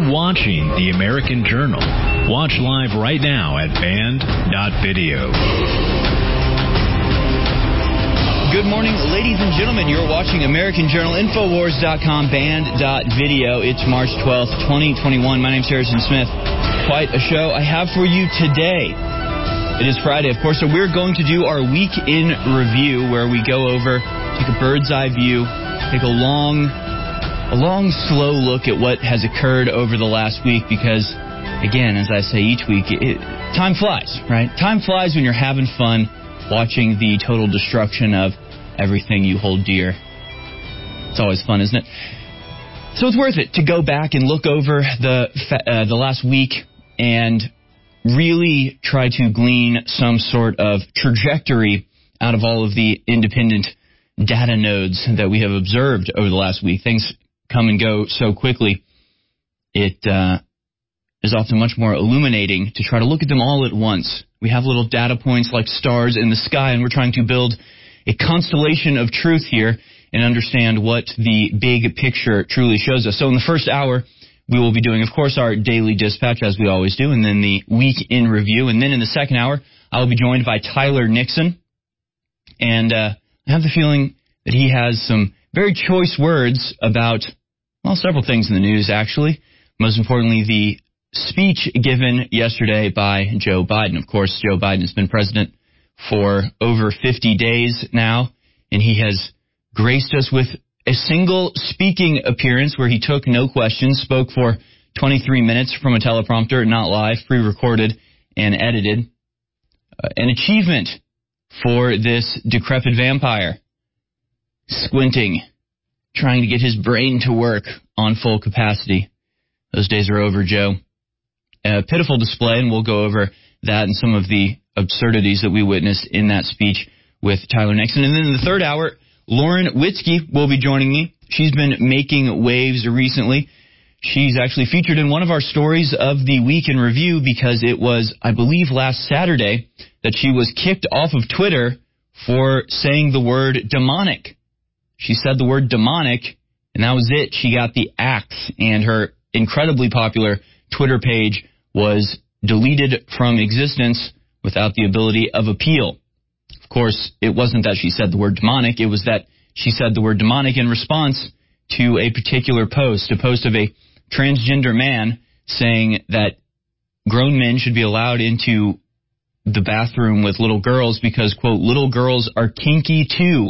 watching The American Journal. Watch live right now at band.video. Good morning, ladies and gentlemen. You're watching American Journal, Infowars.com, band.video. It's March 12th, 2021. My name's Harrison Smith. Quite a show I have for you today. It is Friday, of course, so we're going to do our week in review where we go over, take a bird's eye view, take a long, slow look at what has occurred over the last week because, again, as I say each week, time flies, right? Time flies when you're having fun watching the total destruction of everything you hold dear. It's always fun, isn't it? So it's worth it to go back and look over the last week and really try to glean some sort of trajectory out of all of the independent data nodes that we have observed over the last week. Things come and go so quickly. It is often much more illuminating to try to look at them all at once. We have little data points like stars in the sky, and we're trying to build a constellation of truth here and understand what the big picture truly shows us. So in the first hour, we will be doing, of course, our daily dispatch, as we always do, and then the week in review. And then in the second hour, I will be joined by Tyler Nixon. And I have the feeling that he has some very choice words about, well, several things in the news, actually. Most importantly, the speech given yesterday by Joe Biden. Of course, Joe Biden has been president for over 50 days now, and he has graced us with a single speaking appearance where he took no questions, spoke for 23 minutes from a teleprompter, not live, pre-recorded and edited. An achievement for this decrepit vampire. Squinting, trying to get his brain to work on full capacity. Those days are over, Joe. A pitiful display, and we'll go over that and some of the absurdities that we witnessed in that speech with Tyler Nixon. And then in the third hour, Lauren Witzke will be joining me. She's been making waves recently. She's actually featured in one of our stories of the week in review because it was, I believe, last Saturday that she was kicked off of Twitter for saying the word demonic. She said the word demonic, and that was it. She got the axe, and her incredibly popular Twitter page was deleted from existence without the ability of appeal. Of course, it wasn't that she said the word demonic. It was that she said the word demonic in response to a particular post, a post of a transgender man saying that grown men should be allowed into the bathroom with little girls because, quote, little girls are kinky too.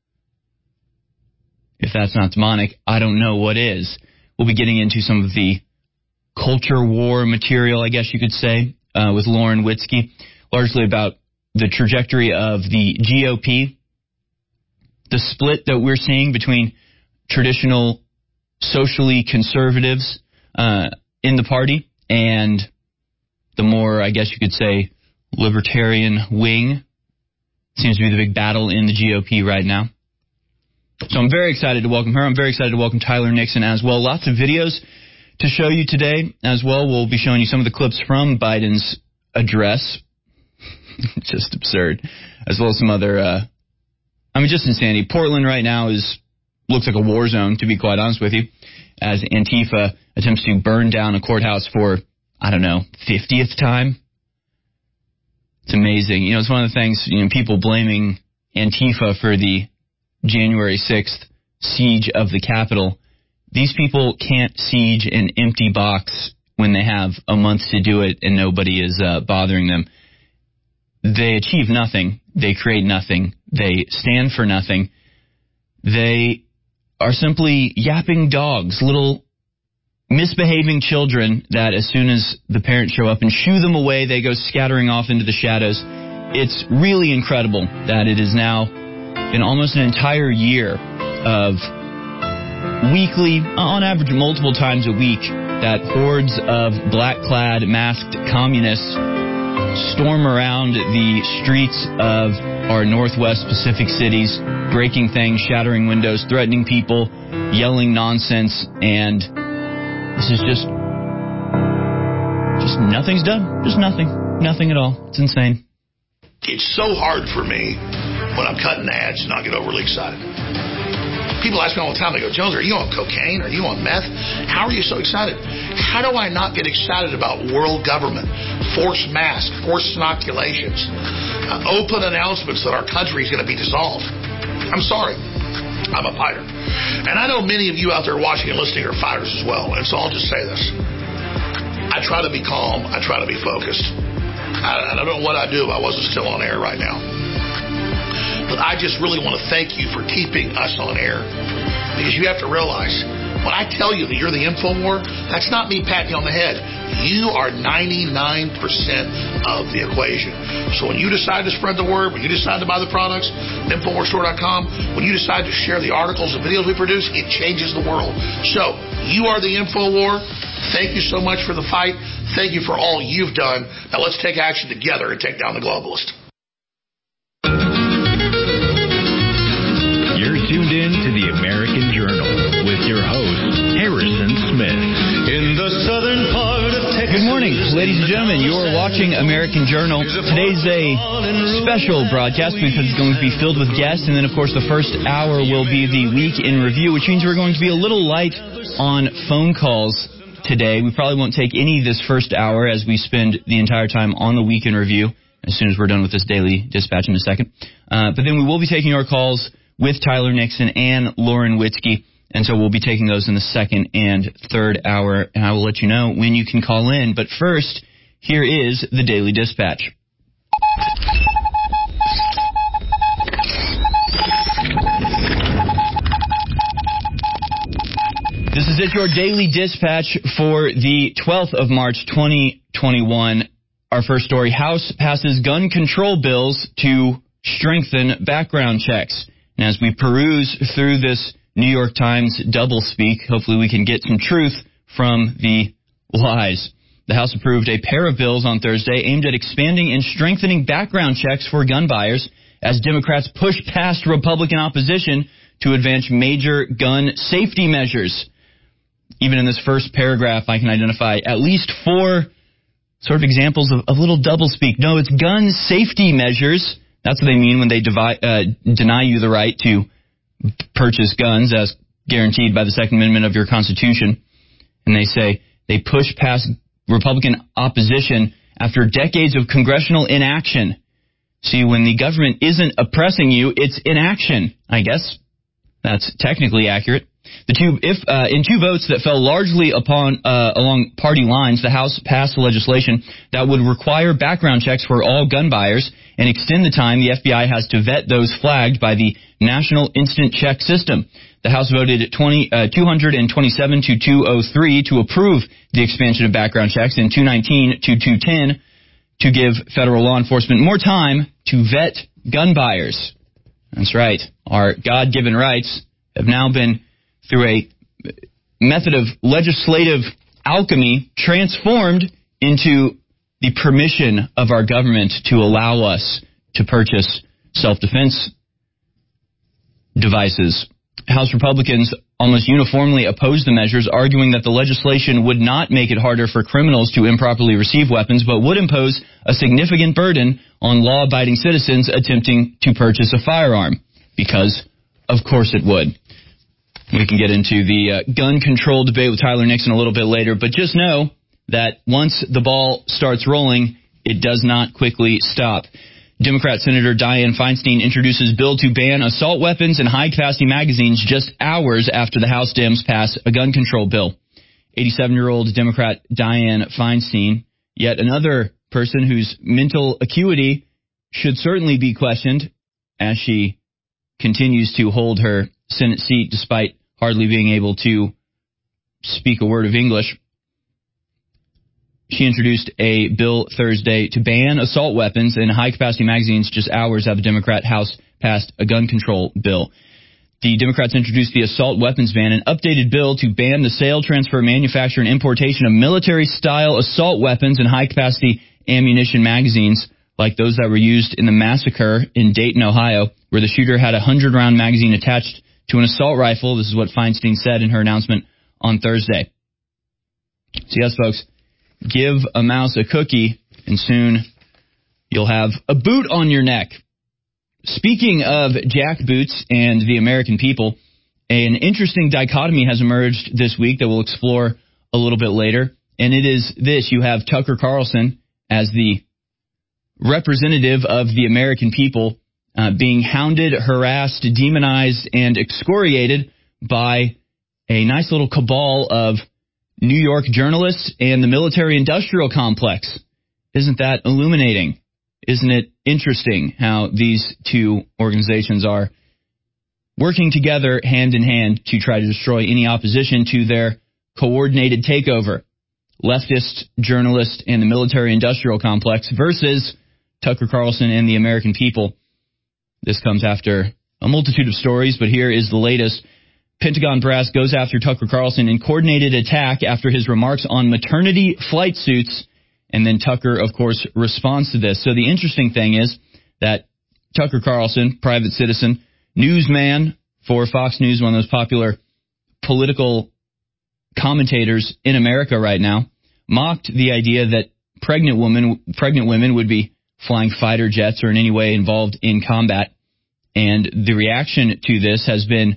If that's not demonic, I don't know what is. We'll be getting into some of the culture war material, I guess you could say, with Lauren Witzke, largely about the trajectory of the GOP, the split that we're seeing between traditional socially conservatives in the party and the more, I guess you could say, libertarian wing. Seems to be the big battle in the GOP right now. So I'm very excited to welcome her. I'm very excited to welcome Tyler Nixon as well. Lots of videos to show you today as well. We'll be showing you some of the clips from Biden's address. Just absurd. As well as some other, just insanity. Portland right now looks like a war zone, to be quite honest with you, as Antifa attempts to burn down a courthouse for, 50th time. It's amazing. It's one of the things, people blaming Antifa for the January 6th siege of the Capitol. These people can't siege an empty box when they have a month to do it and nobody is bothering them. They achieve nothing. They create nothing. They stand for nothing. They are simply yapping dogs, little misbehaving children that as soon as the parents show up and shoo them away, they go scattering off into the shadows. It's really incredible that it is now been almost an entire year of weekly, on average multiple times a week, that hordes of black-clad, masked communists storm around the streets of our northwest Pacific cities, breaking things, shattering windows, threatening people, yelling nonsense, and this is just nothing's done. Just nothing. Nothing at all. It's insane. It's so hard for me when I'm cutting ads to not get overly excited. People ask me all the time, they go, Jones, are you on cocaine? Are you on meth? How are you so excited? How do I not get excited about world government, forced masks, forced inoculations, open announcements that our country is going to be dissolved? I'm sorry. I'm a fighter. And I know many of you out there watching and listening are fighters as well. And so I'll just say this. I try to be calm. I try to be focused. I don't know what I'd do if I wasn't still on air right now. But I just really want to thank you for keeping us on air. Because you have to realize, when I tell you that you're the InfoWar, that's not me patting you on the head. You are 99% of the equation. So when you decide to spread the word, when you decide to buy the products, InfoWarsStore.com, when you decide to share the articles and videos we produce, it changes the world. So you are the InfoWar. Thank you so much for the fight. Thank you for all you've done. Now let's take action together and take down the globalist. You're tuned in to the American Journal with your host, Harrison Smith. In the southern part of Texas. Good morning, ladies and gentlemen. You are watching American Journal. Today's a special broadcast because it's going to be filled with guests, and then, of course, the first hour will be the week in review, which means we're going to be a little light on phone calls today. We probably won't take any this first hour as we spend the entire time on the week in review as soon as we're done with this daily dispatch in a second. But then we will be taking our calls with Tyler Nixon and Lauren Witzke, and so we'll be taking those in the second and third hour, and I will let you know when you can call in. But first, here is the Daily Dispatch. This is it, your Daily Dispatch for the 12th of March, 2021. Our first story, House passes gun control bills to strengthen background checks. And as we peruse through this New York Times doublespeak, hopefully we can get some truth from the lies. The House approved a pair of bills on Thursday aimed at expanding and strengthening background checks for gun buyers as Democrats push past Republican opposition to advance major gun safety measures. Even in this first paragraph, I can identify at least four sort of examples of a little doublespeak. No, it's gun safety measures. That's what they mean when they deny you the right to purchase guns as guaranteed by the Second Amendment of your Constitution. And they say they push past Republican opposition after decades of congressional inaction. See, when the government isn't oppressing you, it's inaction. I guess that's technically accurate. In two votes that fell largely along party lines, the House passed legislation that would require background checks for all gun buyers and extend the time the FBI has to vet those flagged by the National Instant Check System. The House voted 227 to 203 to approve the expansion of background checks and 219 to 210 to give federal law enforcement more time to vet gun buyers. That's right. Our God-given rights have now been, through a method of legislative alchemy, transformed into the permission of our government to allow us to purchase self-defense devices. House Republicans almost uniformly opposed the measures, arguing that the legislation would not make it harder for criminals to improperly receive weapons, but would impose a significant burden on law-abiding citizens attempting to purchase a firearm. Because, of course, it would. We can get into the gun control debate with Tyler Nixon a little bit later, but just know that once the ball starts rolling, it does not quickly stop. Democrat Senator Dianne Feinstein introduces bill to ban assault weapons and high-capacity magazines just hours after the House Dems pass a gun control bill. 87-year-old Democrat Dianne Feinstein, yet another person whose mental acuity should certainly be questioned as she continues to hold her Senate seat despite hardly being able to speak a word of English. She introduced a bill Thursday to ban assault weapons and high-capacity magazines just hours after the Democrat House passed a gun control bill. The Democrats introduced the assault weapons ban, an updated bill to ban the sale, transfer, manufacture, and importation of military-style assault weapons and high-capacity ammunition magazines like those that were used in the massacre in Dayton, Ohio, where the shooter had a 100-round magazine attached to an assault rifle. This is what Feinstein said in her announcement on Thursday. So yes, folks, give a mouse a cookie, and soon you'll have a boot on your neck. Speaking of jackboots and the American people, An interesting dichotomy has emerged this week that we'll explore a little bit later, and it is this. You have Tucker Carlson as the representative of the American people being hounded, harassed, demonized, and excoriated by a nice little cabal of New York journalists and the military-industrial complex. Isn't that illuminating? Isn't it interesting how these two organizations are working together hand in hand to try to destroy any opposition to their coordinated takeover? Leftist journalists and the military-industrial complex versus Tucker Carlson and the American people. This comes after a multitude of stories, but here is the latest. Pentagon brass goes after Tucker Carlson in coordinated attack after his remarks on maternity flight suits, and then Tucker, of course, responds to this. So the interesting thing is that Tucker Carlson, private citizen, newsman for Fox News, one of those popular political commentators in America right now, mocked the idea that pregnant women would be flying fighter jets or in any way involved in combat. And the reaction to this has been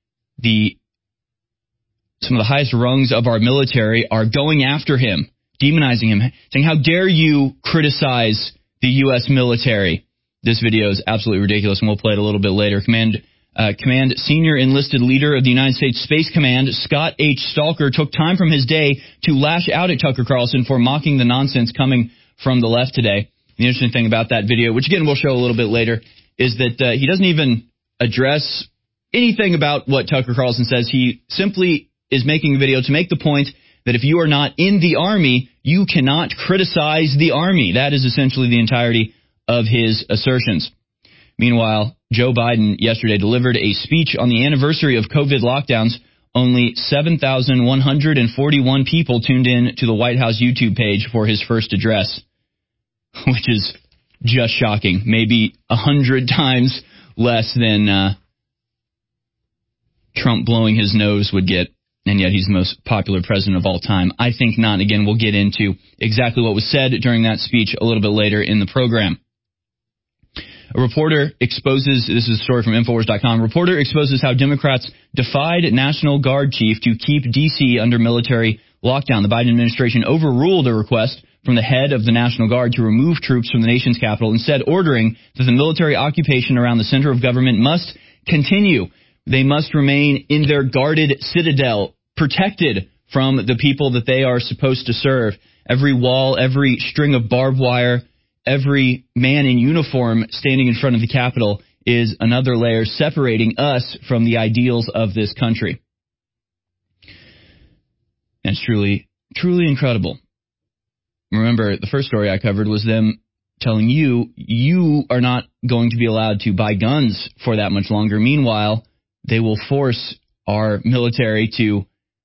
some of the highest rungs of our military are going after him, demonizing him, saying, how dare you criticize the U.S. military? This video is absolutely ridiculous, and we'll play it a little bit later. Command Senior Enlisted Leader of the United States Space Command, Scott H. Stalker, took time from his day to lash out at Tucker Carlson for mocking the nonsense coming from the left today. The interesting thing about that video, which again we'll show a little bit later, is that he doesn't even address anything about what Tucker Carlson says. He simply is making a video to make the point that if you are not in the Army, you cannot criticize the Army. That is essentially the entirety of his assertions. Meanwhile, Joe Biden yesterday delivered a speech on the anniversary of COVID lockdowns. Only 7,141 people tuned in to the White House YouTube page for his first address, which is just shocking. Maybe 100 times less than Trump blowing his nose would get, and yet he's the most popular president of all time. I think not. Again, we'll get into exactly what was said during that speech a little bit later in the program. A reporter exposes, this is a story from Infowars.com, reporter exposes how Democrats defied National Guard chief to keep D.C. under military lockdown. The Biden administration overruled a request from the head of the National Guard to remove troops from the nation's capital, instead ordering that the military occupation around the center of government must continue. They must remain in their guarded citadel, protected from the people that they are supposed to serve. Every wall, every string of barbed wire, every man in uniform standing in front of the Capitol is another layer separating us from the ideals of this country. And it's truly, truly incredible. Remember, the first story I covered was them telling you are not going to be allowed to buy guns for that much longer. Meanwhile, they will force our military to,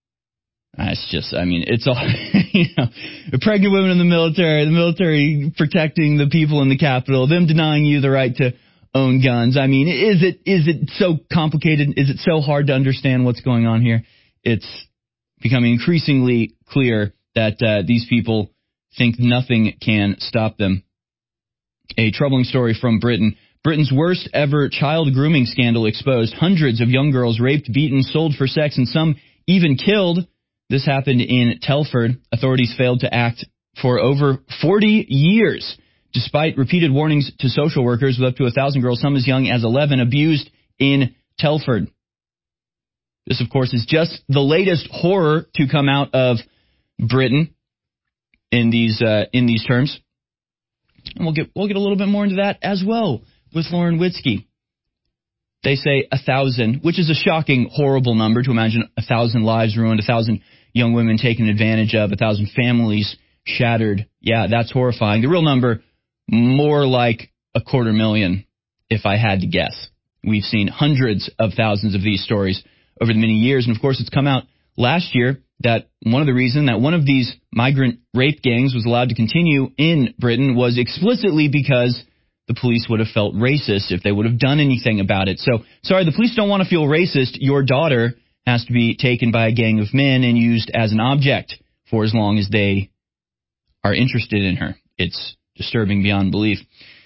it's all, the pregnant women in the military protecting the people in the Capitol, them denying you the right to own guns. I mean, is it so complicated? Is it so hard to understand what's going on here? It's becoming increasingly clear that these people think nothing can stop them. A troubling story from Britain. Britain's worst ever child grooming scandal exposed. Hundreds of young girls raped, beaten, sold for sex, and some even killed. This happened in Telford. Authorities failed to act for over 40 years, despite repeated warnings to social workers, with up to 1,000 girls, some as young as 11, abused in Telford. This, of course, is just the latest horror to come out of Britain in these terms. And we'll get a little bit more into that as well with Lauren Witzke. They say 1,000, which is a shocking, horrible number to imagine. 1,000 lives ruined, 1,000 young women taken advantage of, 1,000 families shattered. Yeah, that's horrifying. The real number, more like 250,000, if I had to guess. We've seen hundreds of thousands of these stories over the many years. And, of course, it's come out last year that one of the reasons that one of these migrant rape gangs was allowed to continue in Britain was explicitly because the police would have felt racist if they would have done anything about it. So, sorry, the police don't want to feel racist. Your daughter has to be taken by a gang of men and used as an object for as long as they are interested in her. It's disturbing beyond belief.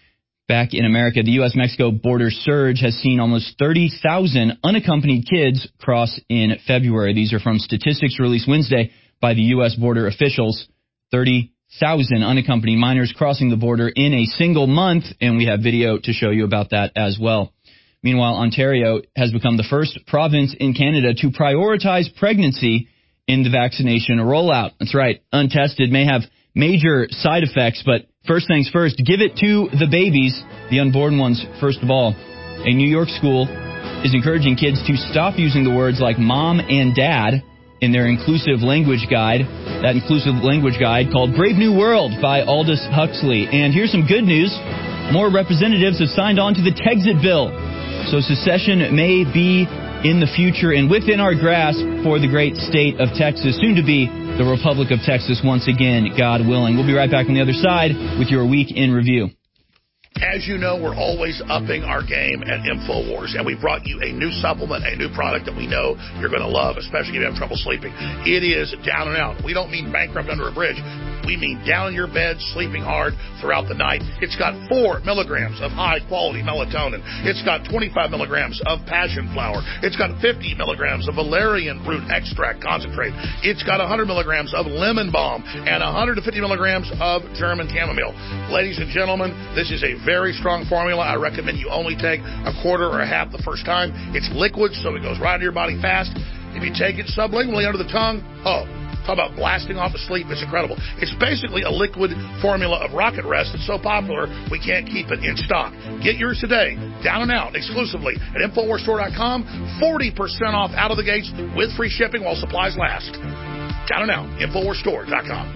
Back in America, the U.S.-Mexico border surge has seen almost 30,000 unaccompanied kids cross in February. These are from statistics released Wednesday by the U.S. border officials. 30,000 unaccompanied minors crossing the border in a single month, and we have video to show you about that as well. Meanwhile, Ontario has become the first province in Canada to prioritize pregnancy in the vaccination rollout. That's right, untested may have major side effects, but first things first, give it to the babies, the unborn ones first of all. A New York school is encouraging kids to stop using the words like mom and dad in their inclusive language guide. That inclusive language guide called Brave New World by Aldous Huxley. And here's some good news. More representatives have signed on to the Texit bill. So secession may be in the future and within our grasp for the great state of Texas, soon to be the Republic of Texas once again, God willing. We'll be right back on the other side with your Week in Review. As you know, we're always upping our game at InfoWars, and we brought you a new supplement, a new product that we know you're going to love, especially if you have trouble sleeping. It is Down and Out. We don't mean bankrupt under a bridge. We mean down in your bed, sleeping hard throughout the night. It's got 4 milligrams of high-quality melatonin. It's got 25 milligrams of passion flower. It's got 50 milligrams of valerian root extract concentrate. It's got 100 milligrams of lemon balm and 150 milligrams of German chamomile. Ladies and gentlemen, this is a very strong formula. I recommend you only take a quarter or a half the first time. It's liquid, so it goes right into your body fast. If you take it sublingually under the tongue, talk about blasting off to sleep. It's incredible. It's basically a liquid formula of Rocket Rest. It's so popular, we can't keep it in stock. Get yours today, Down and Out, exclusively at InfoWarsStore.com. 40% off out of the gates with free shipping while supplies last. Down and Out, InfoWarsStore.com.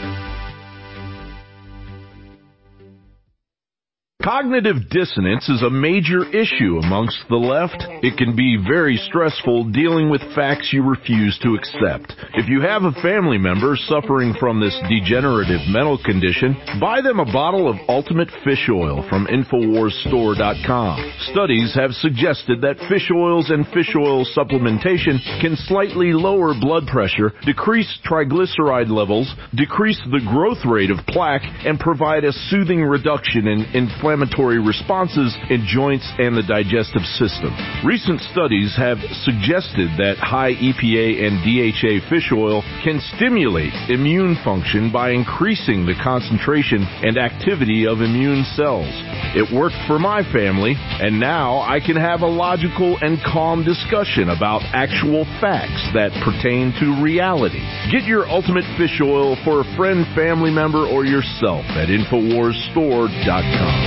Cognitive dissonance is a major issue amongst the left. It can be very stressful dealing with facts you refuse to accept. If you have a family member suffering from this degenerative mental condition, buy them a bottle of Ultimate Fish Oil from InfoWarsStore.com. Studies have suggested that fish oils and fish oil supplementation can slightly lower blood pressure, decrease triglyceride levels, decrease the growth rate of plaque, and provide a soothing reduction in inflammatory responses in joints and the digestive system. Recent studies have suggested that high EPA and DHA fish oil can stimulate immune function by increasing the concentration and activity of immune cells. It worked for my family, and now I can have a logical and calm discussion about actual facts that pertain to reality. Get your Ultimate Fish Oil for a friend, family member, or yourself at InfoWarsStore.com.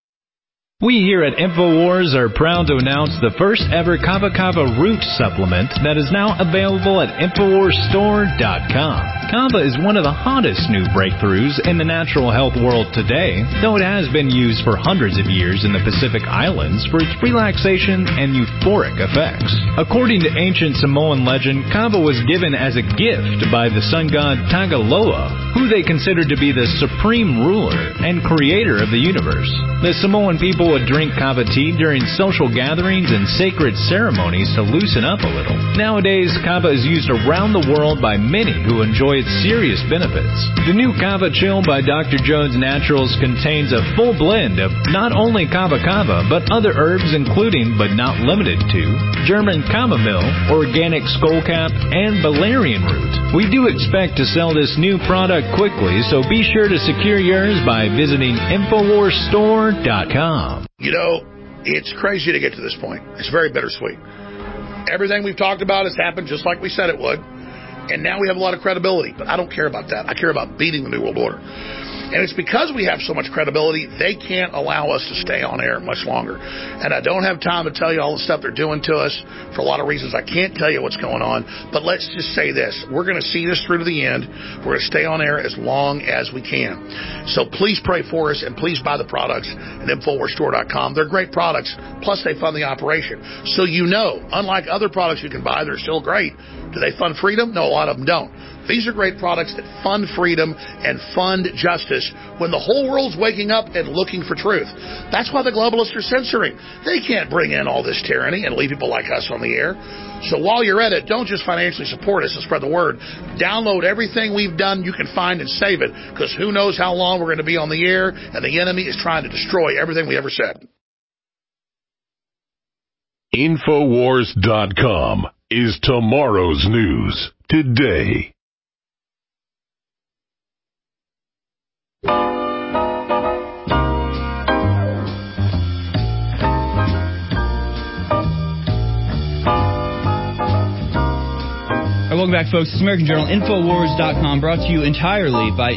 We here at InfoWars are proud to announce the first ever Kava Kava Root Supplement that is now available at InfoWarsStore.com. Kava is one of the hottest new breakthroughs in the natural health world today, though it has been used for hundreds of years in the Pacific Islands for its relaxation and euphoric effects. According to ancient Samoan legend, Kava was given as a gift by the sun god Tagaloa, who they considered to be the supreme ruler and creator of the universe. The Samoan people would drink kava tea during social gatherings and sacred ceremonies to loosen up a little. Nowadays, kava is used around the world by many who enjoy its serious benefits. The new Kava Chill by Dr. Jones Naturals contains a full blend of not only kava kava, but other herbs including, but not limited to, German chamomile, organic skullcap, and valerian root. We do expect to sell this new product quickly, so be sure to secure yours by visiting InfoWarsStore.com. You know, it's crazy to get to this point. It's very bittersweet. Everything we've talked about has happened just like we said it would, and now we have a lot of credibility, but I don't care about that. I care about beating the New World Order. And it's because we have so much credibility, they can't allow us to stay on air much longer. And I don't have time to tell you all the stuff they're doing to us for a lot of reasons. I can't tell you what's going on, but let's just say this. We're going to see this through to the end. We're going to stay on air as long as we can. So please pray for us, and please buy the products at InfoWarsStore.com. They're great products, plus they fund the operation. So you know, unlike other products you can buy, they're still great. Do they fund freedom? No, a lot of them don't. These are great products that fund freedom and fund justice when the whole world's waking up and looking for truth. That's why the globalists are censoring. They can't bring in all this tyranny and leave people like us on the air. So while you're at it, don't just financially support us and spread the word. Download everything we've done you can find and save it, because who knows how long we're going to be on the air, and the enemy is trying to destroy everything we ever said. Infowars.com is tomorrow's news today. Welcome back, folks. It's American Journal, Infowars.com, brought to you entirely by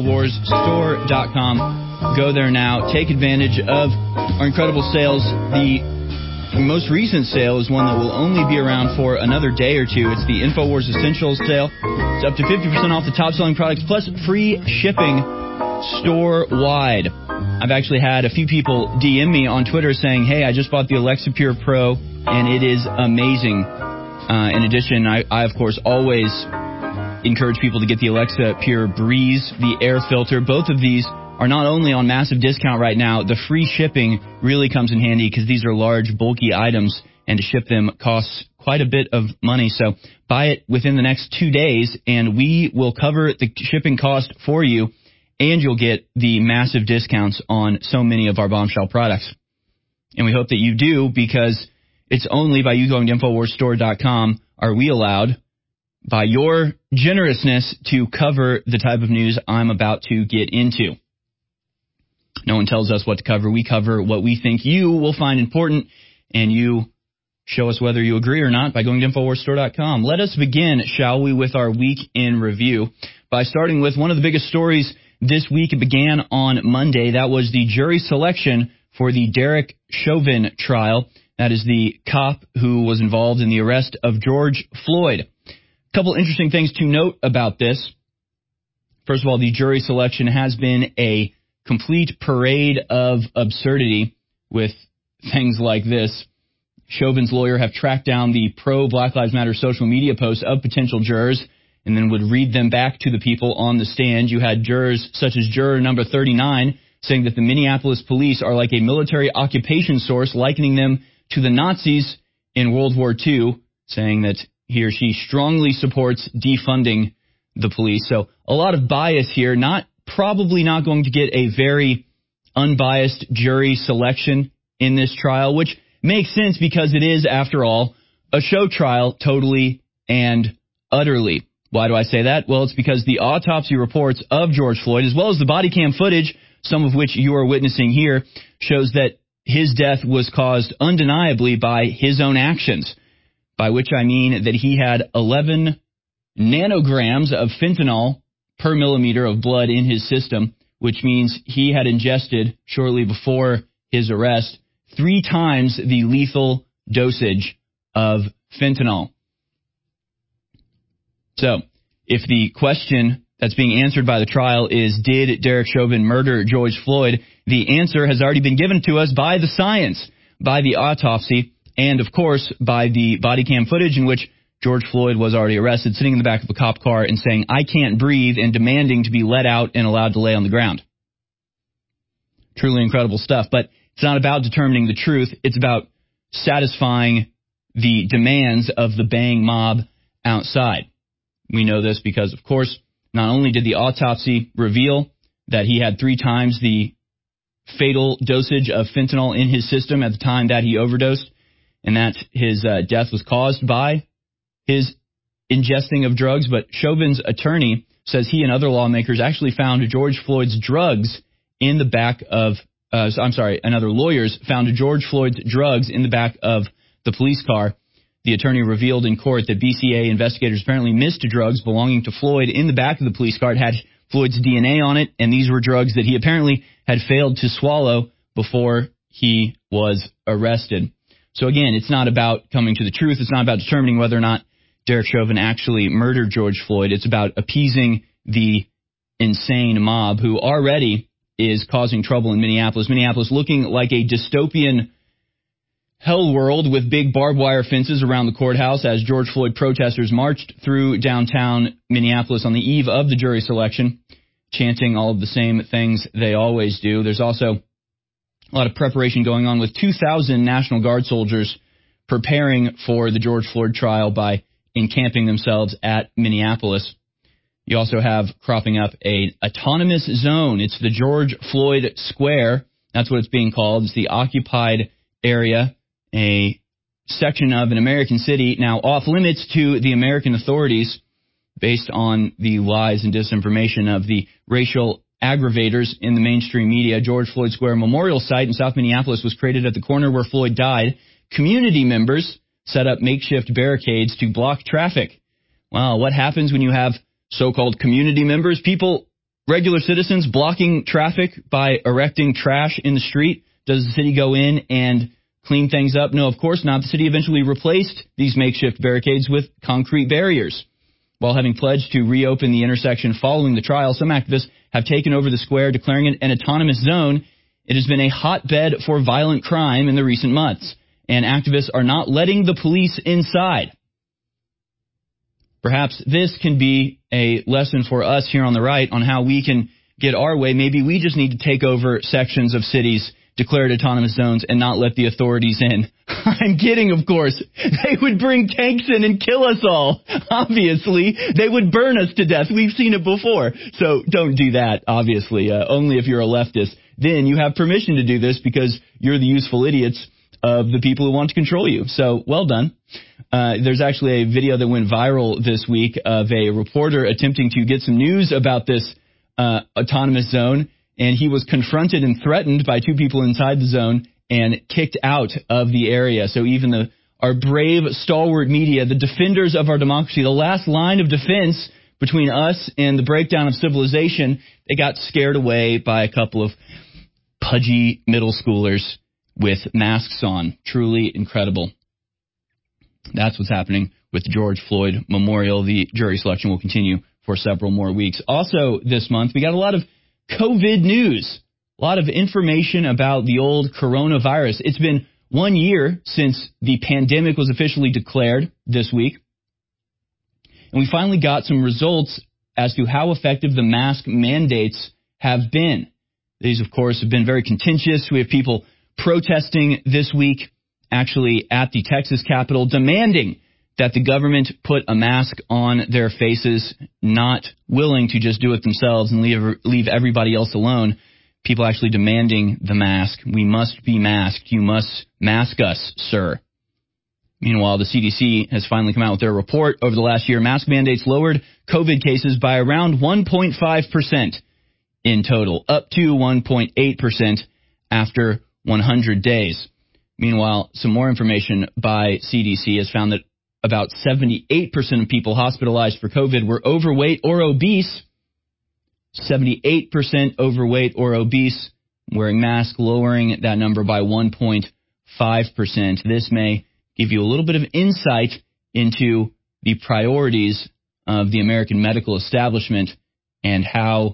InfoWarsStore.com. Go there now. Take advantage of our incredible sales. The most recent sale is one that will only be around for another day or two. It's the InfoWars Essentials sale. It's up to 50% off the top-selling products, plus free shipping store-wide. I've actually had a few people DM me on Twitter saying, hey, I just bought the Alexa Pure Pro, and it is amazing. In addition, I, of course, always encourage people to get the Alexa Pure Breeze, the air filter. Both of these are not only on massive discount right now, the free shipping really comes in handy because these are large, bulky items, and to ship them costs quite a bit of money. So buy it within the next 2 days, and we will cover the shipping cost for you, and you'll get the massive discounts on so many of our Bombshell products. And we hope that you do, because it's only by you going to InfoWarsStore.com are we allowed, by your generousness, to cover the type of news I'm about to get into. No one tells us what to cover. We cover what we think you will find important, and you show us whether you agree or not by going to InfoWarsStore.com. Let us begin, shall we, with our week in review by starting with one of the biggest stories this week. It began on Monday. That was the jury selection for the Derek Chauvin trial. That is the cop who was involved in the arrest of George Floyd. A couple interesting things to note about this. First of all, the jury selection has been a complete parade of absurdity with things like this. Chauvin's lawyer have tracked down the pro-Black Lives Matter social media posts of potential jurors and then would read them back to the people on the stand. You had jurors such as juror number 39 saying that the Minneapolis police are like a military occupation source, likening them to the Nazis in World War II, saying that he or she strongly supports defunding the police. So a lot of bias here, probably not going to get a very unbiased jury selection in this trial, which makes sense because it is, after all, a show trial totally and utterly. Why do I say that? Well, it's because the autopsy reports of George Floyd, as well as the body cam footage, some of which you are witnessing here, shows that his death was caused undeniably by his own actions, by which I mean that he had 11 nanograms of fentanyl per millimeter of blood in his system, which means he had ingested, shortly before his arrest, 3 times the lethal dosage of fentanyl. So, if the question that's being answered by the trial is, did Derek Chauvin murder George Floyd? The answer has already been given to us by the science, by the autopsy, and, of course, by the body cam footage in which George Floyd was already arrested, sitting in the back of a cop car and saying, I can't breathe, and demanding to be let out and allowed to lay on the ground. Truly incredible stuff. But it's not about determining the truth. It's about satisfying the demands of the bang mob outside. We know this because, of course, not only did the autopsy reveal that he had 3 times the fatal dosage of fentanyl in his system at the time that he overdosed, and that his death was caused by his ingesting of drugs, but Chauvin's attorney says he and other lawmakers actually found George Floyd's drugs in the back of, another lawyers found George Floyd's drugs in the back of the police car. The attorney revealed in court that BCA investigators apparently missed drugs belonging to Floyd in the back of the police car. It had Floyd's DNA on it, and these were drugs that he apparently had failed to swallow before he was arrested. So again, it's not about coming to the truth. It's not about determining whether or not Derek Chauvin actually murdered George Floyd. It's about appeasing the insane mob who already is causing trouble in Minneapolis. Minneapolis looking like a dystopian hell world with big barbed wire fences around the courthouse as George Floyd protesters marched through downtown Minneapolis on the eve of the jury selection, chanting all of the same things they always do. There's also a lot of preparation going on with 2,000 National Guard soldiers preparing for the George Floyd trial by encamping themselves at Minneapolis. You also have cropping up a autonomous zone. It's the George Floyd Square. That's what it's being called. It's the occupied area, a section of an American city now off limits to the American authorities based on the lies and disinformation of the racial aggravators in the mainstream media. George Floyd Square Memorial Site in South Minneapolis was created at the corner where Floyd died. Community members set up makeshift barricades to block traffic. Well, what happens when you have so-called community members, people, regular citizens, blocking traffic by erecting trash in the street? Does the city go in and clean things up? No, of course not. The city eventually replaced these makeshift barricades with concrete barriers. While having pledged to reopen the intersection following the trial, some activists have taken over the square, declaring it an autonomous zone. It has been a hotbed for violent crime in the recent months, and activists are not letting the police inside. Perhaps this can be a lesson for us here on the right on how we can get our way. Maybe we just need to take over sections of cities declared autonomous zones and not let the authorities in. I'm kidding, of course. They would bring tanks in and kill us all. Obviously, they would burn us to death. We've seen it before. So don't do that, obviously. Only if you're a leftist. Then you have permission to do this because you're the useful idiots of the people who want to control you. So, well done. There's actually a video that went viral this week of a reporter attempting to get some news about this autonomous zone, and he was confronted and threatened by two people inside the zone and kicked out of the area. So even our brave, stalwart media, the defenders of our democracy, the last line of defense between us and the breakdown of civilization, they got scared away by a couple of pudgy middle schoolers with masks on. Truly incredible. That's what's happening with the George Floyd Memorial. The jury selection will continue for several more weeks. Also this month, we got a lot of COVID news, a lot of information about the old coronavirus. It's been 1 year since the pandemic was officially declared this week. And we finally got some results as to how effective the mask mandates have been. These, of course, have been very contentious. We have people protesting this week, actually at the Texas Capitol, demanding that the government put a mask on their faces, not willing to just do it themselves and leave everybody else alone. People actually demanding the mask. We must be masked. You must mask us, sir. Meanwhile, the CDC has finally come out with their report. Over the last year, mask mandates lowered COVID cases by around 1.5% in total, up to 1.8% after 100 days. Meanwhile, some more information by CDC has found that about 78% of people hospitalized for COVID were overweight or obese. 78% overweight or obese, wearing masks, lowering that number by 1.5%. This may give you a little bit of insight into the priorities of the American medical establishment and how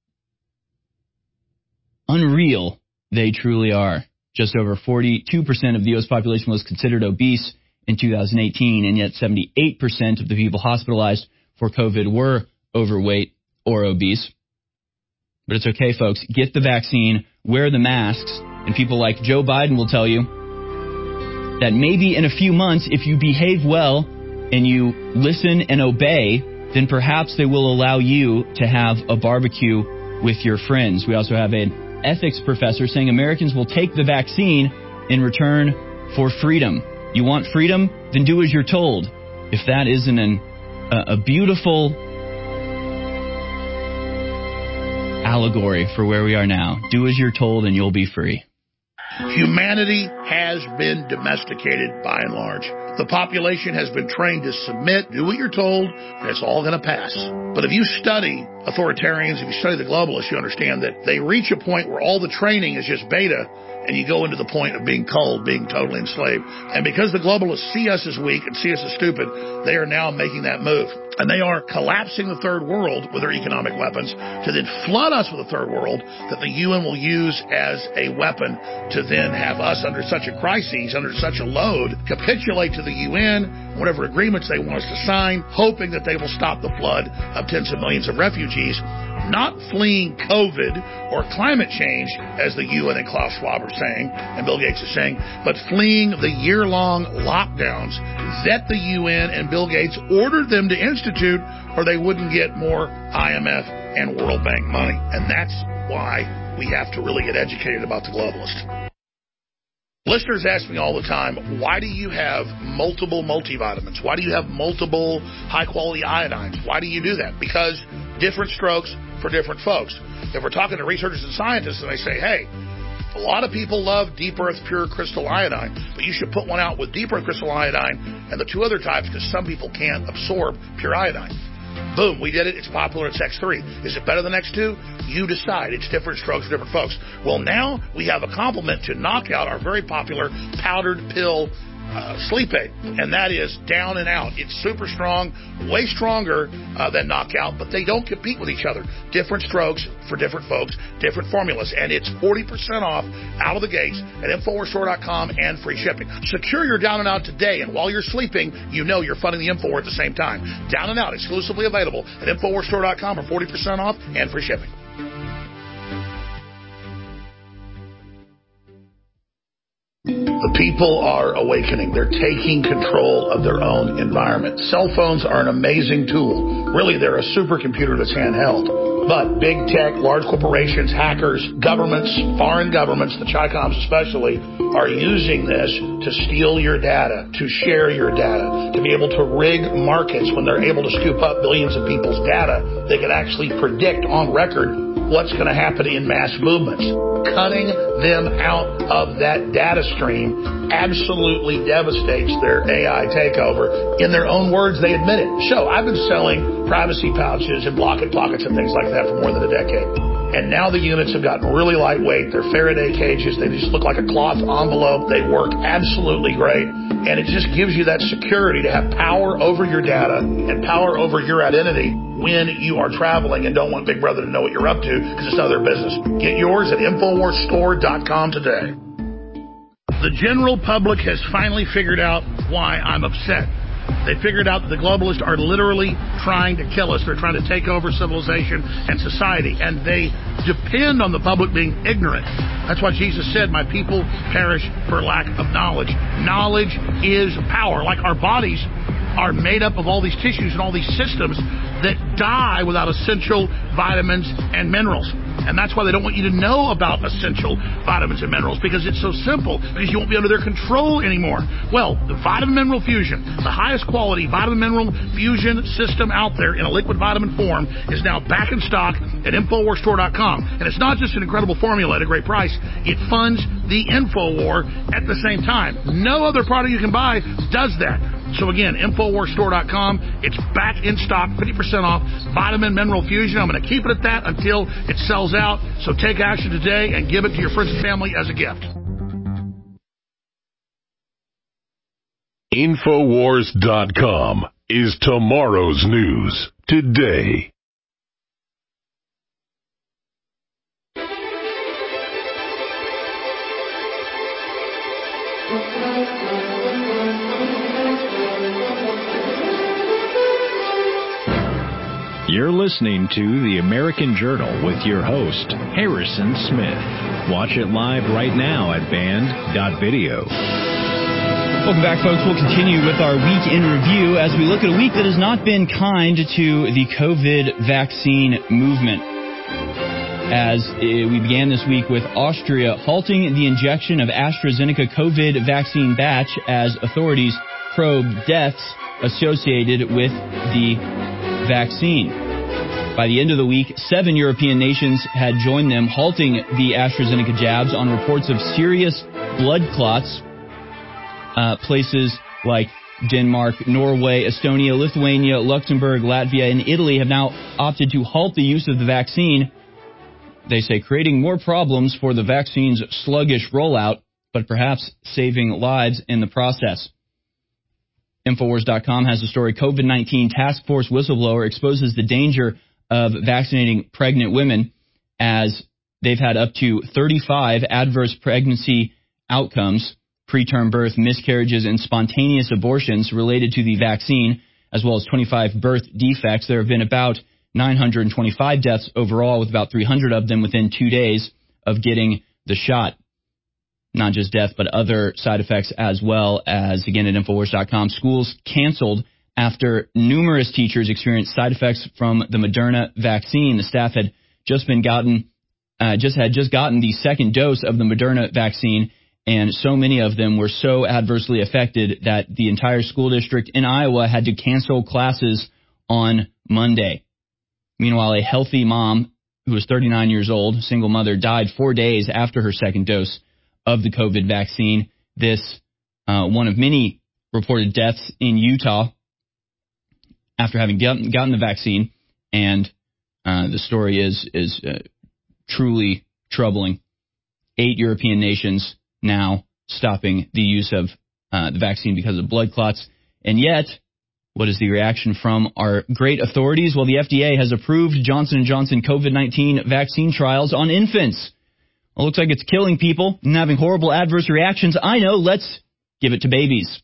unreal they truly are. Just over 42% of the U.S. population was considered obese in 2018, and yet 78% of the people hospitalized for COVID were overweight or obese. But it's okay, folks. Get the vaccine, wear the masks, and people like Joe Biden will tell you that maybe in a few months, if you behave well and you listen and obey, then perhaps they will allow you to have a barbecue with your friends. We also have an ethics professor saying Americans will take the vaccine in return for freedom. You want freedom? Then do as you're told. If that isn't a beautiful allegory for where we are now. Do as you're told and you'll be free. Humanity has been domesticated by and large. The population has been trained to submit, do what you're told, and it's all going to pass. But if you study authoritarians, if you study the globalists, you understand that they reach a point where all the training is just beta, and you go into the point of being cold, being totally enslaved. And because the globalists see us as weak and see us as stupid, they are now making that move. And they are collapsing the third world with their economic weapons to then flood us with a third world that the UN will use as a weapon to then have us under such a crisis, under such a load, capitulate to the UN, whatever agreements they want us to sign, hoping that they will stop the flood of tens of millions of refugees, not fleeing COVID or climate change, as the UN and Klaus Schwab are saying, and Bill Gates is saying, but fleeing the year-long lockdowns that the UN and Bill Gates ordered them to institute, or they wouldn't get more IMF and World Bank money. And that's why we have to really get educated about the globalists. Listeners ask me all the time, why do you have multiple multivitamins? Why do you have multiple high-quality iodines? Why do you do that? Because different strokes for different folks. If we're talking to researchers and scientists and they say, hey, a lot of people love Deep Earth Pure Crystal Iodine, but you should put one out with Deep Earth Crystal Iodine and the two other types because some people can't absorb pure iodine. Boom, we did it. It's popular. It's X3. Is it better than X2? You decide. It's different strokes for different folks. Well, now we have a complement to Knockout, our very popular powdered pill sleep aid, and that is Down and Out. It's super strong, way stronger than Knockout, but they don't compete with each other. Different strokes for different folks, different formulas, and it's 40% off out of the gates at InfoWarsStore.com and free shipping. Secure your Down and Out today, and while you're sleeping, you know you're funding the InfoWar at the same time. Down and Out, exclusively available at InfoWarsStore.com for 40% off and free shipping. The people are awakening. They're taking control of their own environment. Cell phones are an amazing tool. Really, they're a supercomputer that's handheld. But big tech, large corporations, hackers, governments, foreign governments, the Chi-Coms especially, are using this to steal your data, to share your data, to be able to rig markets when they're able to scoop up billions of people's data. They can actually predict on record what's going to happen in mass movements. Cutting them out of that data stream absolutely devastates their AI takeover. In their own words, they admit it. So I've been selling privacy pouches and Blocket Pockets and things like that for more than a decade. And now the units have gotten really lightweight. They're Faraday cages. They just look like a cloth envelope. They work absolutely great. And it just gives you that security to have power over your data and power over your identity when you are traveling and don't want Big Brother to know what you're up to because it's none of their business. Get yours at InfoWarsStore.com today. The general public has finally figured out why I'm upset. They figured out that the globalists are literally trying to kill us. They're trying to take over civilization and society. And they depend on the public being ignorant. That's why Jesus said, my people perish for lack of knowledge. Knowledge is power. Like our bodies are made up of all these tissues and all these systems that die without essential vitamins and minerals. And that's why they don't want you to know about essential vitamins and minerals, because it's so simple, because you won't be under their control anymore. Well, the Vitamin Mineral Fusion, the highest quality Vitamin Mineral Fusion system out there in a liquid vitamin form, is now back in stock at InfoWarsStore.com. And it's not just an incredible formula at a great price, it funds the InfoWar at the same time. No other product you can buy does that. So again, InfoWarsStore.com, it's back in stock, 50% off, Vitamin Mineral Fusion. I'm going to keep it at that until it sells out. So take action today and give it to your friends and family as a gift. InfoWars.com is tomorrow's news today. You're listening to The American Journal with your host, Harrison Smith. Watch it live right now at band.video. Welcome back, folks. We'll continue with our week in review as we look at a week that has not been kind to the COVID vaccine movement. As we began this week with Austria halting the injection of AstraZeneca COVID vaccine batch as authorities probe deaths associated with the vaccine. By the end of the week, 7 European nations had joined them, halting the AstraZeneca jabs on reports of serious blood clots. Places like Denmark, Norway, Estonia, Lithuania, Luxembourg, Latvia, and Italy have now opted to halt the use of the vaccine. They say creating more problems for the vaccine's sluggish rollout, but perhaps saving lives in the process. Infowars.com has the story, COVID-19 task force whistleblower exposes the danger of vaccinating pregnant women, as they've had up to 35 adverse pregnancy outcomes, preterm birth, miscarriages, and spontaneous abortions related to the vaccine, as well as 25 birth defects. There have been about 925 deaths overall, with about 300 of them within 2 days of getting the shot. Not just death, but other side effects as well. As, again, at Infowars.com, schools canceled after numerous teachers experienced side effects from the Moderna vaccine. The staff had just gotten the second dose of the Moderna vaccine, and so many of them were so adversely affected that the entire school district in Iowa had to cancel classes on Monday. Meanwhile, a healthy mom who was 39 years old, single mother, died 4 days after her second dose of the COVID vaccine. This one of many reported deaths in Utah after having gotten the vaccine, and the story is truly troubling. 8 European nations now stopping the use of the vaccine because of blood clots. And yet, what is the reaction from our great authorities? Well, the FDA has approved Johnson & Johnson COVID-19 vaccine trials on infants. Well, it looks like it's killing people and having horrible adverse reactions. I know, let's give it to babies.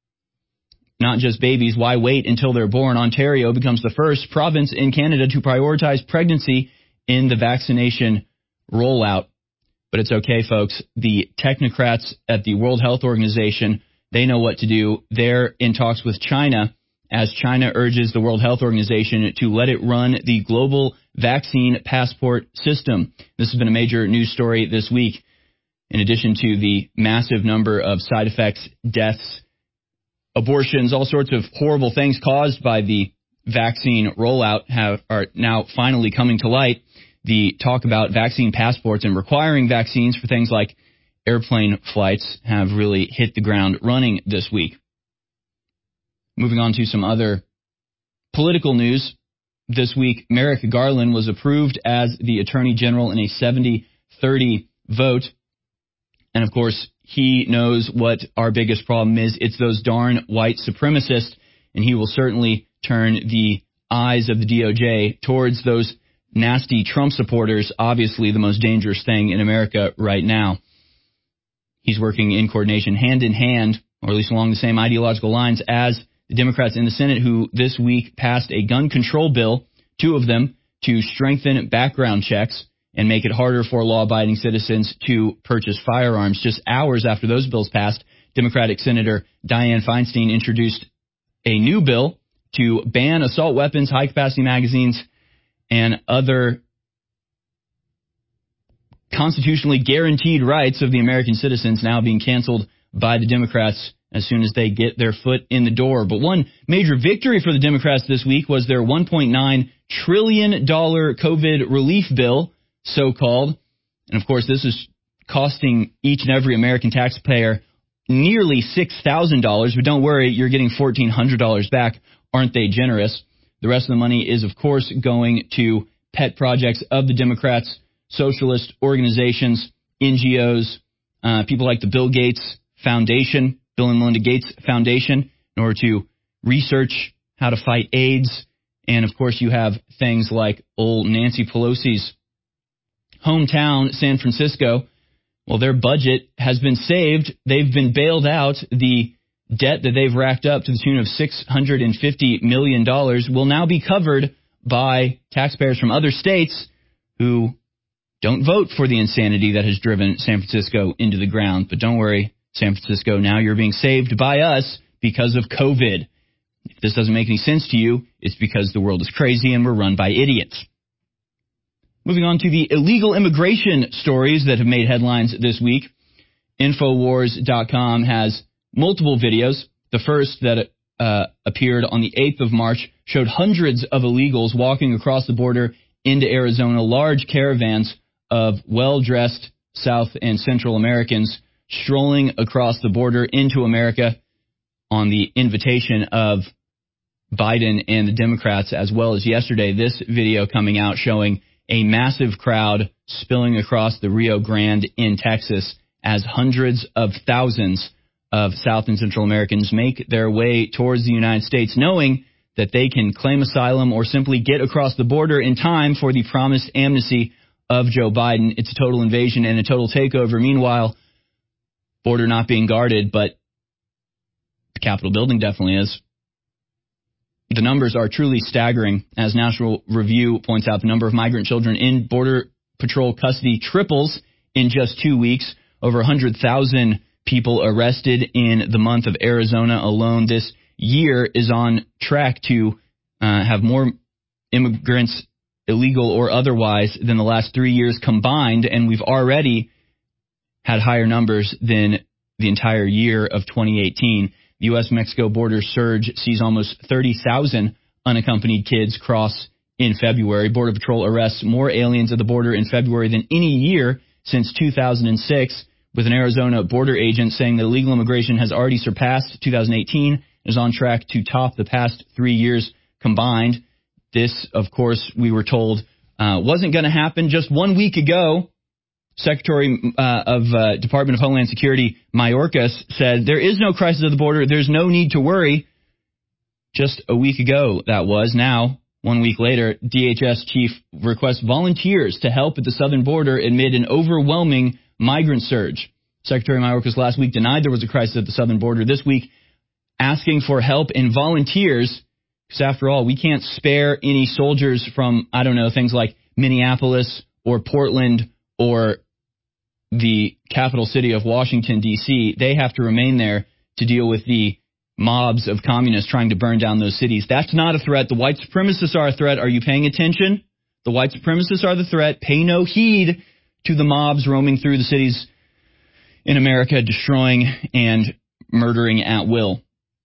Not just babies. Why wait until they're born? Ontario becomes the first province in Canada to prioritize pregnancy in the vaccination rollout. But it's okay, folks. The technocrats at the World Health Organization, they know what to do. They're in talks with China, as China urges the World Health Organization to let it run the global vaccine passport system. This has been a major news story this week. In addition to the massive number of side effects, deaths, abortions, all sorts of horrible things caused by the vaccine rollout are now finally coming to light. The talk about vaccine passports and requiring vaccines for things like airplane flights have really hit the ground running this week. Moving on to some other political news. This week, Merrick Garland was approved as the Attorney General in a 70-30 vote. And, of course, he knows what our biggest problem is. It's those darn white supremacists, and he will certainly turn the eyes of the DOJ towards those nasty Trump supporters, obviously the most dangerous thing in America right now. He's working in coordination, hand in hand, or at least along the same ideological lines as the Democrats in the Senate, who this week passed a gun control bill, 2 of them, to strengthen background checks and make it harder for law-abiding citizens to purchase firearms. Just hours after those bills passed, Democratic Senator Dianne Feinstein introduced a new bill to ban assault weapons, high-capacity magazines, and other constitutionally guaranteed rights of the American citizens now being canceled by the Democrats as soon as they get their foot in the door. But one major victory for the Democrats this week was their $1.9 trillion COVID relief bill, so-called. And, of course, this is costing each and every American taxpayer nearly $6,000. But don't worry, you're getting $1,400 back. Aren't they generous? The rest of the money is, of course, going to pet projects of the Democrats, socialist organizations, NGOs, people like the Bill Gates Foundation, Bill and Melinda Gates Foundation, in order to research how to fight AIDS. And, of course, you have things like old Nancy Pelosi's hometown, San Francisco. Well, their budget has been saved. They've been bailed out. The debt that they've racked up to the tune of $650 million will now be covered by taxpayers from other states who don't vote for the insanity that has driven San Francisco into the ground. But don't worry, San Francisco, now you're being saved by us because of COVID. If this doesn't make any sense to you, it's because the world is crazy and we're run by idiots. Moving on to the illegal immigration stories that have made headlines this week. Infowars.com has multiple videos. The first that appeared on the 8th of March showed hundreds of illegals walking across the border into Arizona, large caravans of well-dressed South and Central Americans strolling across the border into America on the invitation of Biden and the Democrats, as well as yesterday, this video coming out showing a massive crowd spilling across the Rio Grande in Texas as hundreds of thousands of South and Central Americans make their way towards the United States, knowing that they can claim asylum or simply get across the border in time for the promised amnesty of Joe Biden. It's a total invasion and a total takeover. Meanwhile, border not being guarded, but the Capitol building definitely is. The numbers are truly staggering. As National Review points out, the number of migrant children in Border Patrol custody triples in just 2 weeks. Over 100,000 people arrested in the month of Arizona alone. This year is on track to have more immigrants, illegal or otherwise, than the last 3 years combined, and we've already had higher numbers than the entire year of 2018. The U.S.-Mexico border surge sees almost 30,000 unaccompanied kids cross in February. Border Patrol arrests more aliens at the border in February than any year since 2006, with an Arizona border agent saying that illegal immigration has already surpassed 2018 and is on track to top the past 3 years combined. This, of course, we were told wasn't going to happen just 1 week ago. Secretary of Department of Homeland Security Mayorkas said there is no crisis at the border. There's no need to worry. Just a week ago, that was. Now, 1 week later, DHS chief requests volunteers to help at the southern border amid an overwhelming migrant surge. Secretary Mayorkas last week denied there was a crisis at the southern border. This week, asking for help and volunteers, because after all, we can't spare any soldiers from, I don't know, things like Minneapolis or Portland or the capital city of Washington, D.C. They have to remain there to deal with the mobs of communists trying to burn down those cities. That's not a threat. The white supremacists are a threat. Are you paying attention? The white supremacists are the threat. Pay no heed to the mobs roaming through the cities in America, destroying and murdering at will.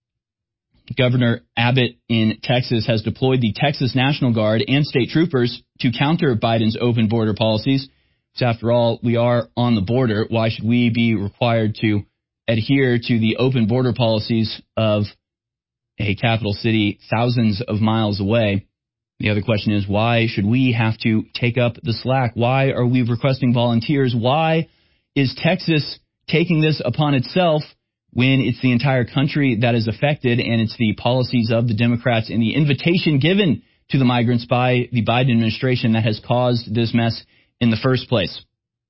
Governor Abbott in Texas has deployed the Texas National Guard and state troopers to counter Biden's open border policies. So after all, we are on the border. Why should we be required to adhere to the open border policies of a capital city thousands of miles away? The other question is, why should we have to take up the slack? Why are we requesting volunteers? Why is Texas taking this upon itself when it's the entire country that is affected, and it's the policies of the Democrats and the invitation given to the migrants by the Biden administration that has caused this mess in the first place?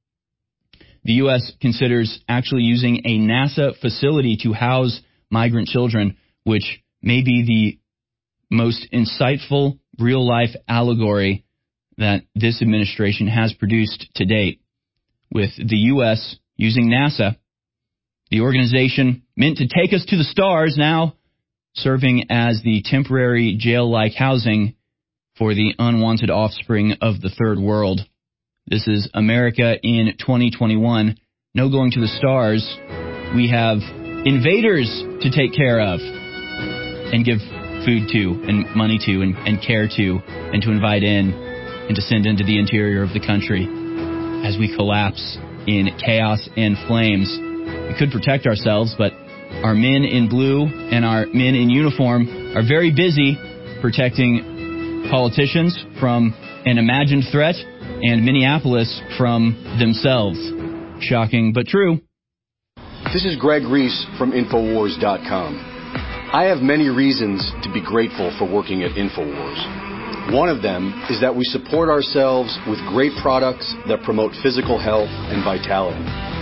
The U.S. considers actually using a NASA facility to house migrant children, which may be the most insightful real-life allegory that this administration has produced to date, with the U.S. using NASA, the organization meant to take us to the stars, now serving as the temporary jail-like housing for the unwanted offspring of the third world. This is America in 2021. No going to the stars. We have invaders to take care of and give food to and money to and care to and to invite in and to send into the interior of the country as we collapse in chaos and flames. We could protect ourselves, but our men in blue and our men in uniform are very busy protecting politicians from an imagined threat and Minneapolis from themselves. Shocking, but true. This is Greg Reese from Infowars.com. I have many reasons to be grateful for working at Infowars. One of them is that we support ourselves with great products that promote physical health and vitality.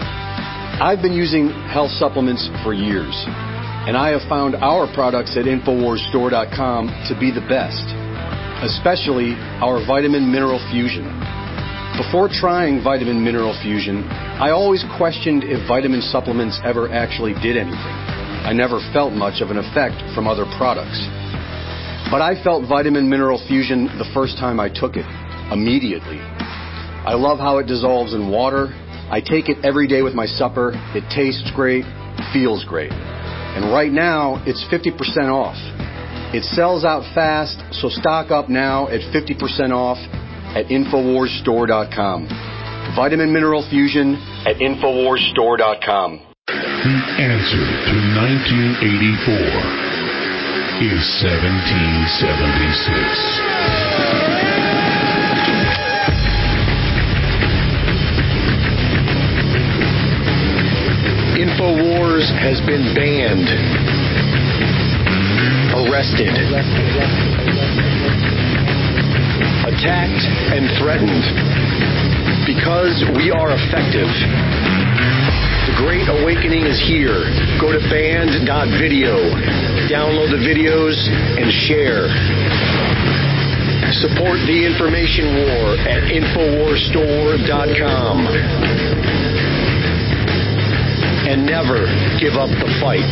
I've been using health supplements for years, and I have found our products at InfoWarsStore.com to be the best, especially our Vitamin Mineral Fusion. Before trying Vitamin Mineral Fusion, I always questioned if vitamin supplements ever actually did anything. I never felt much of an effect from other products. But I felt Vitamin Mineral Fusion the first time I took it, immediately. I love how it dissolves in water. I take it every day with my supper. It tastes great, feels great. And right now, it's 50% off. It sells out fast, so stock up now at 50% off at InfoWarsStore.com. Vitamin Mineral Fusion at InfoWarsStore.com. The answer to 1984 is 1776. Infowars InfoWars has been banned, arrested, attacked, and threatened because we are effective. The Great Awakening is here. Go to band.video, download the videos, and share. Support the information war at InfoWarsStore.com. And never give up the fight.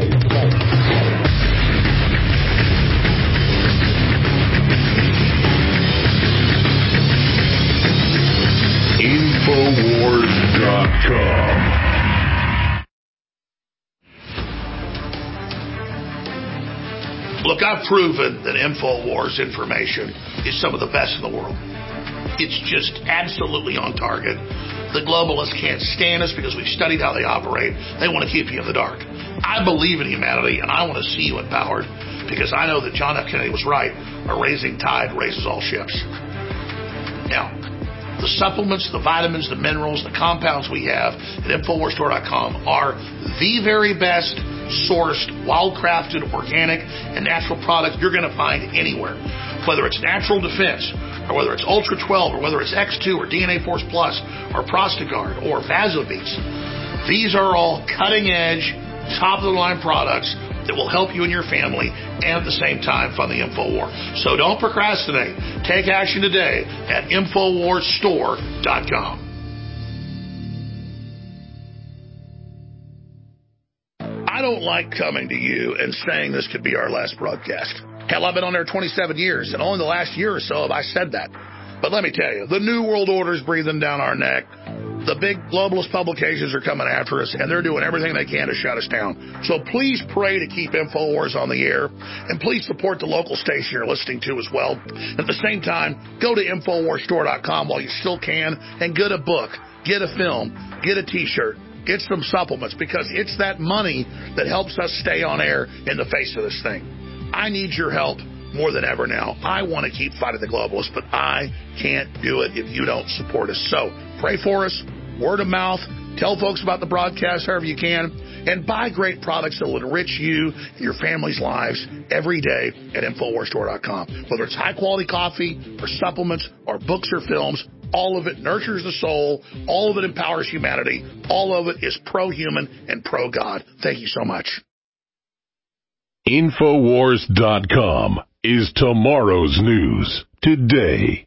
InfoWars.com. Look, I've proven that InfoWars information is some of the best in the world. It's just absolutely on target. The globalists can't stand us because we've studied how they operate. They want to keep you in the dark. I believe in humanity, and I want to see you empowered because I know that John F. Kennedy was right. A raising tide raises all ships. Now, the supplements, the vitamins, the minerals, the compounds we have at InfoWarsStore.com are the very best sourced, wild-crafted, organic, and natural product you're going to find anywhere. Whether it's Natural Defense, or whether it's Ultra 12, or whether it's X2, or DNA Force Plus, or Prostagard, or Vasobeats. These are all cutting-edge, top-of-the-line products that will help you and your family and at the same time fund the InfoWar. So don't procrastinate. Take action today at InfoWarsStore.com. I don't like coming to you and saying this could be our last broadcast. Hell, I've been on there 27 years, and only the last year or so have I said that. But let me tell you, the New World Order is breathing down our neck. The big globalist publications are coming after us, and they're doing everything they can to shut us down. So please pray to keep InfoWars on the air, and please support the local station you're listening to as well. At the same time, go to InfoWarsStore.com while you still can, and get a book, get a film, get a T-shirt, get some supplements, because it's that money that helps us stay on air in the face of this thing. I need your help more than ever now. I want to keep fighting the globalists, but I can't do it if you don't support us. So pray for us, word of mouth, tell folks about the broadcast however you can, and buy great products that will enrich you and your family's lives every day at InfoWarsStore.com. Whether it's high-quality coffee or supplements or books or films, all of it nurtures the soul, all of it empowers humanity, all of it is pro-human and pro-God. Thank you so much. InfoWars.com is tomorrow's news today.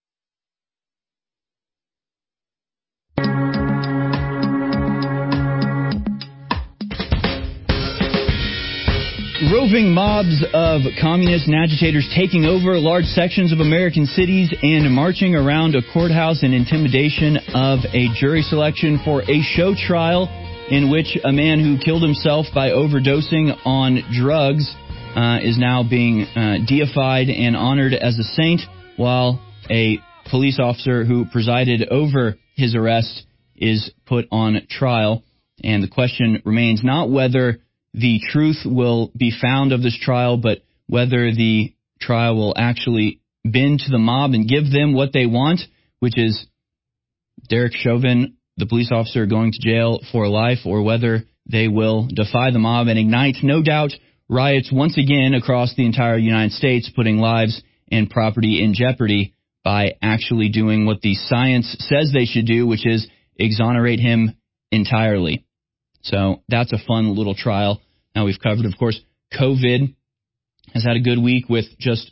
Roving mobs of communists and agitators taking over large sections of American cities and marching around a courthouse in intimidation of a jury selection for a show trial in which a man who killed himself by overdosing on drugs is now being deified and honored as a saint, while a police officer who presided over his arrest is put on trial. And the question remains not whether the truth will be found of this trial, but whether the trial will actually bend to the mob and give them what they want, which is Derek Chauvin, the police officer, going to jail for life, or whether they will defy the mob and ignite, no doubt, riots once again across the entire United States, putting lives and property in jeopardy by actually doing what the science says they should do, which is exonerate him entirely. So that's a fun little trial. Now we've covered, of course, COVID has had a good week with just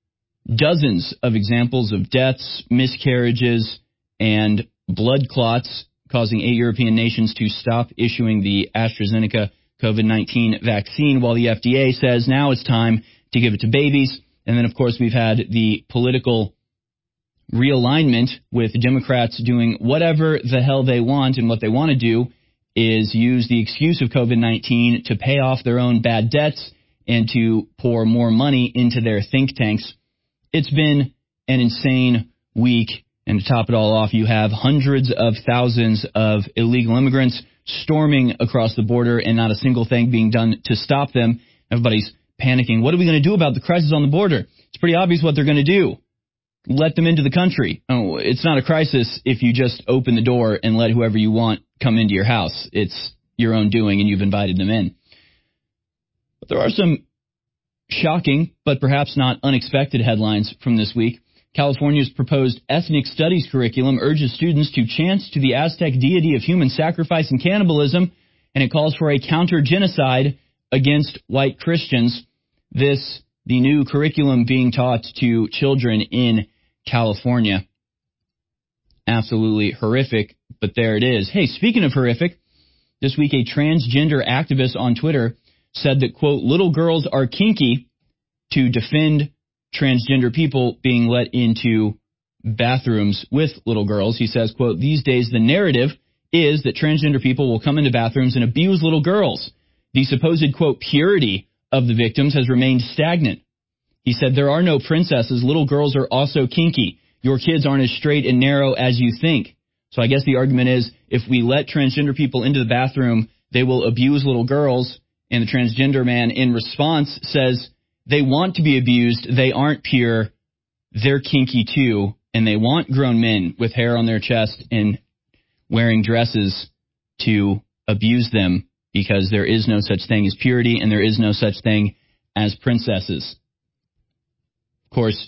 dozens of examples of deaths, miscarriages, and blood clots, causing 8 European nations to stop issuing the AstraZeneca COVID-19 vaccine, while the FDA says now it's time to give it to babies. And then, of course, we've had the political realignment with Democrats doing whatever the hell they want, and what they want to do is use the excuse of COVID-19 to pay off their own bad debts and to pour more money into their think tanks. It's been an insane week, and to top it all off, you have hundreds of thousands of illegal immigrants storming across the border and not a single thing being done to stop them. Everybody's panicking. What are we going to do about the crisis on the border? It's pretty obvious what they're going to do. Let them into the country. Oh, it's not a crisis if you just open the door and let whoever you want come into your house. It's your own doing and you've invited them in. But there are some shocking, but perhaps not unexpected headlines from this week. California's proposed ethnic studies curriculum urges students to chant to the Aztec deity of human sacrifice and cannibalism, and it calls for a counter-genocide against white Christians. This, the new curriculum being taught to children in California. Absolutely horrific, but there it is. Hey, speaking of horrific, this week a transgender activist on Twitter said that, quote, little girls are kinky to defend transgender people being let into bathrooms with little girls. He says, quote, these days the narrative is that transgender people will come into bathrooms and abuse little girls. The supposed, quote, purity of the victims has remained stagnant. He said, there are no princesses. Little girls are also kinky. Your kids aren't as straight and narrow as you think. So I guess the argument is if we let transgender people into the bathroom, they will abuse little girls. And the transgender man in response says they want to be abused. They aren't pure. They're kinky too. And they want grown men with hair on their chest and wearing dresses to abuse them because there is no such thing as purity and there is no such thing as princesses. Of course,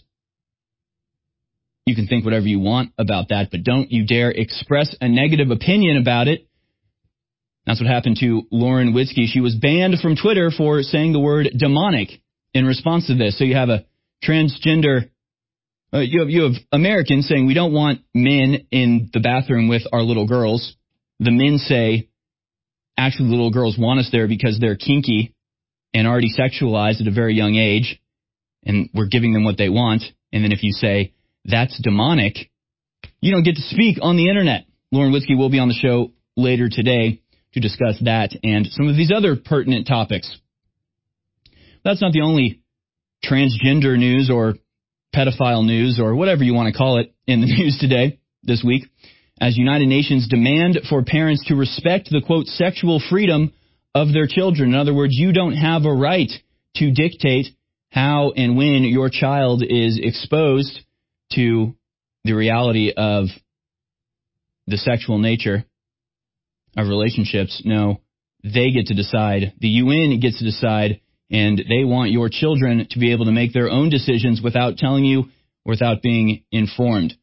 you can think whatever you want about that, but don't you dare express a negative opinion about it. That's what happened to Lauren Witzke. She was banned from Twitter for saying the word demonic in response to this. So you have a transgender, you have Americans saying we don't want men in the bathroom with our little girls. The men say, actually, little girls want us there because they're kinky and already sexualized at a very young age, and we're giving them what they want. And then if you say that's demonic, you don't get to speak on the internet. Lauren Witzke will be on the show later today to discuss that and some of these other pertinent topics. That's not the only transgender news or pedophile news or whatever you want to call it in the news today, this week, as United Nations demand for parents to respect the, quote, sexual freedom of their children. In other words, you don't have a right to dictate how and when your child is exposed to the reality of the sexual nature of relationships. No, they get to decide. The UN gets to decide, and they want your children to be able to make their own decisions without telling you, without being informed.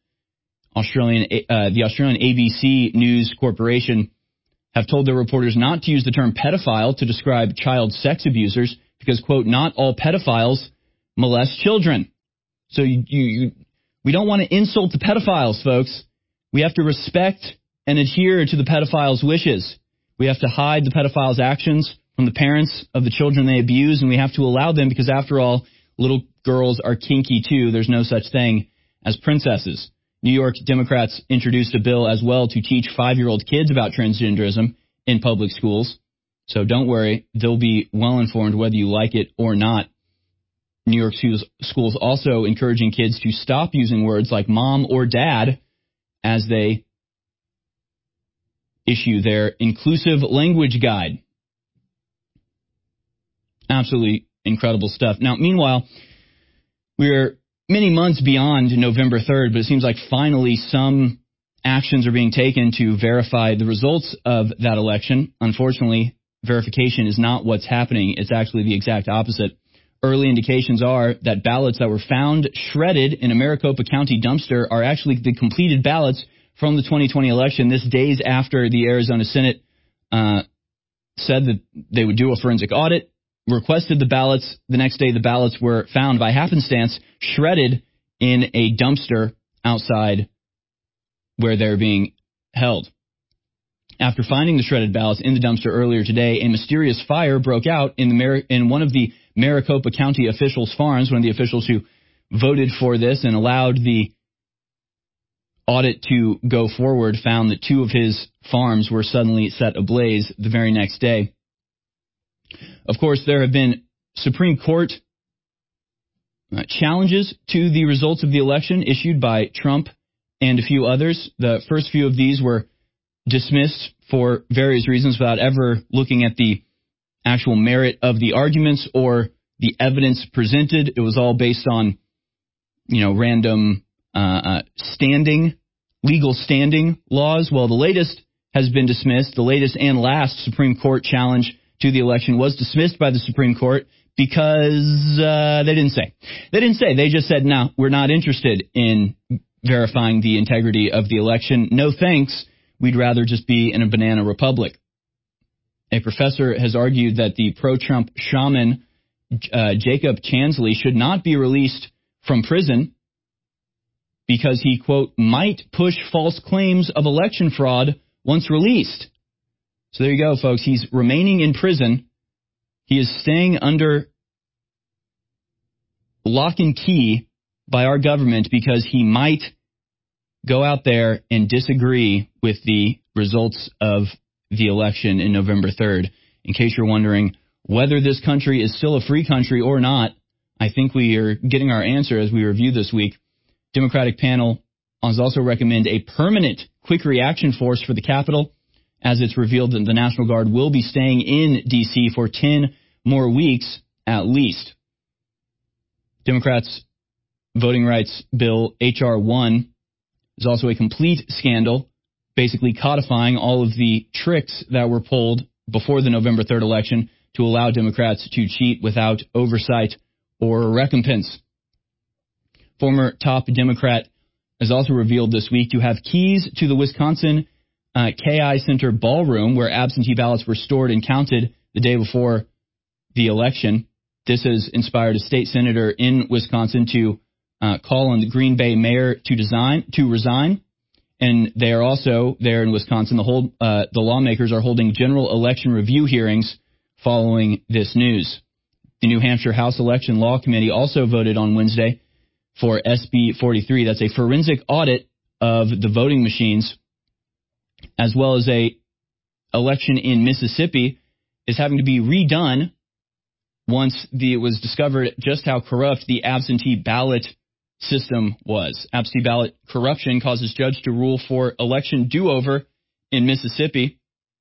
The Australian ABC News Corporation have told their reporters not to use the term pedophile to describe child sex abusers because, quote, not all pedophiles molest children. So we don't want to insult the pedophiles, folks. We have to respect and adhere to the pedophile's wishes. We have to hide the pedophile's actions from the parents of the children they abuse, and we have to allow them because, after all, little girls are kinky too. There's no such thing as princesses. New York Democrats introduced a bill as well to teach 5-year-old kids about transgenderism in public schools. So don't worry, they'll be well informed whether you like it or not. New York schools also encouraging kids to stop using words like mom or dad as they issue their inclusive language guide. Absolutely incredible stuff. Now, meanwhile, we're many months beyond November 3rd, but it seems like finally some actions are being taken to verify the results of that election. Unfortunately, verification is not what's happening. It's actually the exact opposite. Early indications are that ballots that were found shredded in a Maricopa County dumpster are actually the completed ballots from the 2020 election. This days after the Arizona Senate said that they would do a forensic audit, requested the ballots. The next day, the ballots were found by happenstance shredded in a dumpster outside where they're being held. After finding the shredded ballots in the dumpster earlier today, a mysterious fire broke out in one of the Maricopa County officials' farms. One of the officials who voted for this and allowed the audit to go forward found that 2 of his farms were suddenly set ablaze the very next day. Of course, there have been Supreme Court challenges to the results of the election issued by Trump and a few others. The first few of these were dismissed for various reasons without ever looking at the actual merit of the arguments or the evidence presented. It was all based on, random legal standing laws. Well, the latest has been dismissed. The latest and last Supreme Court challenge to the election was dismissed by the Supreme Court because they didn't say. They didn't say. They just said, no, we're not interested in verifying the integrity of the election. No thanks. We'd rather just be in a banana republic. A professor has argued that the pro-Trump shaman Jacob Chansley should not be released from prison because he, quote, might push false claims of election fraud once released. So there you go, folks. He's remaining in prison. He is staying under lock and key by our government because he might go out there and disagree with the results of the election in November 3rd. In case you're wondering whether this country is still a free country or not, I think we are getting our answer as we review this week. Democratic panel has also recommended a permanent quick reaction force for the Capitol, as it's revealed that the National Guard will be staying in D.C. for 10 more weeks at least. Democrats' voting rights bill, H.R. 1, is also a complete scandal, basically codifying all of the tricks that were pulled before the November 3rd election to allow Democrats to cheat without oversight or recompense. Former top Democrat is also revealed this week to have keys to the Wisconsin KI Center ballroom where absentee ballots were stored and counted the day before the election. This has inspired a state senator in Wisconsin to call on the Green Bay mayor to resign. And they are also there in Wisconsin. The lawmakers are holding general election review hearings following this news. The New Hampshire House Election Law Committee also voted on Wednesday for SB 43. That's a forensic audit of the voting machines, as well as a election in Mississippi is having to be redone once it was discovered just how corrupt the absentee ballot system was. Absentee ballot corruption causes judge to rule for election do-over in Mississippi.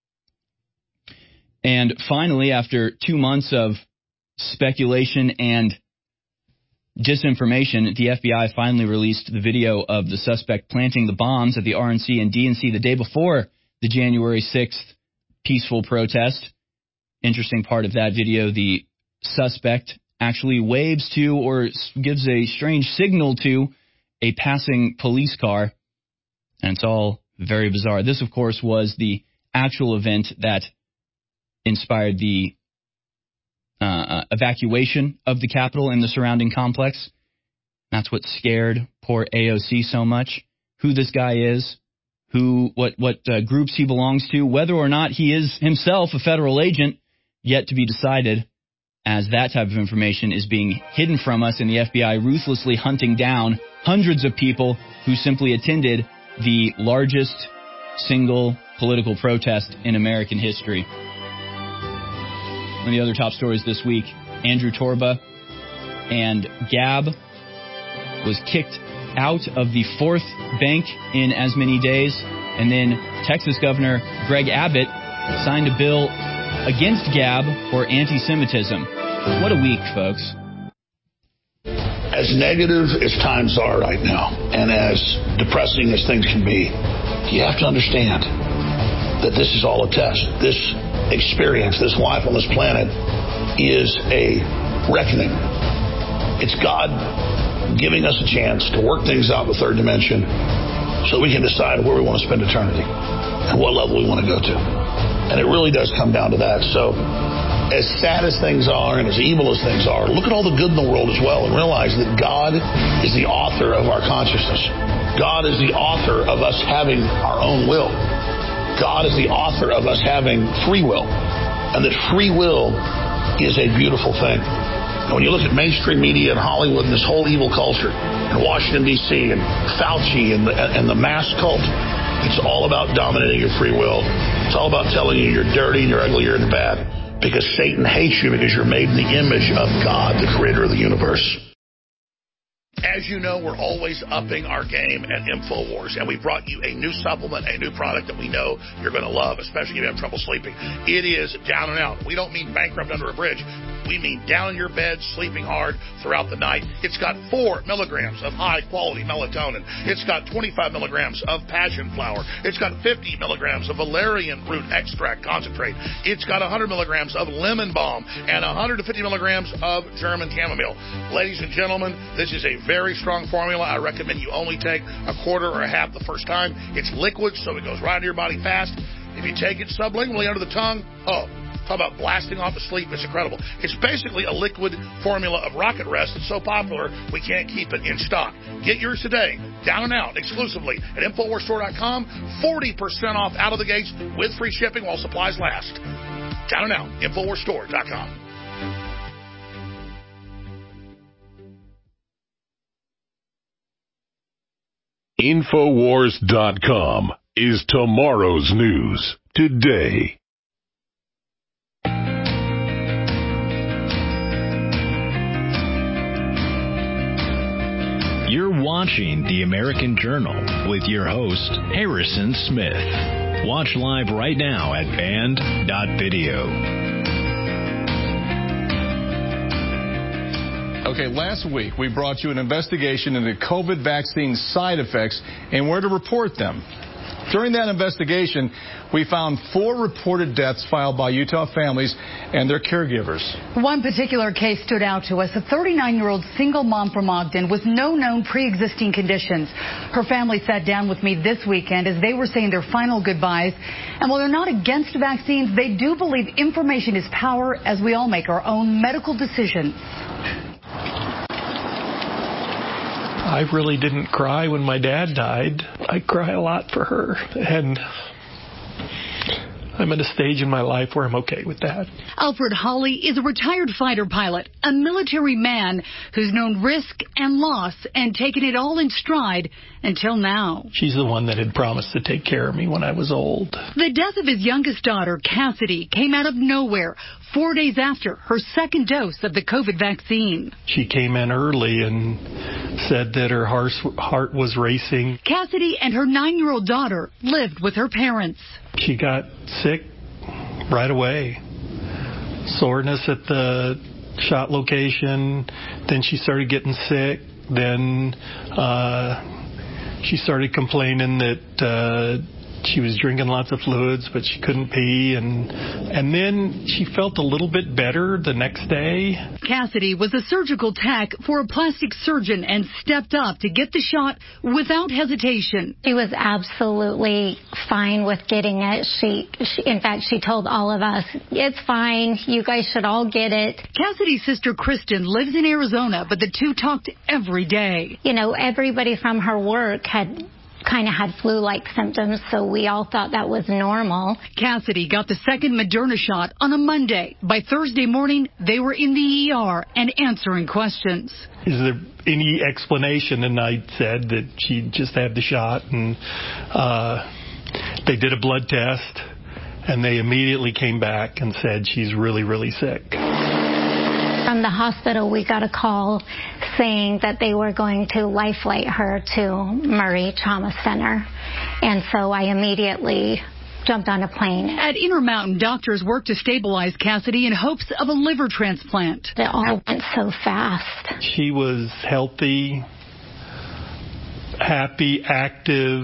And finally, after 2 months of speculation and disinformation, the FBI finally released the video of the suspect planting the bombs at the RNC and DNC the day before the January 6th peaceful protest. Interesting part of that video, the suspect actually waves to or gives a strange signal to a passing police car. And it's all very bizarre. This, of course, was the actual event that inspired the evacuation of the Capitol and the surrounding complex. That's what scared poor AOC so much. Who this guy is, what groups he belongs to, whether or not he is himself a federal agent, yet to be decided, as that type of information is being hidden from us and the FBI ruthlessly hunting down hundreds of people who simply attended the largest single political protest in American history. One of the other top stories this week, Andrew Torba and Gab was kicked out of the fourth bank in as many days. And then Texas Governor Greg Abbott signed a bill against Gab for anti-Semitism. What a week, folks. As negative as times are right now, and as depressing as things can be, you have to understand that this is all a test. This experience, this life on this planet, is a reckoning. It's God giving us a chance to work things out in the third dimension so we can decide where we want to spend eternity and what level we want to go to. And it really does come down to that. So as sad as things are and as evil as things are, look at all the good in the world as well and realize that God is the author of our consciousness. God is the author of us having our own will. God is the author of us having free will. And that free will is a beautiful thing. And when you look at mainstream media and Hollywood and this whole evil culture and Washington, D.C. and Fauci and the mass cult, it's all about dominating your free will. It's all about telling you you're dirty and you're ugly, you're bad. Because Satan hates you because you're made in the image of God, the creator of the universe. As you know, we're always upping our game at InfoWars, and we brought you a new supplement, a new product that we know you're going to love, especially if you have trouble sleeping. It is down and out. We don't mean bankrupt under a bridge. we mean down in your bed, sleeping hard throughout the night. It's got 4 milligrams of high-quality melatonin. It's got 25 milligrams of passion flower. It's got 50 milligrams of valerian root extract concentrate. It's got 100 milligrams of lemon balm and 150 milligrams of German chamomile. Ladies and gentlemen, this is a very strong formula. I recommend you only take a quarter or a half the first time. It's liquid, so it goes right into your body fast. If you take it sublingually under the tongue, talk about blasting off to sleep. It's incredible. It's basically a liquid formula of Rocket Rest. It's so popular, we can't keep it in stock. Get yours today, down and out, exclusively at InfoWarsStore.com. 40% off out of the gates with free shipping while supplies last. Down and out, InfoWarsStore.com. Infowars.com is tomorrow's news today. You're watching The American Journal with your host, Harrison Smith. Watch live right now at band.video. Okay, last week we brought you an investigation into COVID vaccine side effects and where to report them. During that investigation, we found 4 reported deaths filed by Utah families and their caregivers. One particular case stood out to us, a 39-year-old single mom from Ogden with no known pre-existing conditions. Her family sat down with me this weekend as they were saying their final goodbyes. And while they're not against vaccines, they do believe information is power as we all make our own medical decisions. I really didn't cry when my dad died. I cry a lot for her, and I'm at a stage in my life where I'm okay with that. Alfred Hawley is a retired fighter pilot, a military man who's known risk and loss and taken it all in stride until now. She's the one that had promised to take care of me when I was old. The death of his youngest daughter, Cassidy, came out of nowhere 4 days after her second dose of the COVID vaccine. She came in early and said that her heart was racing. Cassidy and her 9-year-old daughter lived with her parents. She got sick right away. Soreness at the shot location. Then she started getting sick. Then she started complaining that she was drinking lots of fluids, but she couldn't pee, and then she felt a little bit better the next day. Cassidy was a surgical tech for a plastic surgeon and stepped up to get the shot without hesitation. She was absolutely fine with getting it. In fact, she told all of us, it's fine, you guys should all get it. Cassidy's sister Kristen lives in Arizona, but the two talked every day. You know, everybody from her work had flu-like symptoms, so we all thought that was normal. Cassidy got the second Moderna shot on a Monday. By Thursday morning, they were in the ER and answering questions. Is there any explanation? And I said that she just had the shot, and they did a blood test, and they immediately came back and said she's really, really sick. From the hospital, we got a call saying that they were going to life-flight her to Murray Trauma Center. And so I immediately jumped on a plane. At Intermountain, doctors worked to stabilize Cassidy in hopes of a liver transplant. It all went so fast. She was healthy, happy, active,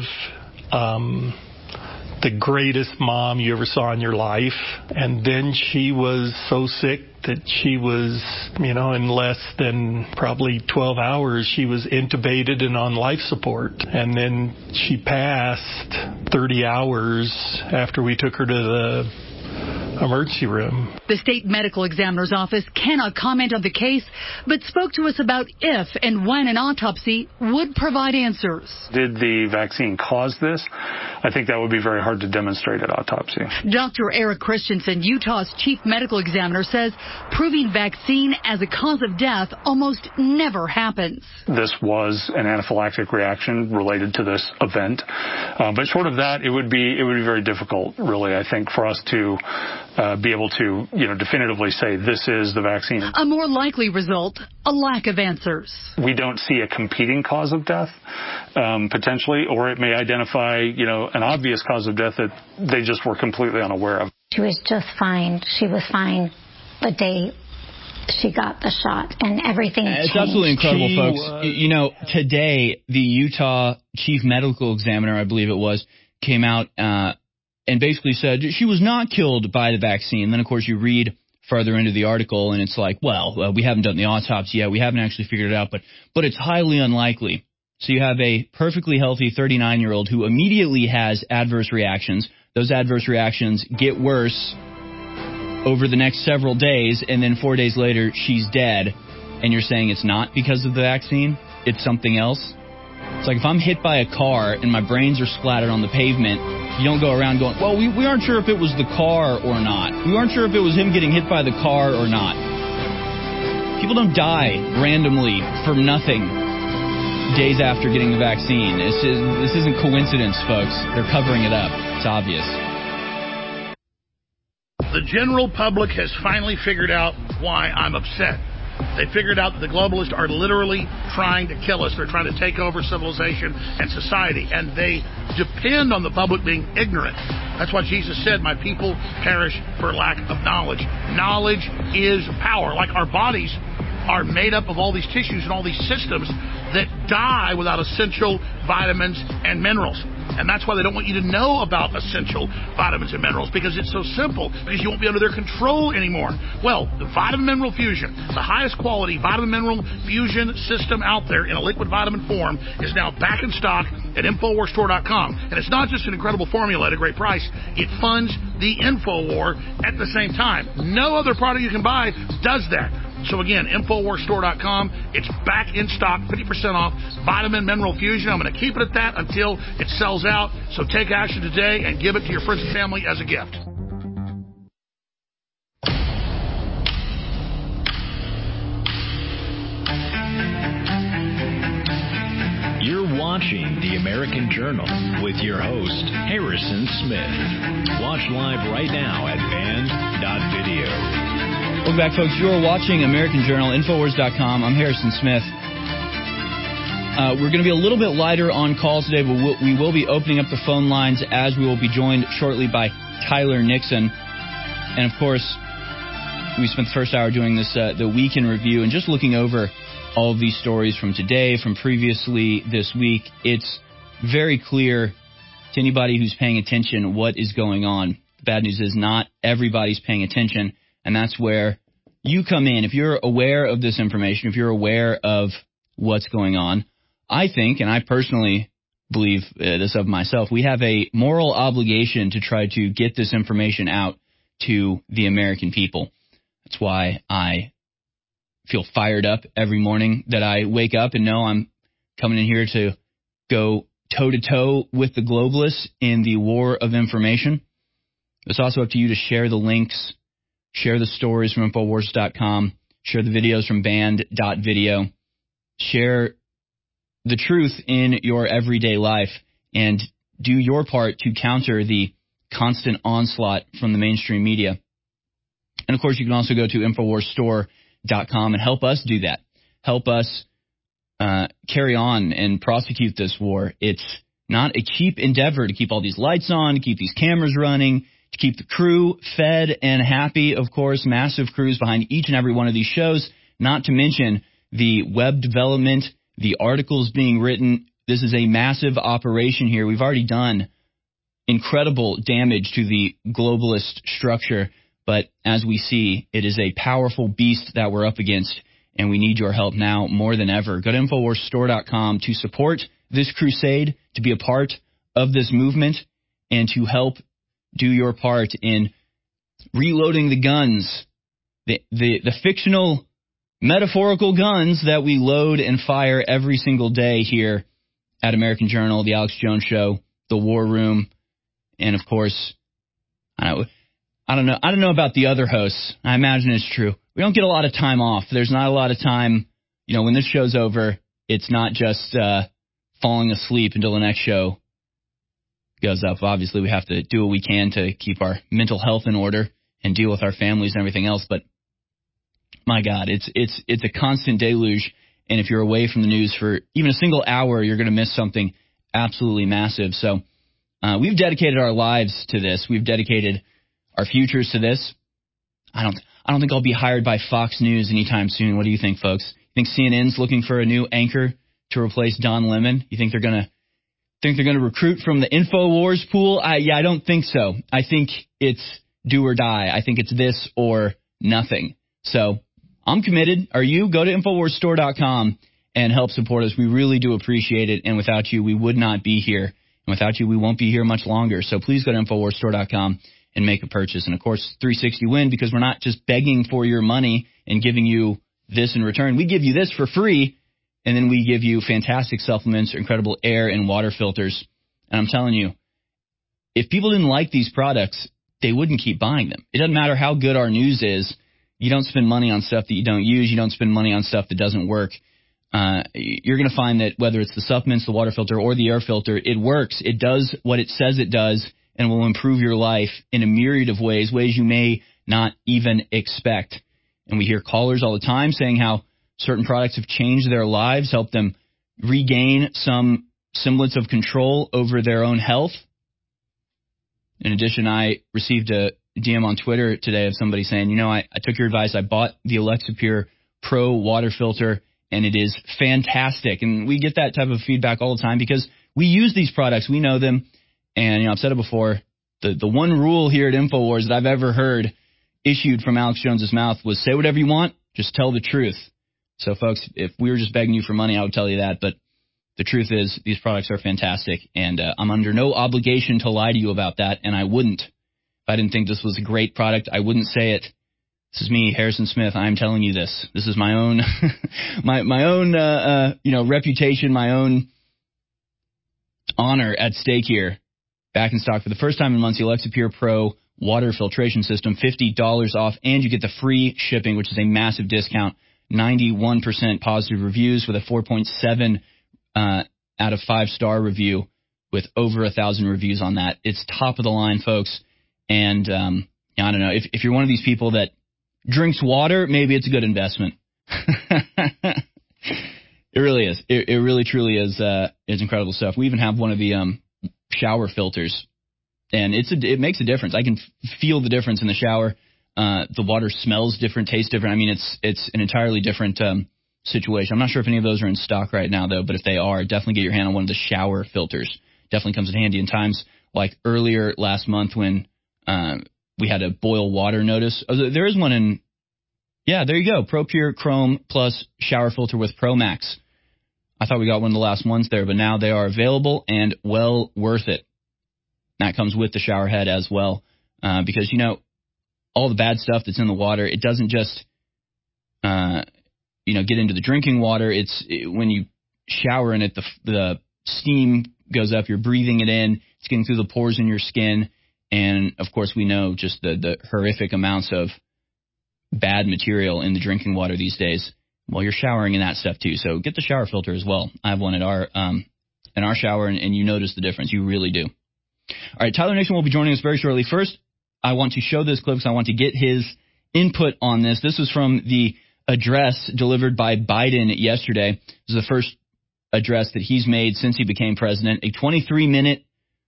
the greatest mom you ever saw in your life. And then she was so sick that she was, in less than probably 12 hours, she was intubated and on life support. And then she passed 30 hours after we took her to the emergency room. The state medical examiner's office cannot comment on the case, but spoke to us about if and when an autopsy would provide answers. Did the vaccine cause this? I think that would be very hard to demonstrate at autopsy. Dr. Eric Christensen, Utah's chief medical examiner, says proving vaccine as a cause of death almost never happens. This was an anaphylactic reaction related to this event. But short of that, it would be very difficult, really, I think, for us to be able to, definitively say this is the vaccine. A more likely result, a lack of answers. We don't see a competing cause of death, potentially, or it may identify, an obvious cause of death that they just were completely unaware of. She was just fine. She was fine the day she got the shot, and everything changed. It's absolutely incredible, folks. You know, today, the Utah chief medical examiner, I believe it was, came out and basically said she was not killed by the vaccine. Then, of course, you read further into the article, and it's like, well, we haven't done the autopsy yet. We haven't actually figured it out, but it's highly unlikely. So you have a perfectly healthy 39-year-old who immediately has adverse reactions. Those adverse reactions get worse over the next several days, and then 4 days later, she's dead. And you're saying it's not because of the vaccine? It's something else? It's like if I'm hit by a car and my brains are splattered on the pavement, you don't go around going, well, we aren't sure if it was the car or not. We aren't sure if it was him getting hit by the car or not. People don't die randomly from nothing days after getting the vaccine. This isn't coincidence, folks. They're covering it up. It's obvious. The general public has finally figured out why I'm upset. They figured out that the globalists are literally trying to kill us. They're trying to take over civilization and society, and they depend on the public being ignorant. That's why Jesus said, my people perish for lack of knowledge. Knowledge is power. Like our bodies are made up of all these tissues and all these systems that die without essential vitamins and minerals. And that's why they don't want you to know about essential vitamins and minerals, because it's so simple, because you won't be under their control anymore. Well, the Vitamin Mineral Fusion, the highest quality vitamin mineral fusion system out there in a liquid vitamin form, is now back in stock at InfoWarsStore.com. And it's not just an incredible formula at a great price, it funds the InfoWar at the same time. No other product you can buy does that. So again, InfoWarsStore.com. It's back in stock, 50% off Vitamin Mineral Fusion. I'm going to keep it at that until it sells out. So take action today and give it to your friends and family as a gift. You're watching The American Journal with your host, Harrison Smith. Watch live right now at band.video. Welcome back, folks. You're watching American Journal, Infowars.com. I'm Harrison Smith. We're going to be a little bit lighter on calls today, but we will be opening up the phone lines as we will be joined shortly by Tyler Nixon. And, of course, we spent the first hour doing this, the week in review, and just looking over all of these stories from today, from previously this week. It's very clear to anybody who's paying attention what is going on. The bad news is not everybody's paying attention. And that's where you come in. If you're aware of this information, if you're aware of what's going on, I think, and I personally believe this of myself, we have a moral obligation to try to get this information out to the American people. That's why I feel fired up every morning that I wake up and know I'm coming in here to go toe-to-toe with the globalists in the war of information. It's also up to you to share the links, share the stories from Infowars.com, share the videos from band.video, share the truth in your everyday life, and do your part to counter the constant onslaught from the mainstream media. And, of course, you can also go to InfoWarsStore.com and help us do that. Help us carry on and prosecute this war. It's not a cheap endeavor to keep all these lights on, to keep these cameras running, to keep the crew fed and happy, of course, massive crews behind each and every one of these shows, not to mention the web development, the articles being written. This is a massive operation here. We've already done incredible damage to the globalist structure, but as we see, it is a powerful beast that we're up against, and we need your help now more than ever. Go to InfoWarsStore.com to support this crusade, to be a part of this movement, and to help do your part in reloading the guns, the fictional, metaphorical guns that we load and fire every single day here at American Journal, The Alex Jones Show, The War Room, and, of course, I don't know about the other hosts. I imagine it's true. We don't get a lot of time off. There's not a lot of time. You know, when this show's over, it's not just falling asleep until the next show goes up. Obviously, we have to do what we can to keep our mental health in order and deal with our families and everything else. But my God, it's a constant deluge. And if you're away from the news for even a single hour, you're going to miss something absolutely massive. So we've dedicated our lives to this. We've dedicated our futures to this. I I don't think I'll be hired by Fox News anytime soon. What do you think, folks? You think CNN's looking for a new anchor to replace Don Lemon? You think they're going to recruit from the InfoWars pool? I don't think so. I think it's do or die. I think it's this or nothing. So I'm committed. Are you? Go to InfoWarsStore.com and help support us. We really do appreciate it. And without you, we would not be here. And without you, we won't be here much longer. So please go to InfoWarsStore.com and make a purchase. And, of course, 360 Win, because we're not just begging for your money and giving you this in return. We give you this for free, and then we give you fantastic supplements, incredible air and water filters. And I'm telling you, if people didn't like these products, they wouldn't keep buying them. It doesn't matter how good our news is. You don't spend money on stuff that you don't use. You don't spend money on stuff that doesn't work. You're going to find that whether it's the supplements, the water filter, or the air filter, it works. It does what it says it does and will improve your life in a myriad of ways you may not even expect. And we hear callers all the time saying how certain products have changed their lives, helped them regain some semblance of control over their own health. In addition, I received a DM on Twitter today of somebody saying, I took your advice. I bought the Alexa Pure Pro water filter, and it is fantastic. And we get that type of feedback all the time because we use these products. We know them. And, I've said it before, the one rule here at InfoWars that I've ever heard issued from Alex Jones's mouth was say whatever you want, just tell the truth. So, folks, if we were just begging you for money, I would tell you that. But the truth is these products are fantastic, and I'm under no obligation to lie to you about that, and I wouldn't. If I didn't think this was a great product, I wouldn't say it. This is me, Harrison Smith. I'm telling you this. This is my own my own reputation, my own honor at stake here. Back in stock for the first time in months, the Alexa Pure Pro water filtration system, $50 off, and you get the free shipping, which is a massive discount. 91% positive reviews with a 4.7 out of 5-star review with over 1,000 reviews on that. It's top of the line, folks. And I don't know, if you're one of these people that drinks water, maybe it's a good investment. It really is. It really, truly is incredible stuff. We even have one of the shower filters, and it makes a difference. I can feel the difference in the shower. The water smells different, tastes different. I mean, it's an entirely different situation. I'm not sure if any of those are in stock right now, though, but if they are, definitely get your hand on one of the shower filters. Definitely comes in handy in times like earlier last month when we had a boil water notice. Oh, there is one in, there you go, Pro Pure Chrome Plus shower filter with Pro Max. I thought we got one of the last ones there, but now they are available and well worth it. That comes with the shower head as well, because, all the bad stuff that's in the water, it doesn't just, get into the drinking water. When you shower in it, the steam goes up, you're breathing it in, it's getting through the pores in your skin. And, of course, we know just the horrific amounts of bad material in the drinking water these days. Well, you're showering in that stuff, too. So get the shower filter as well. I have one in our shower, and you notice the difference. You really do. All right, Tyler Nixon will be joining us very shortly. First, I want to show this clip because I want to get his input on this. This was from the address delivered by Biden yesterday. This is the first address that he's made since he became president. A 23-minute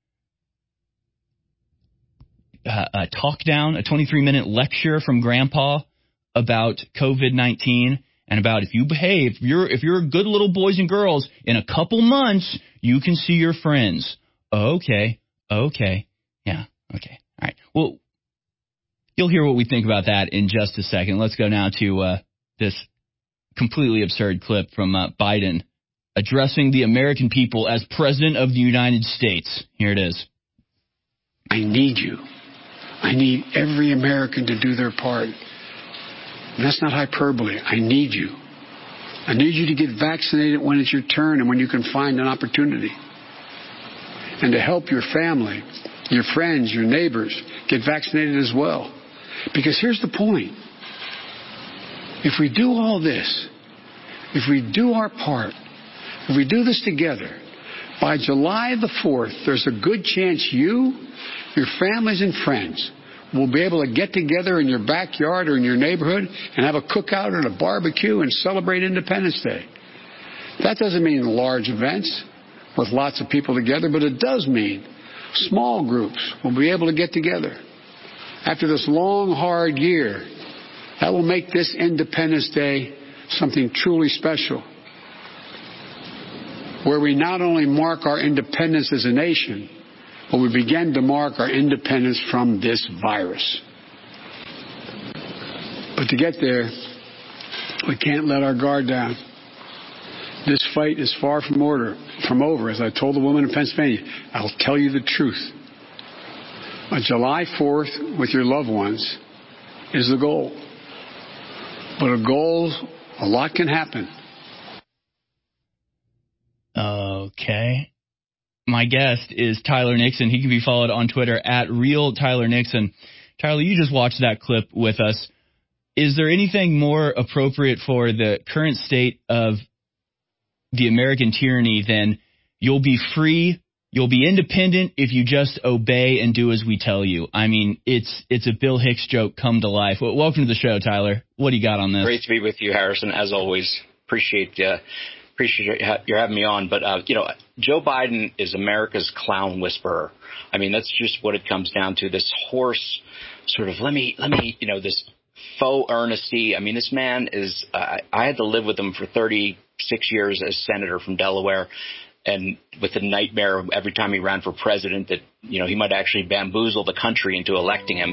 talk down, a 23-minute lecture from Grandpa about COVID-19 and about if you behave, if you're good little boys and girls, in a couple months, you can see your friends. Okay. Yeah, okay. All right. Well, you'll hear what we think about that in just a second. Let's go now to this completely absurd clip from Biden addressing the American people as President of the United States. Here it is. I need you. I need every American to do their part. And that's not hyperbole. I need you. I need you to get vaccinated when it's your turn and when you can find an opportunity. And to help your family, your friends, your neighbors get vaccinated as well. Because here's the point. If we do all this, if we do our part, if we do this together, by July the 4th, there's a good chance you, your families and friends will be able to get together in your backyard or in your neighborhood and have a cookout and a barbecue and celebrate Independence Day. That doesn't mean large events with lots of people together, but it does mean small groups will be able to get together. After this long, hard year, That will make this Independence Day something truly special, where we not only mark our independence as a nation, but we begin to mark our independence from this virus. But to get there, we can't let our guard down. This fight is far from over. As I told the woman in Pennsylvania, I'll tell you the truth. On July 4th, with your loved ones, is the goal. But a lot can happen. Okay. My guest is Tyler Nixon. He can be followed on Twitter at @RealTylerNixon. Tyler, you just watched that clip with us. Is there anything more appropriate for the current state of the American tyranny than you'll be free, you'll be independent if you just obey and do as we tell you? I mean, it's a Bill Hicks joke come to life. Well, welcome to the show, Tyler. What do you got on this? Great to be with you, Harrison, as always. Appreciate you having me on. But, Joe Biden is America's clown whisperer. I mean, that's just what it comes down to, this hoarse sort of, let me, this faux earnesty. I mean, this man is, I had to live with him for 36 years as senator from Delaware, and with the nightmare every time he ran for president that, he might actually bamboozle the country into electing him.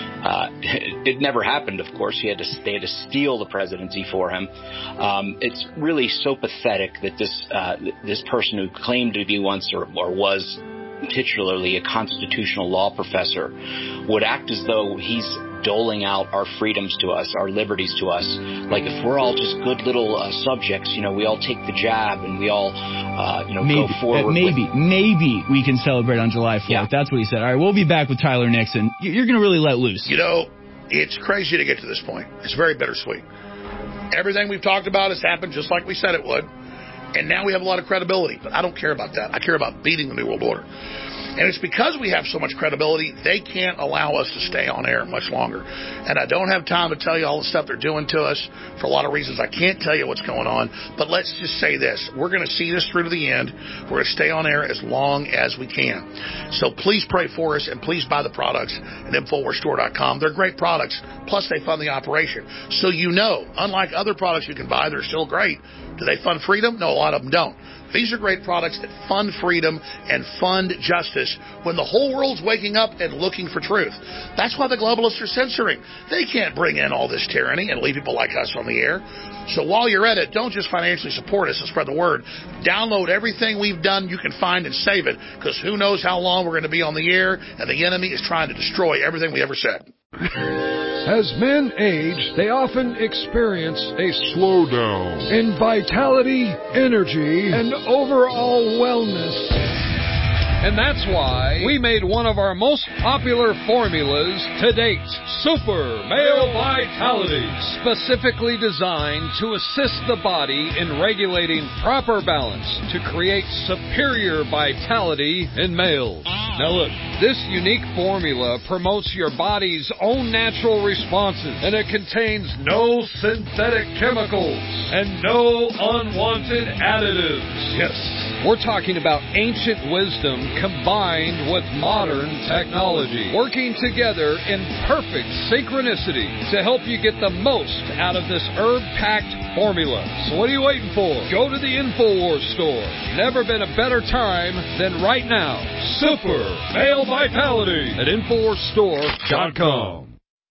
It never happened, of course. They had to steal the presidency for him. It's really so pathetic that this person who claimed to be once or was titularly a constitutional law professor would act as though he's doling out our freedoms to us, our liberties to us. Like if we're all just good little subjects, we all take the jab and we all, go forward. Maybe we can celebrate on July 4th. Yeah. That's what he said. All right, we'll be back with Tyler Nixon. You're going to really let loose. It's crazy to get to this point. It's very bittersweet. Everything we've talked about has happened just like we said it would. And now we have a lot of credibility. But I don't care about that. I care about beating the New World Order. And it's because we have so much credibility, they can't allow us to stay on air much longer. And I don't have time to tell you all the stuff they're doing to us for a lot of reasons. I can't tell you what's going on. But let's just say this. We're going to see this through to the end. We're going to stay on air as long as we can. So please pray for us and please buy the products at InfoWarsStore.com. They're great products. Plus, they fund the operation. So unlike other products you can buy, they're still great. Do they fund freedom? No, a lot of them don't. These are great products that fund freedom and fund justice when the whole world's waking up and looking for truth. That's why the globalists are censoring. They can't bring in all this tyranny and leave people like us on the air. So while you're at it, don't just financially support us and spread the word. Download everything we've done you can find and save it, because who knows how long we're going to be on the air, and the enemy is trying to destroy everything we ever said. As men age, they often experience a slowdown in vitality, energy, and overall wellness. And that's why we made one of our most popular formulas to date, Super Male Vitality, specifically designed to assist the body in regulating proper balance to create superior vitality in males. Now look, this unique formula promotes your body's own natural responses, and it contains no synthetic chemicals and no unwanted additives. Yes, we're talking about ancient wisdom combined with modern technology, working together in perfect synchronicity to help you get the most out of this herb-packed formula. So what are you waiting for? Go to the InfoWars store. Never been a better time than right now. Super Male Vitality at InfoWarsStore.com.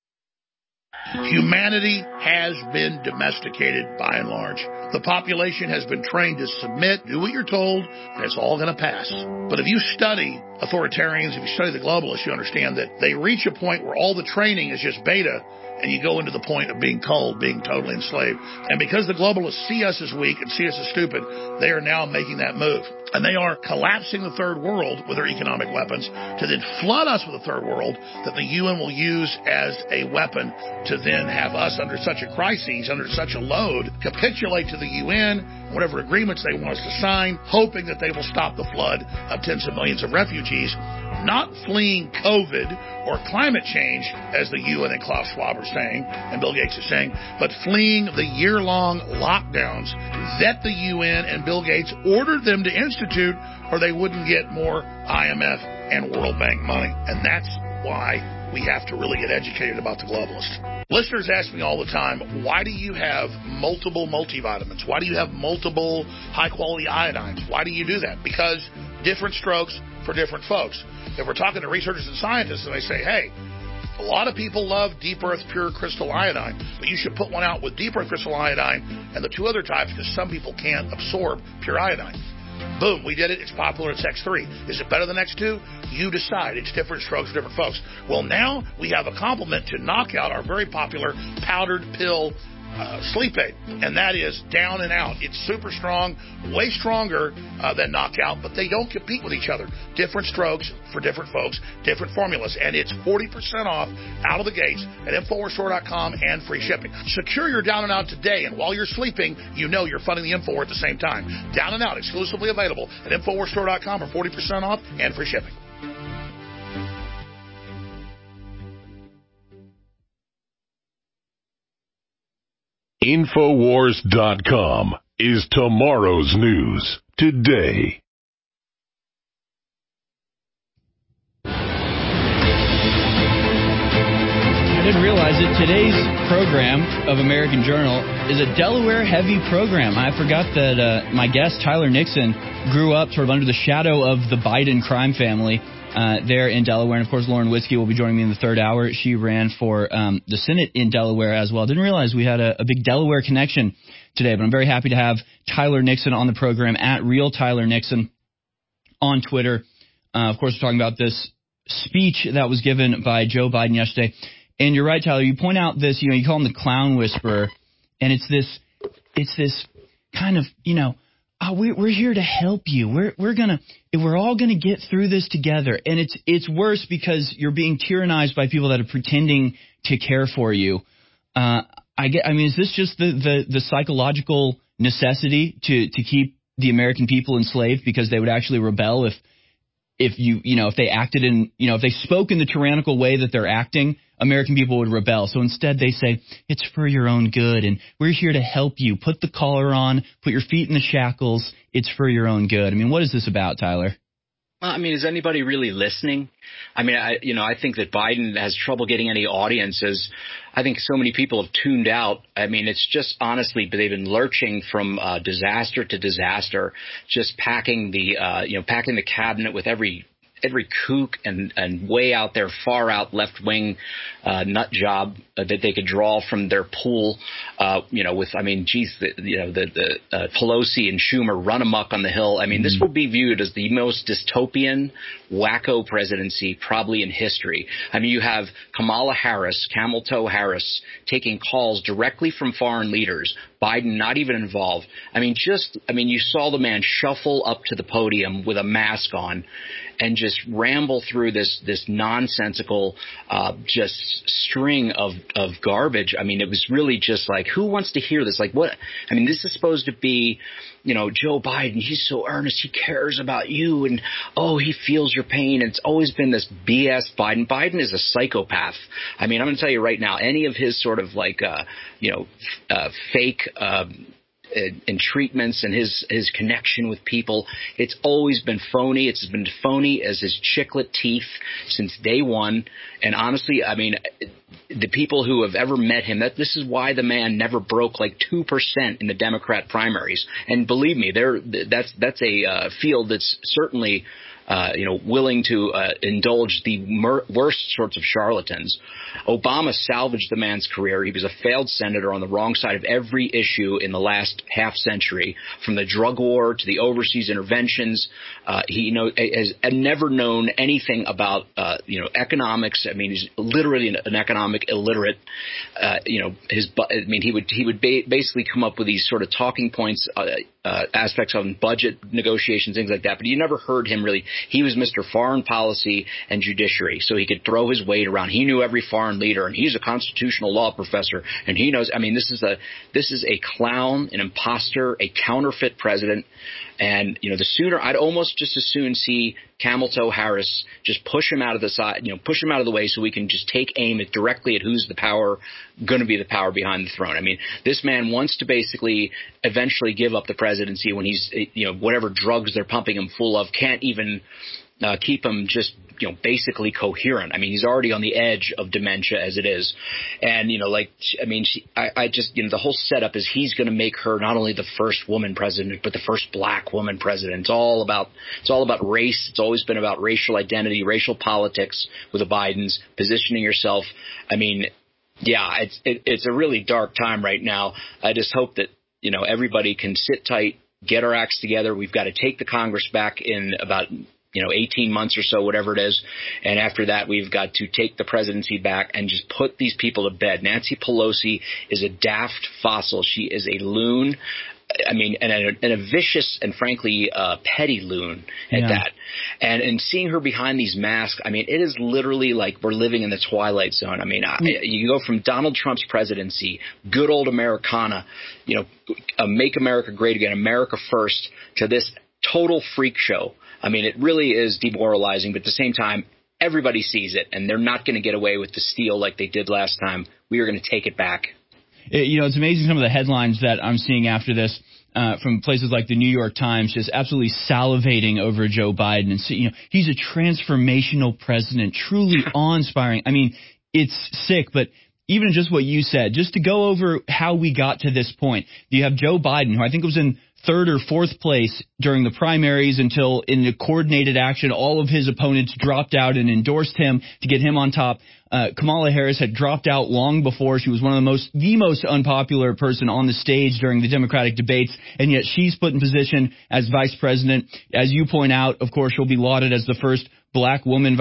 Humanity has been domesticated by and large. The population has been trained to submit, do what you're told, and it's all going to pass. But if you study authoritarians, if you study the globalists, you understand that they reach a point where all the training is just beta, and you go into the point of being cold, being totally enslaved. And because the globalists see us as weak and see us as stupid, they are now making that move. And they are collapsing the third world with their economic weapons to then flood us with a third world that the UN will use as a weapon to then have us under such a crisis, under such a load, capitulate to the UN, whatever agreements they want us to sign, hoping that they will stop the flood of tens of millions of refugees, not fleeing COVID or climate change, as the UN and Klaus Schwab are saying, and Bill Gates is saying, but fleeing the year-long lockdowns that the UN and Bill Gates ordered them to institute, or they wouldn't get more IMF and World Bank money. And that's why we have to really get educated about the globalists. Listeners ask me all the time, why do you have multiple multivitamins? Why do you have multiple high-quality iodines? Why do you do that? Because different strokes for different folks. If we're talking to researchers and scientists and they say, hey, a lot of people love Deep Earth Pure Crystal Iodine, but you should put one out with Deep Earth Crystal Iodine and the two other types because some people can't absorb pure iodine. Boom, we did it. It's popular. It's X3. Is it better than X2? You decide. It's different strokes for different folks. Well, now we have a complement to Knockout, our very popular powdered pill sleep aid, and that is Down and Out. It's super strong, way stronger than Knockout, but they don't compete with each other. Different strokes for different folks, different formulas, and it's 40% off out of the gates at InfoWarsStore.com and free shipping. Secure your Down and Out today, and while you're sleeping, you know you're funding the InfoWars at the same time. Down and Out, exclusively available at InfoWarsStore.com for 40% off and free shipping. Infowars.com is tomorrow's news today. I didn't realize it. Today's program of American Journal is a Delaware-heavy program. I forgot that my guest, Tyler Nixon, grew up sort of under the shadow of the Biden crime family there in Delaware. And, of course, Lauren Witzke will be joining me in the third hour. She ran for the Senate in Delaware as well. Didn't realize we had a big Delaware connection today, but I'm very happy to have Tyler Nixon on the program at Real Tyler Nixon on Twitter. Of course, we're talking about this speech that was given by Joe Biden yesterday. And you're right, Tyler. You point out this, you call him the clown whisperer, and it's this kind of, we're here to help you. We're all gonna get through this together. And it's worse because you're being tyrannized by people that are pretending to care for you. Is this just the psychological necessity to keep the American people enslaved because they would actually rebel if they acted in, if they spoke in the tyrannical way that they're acting, American people would rebel. So instead they say, it's for your own good, and we're here to help you. Put the collar on, put your feet in the shackles. It's for your own good. What is this about, Tyler? Is anybody really listening? I think that Biden has trouble getting any audiences. I think so many people have tuned out. It's just honestly, they've been lurching from disaster to disaster, just packing the cabinet with every kook and way out there, far out left wing nut job that they could draw from their pool. The Pelosi and Schumer run amok on the Hill. This will be viewed as the most dystopian, wacko presidency probably in history. You have Kamala Harris, Camel Toe Harris, taking calls directly from foreign leaders. Biden not even involved. You saw the man shuffle up to the podium with a mask on and just ramble through this nonsensical just string of garbage. It was really just like, who wants to hear this? Like, what? This is supposed to be, Joe Biden, he's so earnest, he cares about you, and he feels your pain. And it's always been this BS. Biden is a psychopath. I'm going to tell you right now, any of his sort of fake and treatments and his connection with people, it's always been phony. It's been phony as his chiclet teeth since day one. And honestly, the people who have ever met him, this is why the man never broke like 2% in the Democrat primaries. And believe me, that's a field that's certainly willing to indulge the worst sorts of charlatans. Obama salvaged the man's career. He was a failed senator on the wrong side of every issue in the last half century, from the drug war to the overseas interventions. He has never known anything about economics. He's literally an economic illiterate. He would basically come up with these sort of talking points, aspects of budget negotiations, things like that. But you never heard him really. He was Mr. Foreign Policy and Judiciary, so he could throw his weight around. He knew every foreign leader, and he's a constitutional law professor, and he knows. This is a clown, an imposter, a counterfeit president. And the sooner, I'd almost just as soon see Camel Toe Harris just push him out of the side, push him out of the way, so we can just take aim directly at who's going to be the power behind the throne. This man wants to basically eventually give up the presidency when he's, whatever drugs they're pumping him full of can't even keep him just basically coherent. I mean, he's already on the edge of dementia as it is. And, the whole setup is he's going to make her not only the first woman president, but the first black woman president. It's all about race. It's always been about racial identity, racial politics with the Bidens, positioning yourself. I mean, yeah, it's a really dark time right now. I just hope that, everybody can sit tight, get our acts together. We've got to take the Congress back in about 18 months or so, whatever it is. And after that, we've got to take the presidency back and just put these people to bed. Nancy Pelosi is a daft fossil. She is a loon. I mean, and a vicious and frankly petty loon at that. And seeing her behind these masks, I mean, it is literally like we're living in the Twilight Zone. I mean, you go from Donald Trump's presidency, good old Americana, make America great again, America first, to this total freak show. I mean, it really is demoralizing, but at the same time, everybody sees it, and they're not going to get away with the steal like they did last time. We are going to take it back. It's amazing some of the headlines that I'm seeing after this from places like the New York Times, just absolutely salivating over Joe Biden. And so, he's a transformational president, truly awe-inspiring. I mean, it's sick, but even just what you said, just to go over how we got to this point, you have Joe Biden, who I think was in third or fourth place during the primaries until in the coordinated action, all of his opponents dropped out and endorsed him to get him on top. Kamala Harris had dropped out long before. She was one of the most unpopular person on the stage during the Democratic debates, and yet she's put in position as vice president. As you point out, of course, she'll be lauded as the first black woman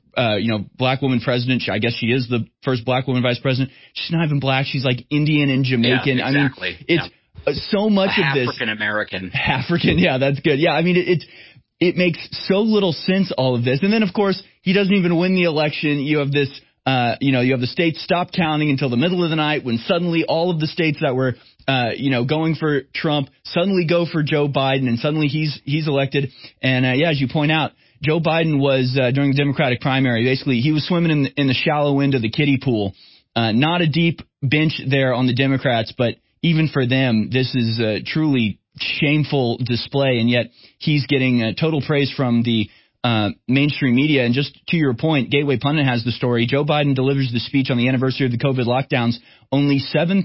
black woman president. I guess she is the first black woman vice president. She's not even black. She's like Indian and Jamaican. Yeah, exactly. I mean, it's so much of this African-American. Yeah, that's good. Yeah, I mean, it makes so little sense, all of this. And then, of course, he doesn't even win the election. You have this, you have the states stop counting until the middle of the night when suddenly all of the states that were, going for Trump suddenly go for Joe Biden, and suddenly he's elected. And, as you point out, Joe Biden was, during the Democratic primary, basically he was swimming in the shallow end of the kiddie pool. Not a deep bench there on the Democrats, but even for them, this is a truly shameful display, and yet he's getting total praise from the mainstream media. And just to your point, Gateway Pundit has the story. Joe Biden delivers the speech on the anniversary of the COVID lockdowns. Only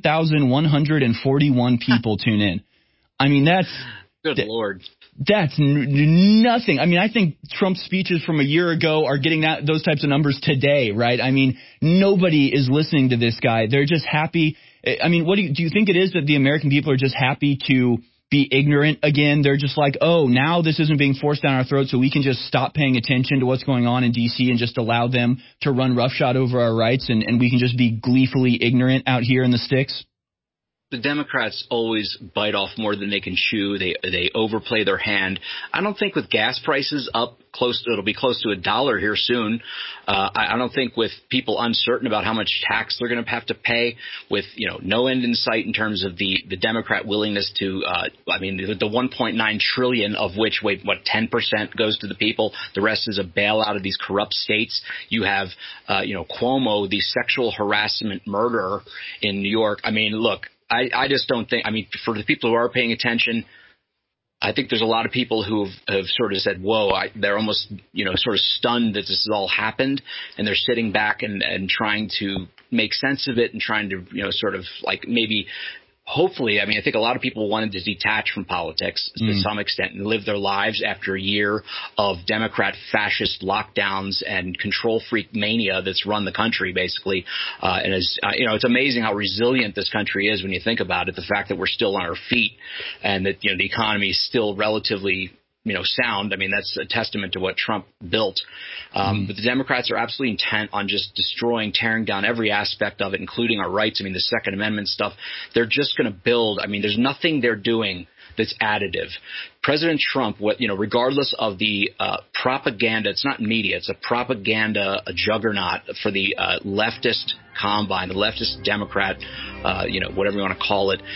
7,141 people tune in. I mean, that's... Good Lord. That's nothing. I mean, I think Trump's speeches from a year ago are getting those types of numbers today, right? I mean, nobody is listening to this guy. They're just happy. I mean, do you think it is that the American people are just happy to be ignorant again? They're just like, oh, now this isn't being forced down our throats, so we can just stop paying attention to what's going on in D.C. and just allow them to run roughshod over our rights, and we can just be gleefully ignorant out here in the sticks? The Democrats always bite off more than they can chew. They overplay their hand. I don't think with gas prices up it'll be close to $1 here soon. I don't think with people uncertain about how much tax they're going to have to pay, with no end in sight in terms of the Democrat willingness to. The 1.9 trillion of which 10% goes to the people. The rest is a bailout of these corrupt states. You have Cuomo, the sexual harassment murderer in New York. I mean, look. I just don't think – I mean, for the people who are paying attention, I think there's a lot of people who have sort of said, whoa, they're almost, sort of stunned that this has all happened, and they're sitting back and trying to make sense of it and trying to, sort of like maybe – hopefully, I mean, I think a lot of people wanted to detach from politics to some extent and live their lives after a year of Democrat fascist lockdowns and control freak mania that's run the country, basically. And it's amazing how resilient this country is when you think about it. The fact that we're still on our feet and that, the economy is still relatively sound. I mean, that's a testament to what Trump built. But the Democrats are absolutely intent on just destroying, tearing down every aspect of it, including our rights. I mean, the Second Amendment stuff. They're just going to build. I mean, there's nothing they're doing that's additive. President Trump, regardless of the propaganda, it's not media, it's a propaganda juggernaut for the leftist combine, the leftist Democrat, whatever you want to call it.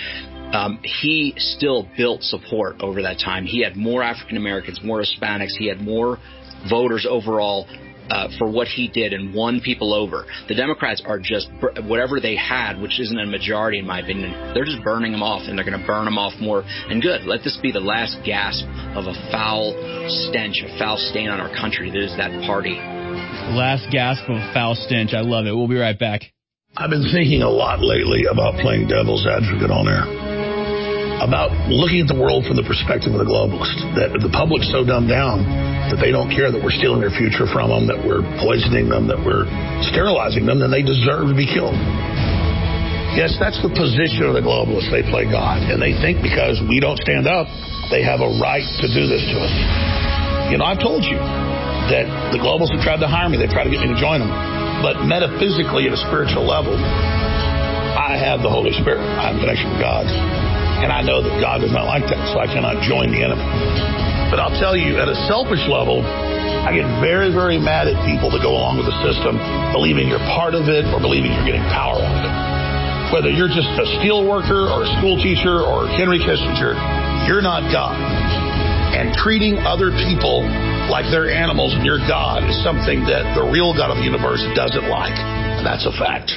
He still built support over that time. He had more African Americans, more Hispanics. He had more voters overall for what he did and won people over. The Democrats are just whatever they had, which isn't a majority in my opinion. They're just burning them off, and they're going to burn them off more. And good. Let this be the last gasp of a foul stench, a foul stain on our country that is that party. last gasp of foul stench. I love it. We'll be right back. I've been thinking a lot lately about playing devil's advocate on air. About looking at the world from the perspective of the globalist. That the public's so dumbed down that they don't care that we're stealing their future from them, that we're poisoning them, that we're sterilizing them, then they deserve to be killed. Yes, that's the position of the globalists. They play God. And they think because we don't stand up, they have a right to do this to us. You know, I've told you that the globalists have tried to hire me. They've tried to get me to join them. But metaphysically, at a spiritual level, I have the Holy Spirit. I have a connection with God. And I know that God does not like that, so I cannot join the enemy. But I'll tell you, at a selfish level, I get very, very mad at people that go along with the system, believing you're part of it or believing you're getting power out of it. Whether you're just a steel worker or a school teacher or Henry Kissinger, you're not God. And treating other people like they're animals and you're God is something that the real God of the universe doesn't like. And that's a fact.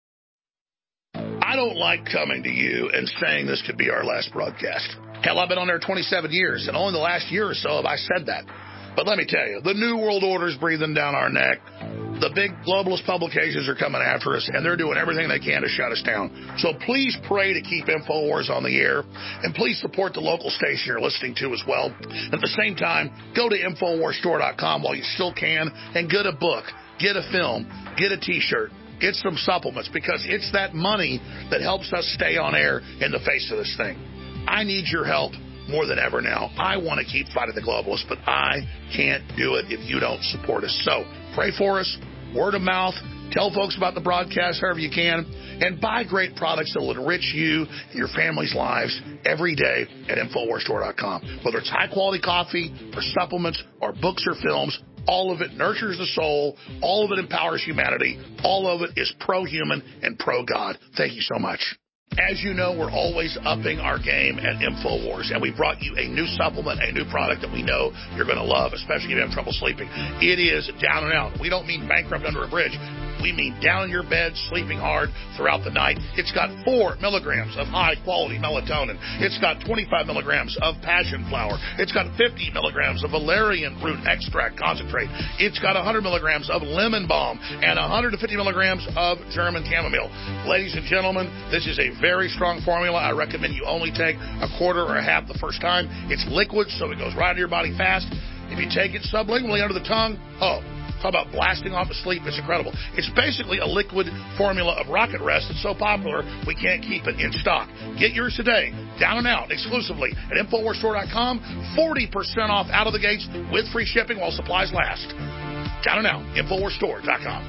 I don't like coming to you and saying this could be our last broadcast. Hell, I've been on there 27 years, and only the last year or so have I said that. But let me tell you, the New World Order is breathing down our neck. The big globalist publications are coming after us, and they're doing everything they can to shut us down. So please pray to keep InfoWars on the air, and please support the local station you're listening to as well. At the same time, go to InfoWarsStore.com while you still can, and get a book, get a film, get a T-shirt. Get some supplements, because it's that money that helps us stay on air in the face of this thing. I need your help more than ever now. I want to keep fighting the globalists, but I can't do it if you don't support us. So pray for us, word of mouth, tell folks about the broadcast however you can, and buy great products that will enrich you and your family's lives every day at InfoWarsStore.com. Whether it's high-quality coffee or supplements or books or films, all of it nurtures the soul. All of it empowers humanity. All of it is pro-human and pro-God. Thank you so much. As you know, we're always upping our game at InfoWars, and we brought you a new supplement, a new product that we know you're going to love, especially if you have trouble sleeping. It is down and out. We don't mean bankrupt under a bridge. We mean down in your bed, sleeping hard throughout the night. It's got 4 milligrams of high-quality melatonin. It's got 25 milligrams of passion flower. It's got 50 milligrams of valerian root extract concentrate. It's got 100 milligrams of lemon balm and 150 milligrams of German chamomile. Ladies and gentlemen, this is a very strong formula. I recommend you only take a quarter or a half the first time. It's liquid, so it goes right into your body fast. If you take it sublingually under the tongue, talk about blasting off to sleep. It's incredible. It's basically a liquid formula of Rocket Rest. It's so popular, we can't keep it in stock. Get yours today, down and out, exclusively at InfoWarsStore.com. 40% off out of the gates with free shipping while supplies last. Down and out, InfoWarsStore.com.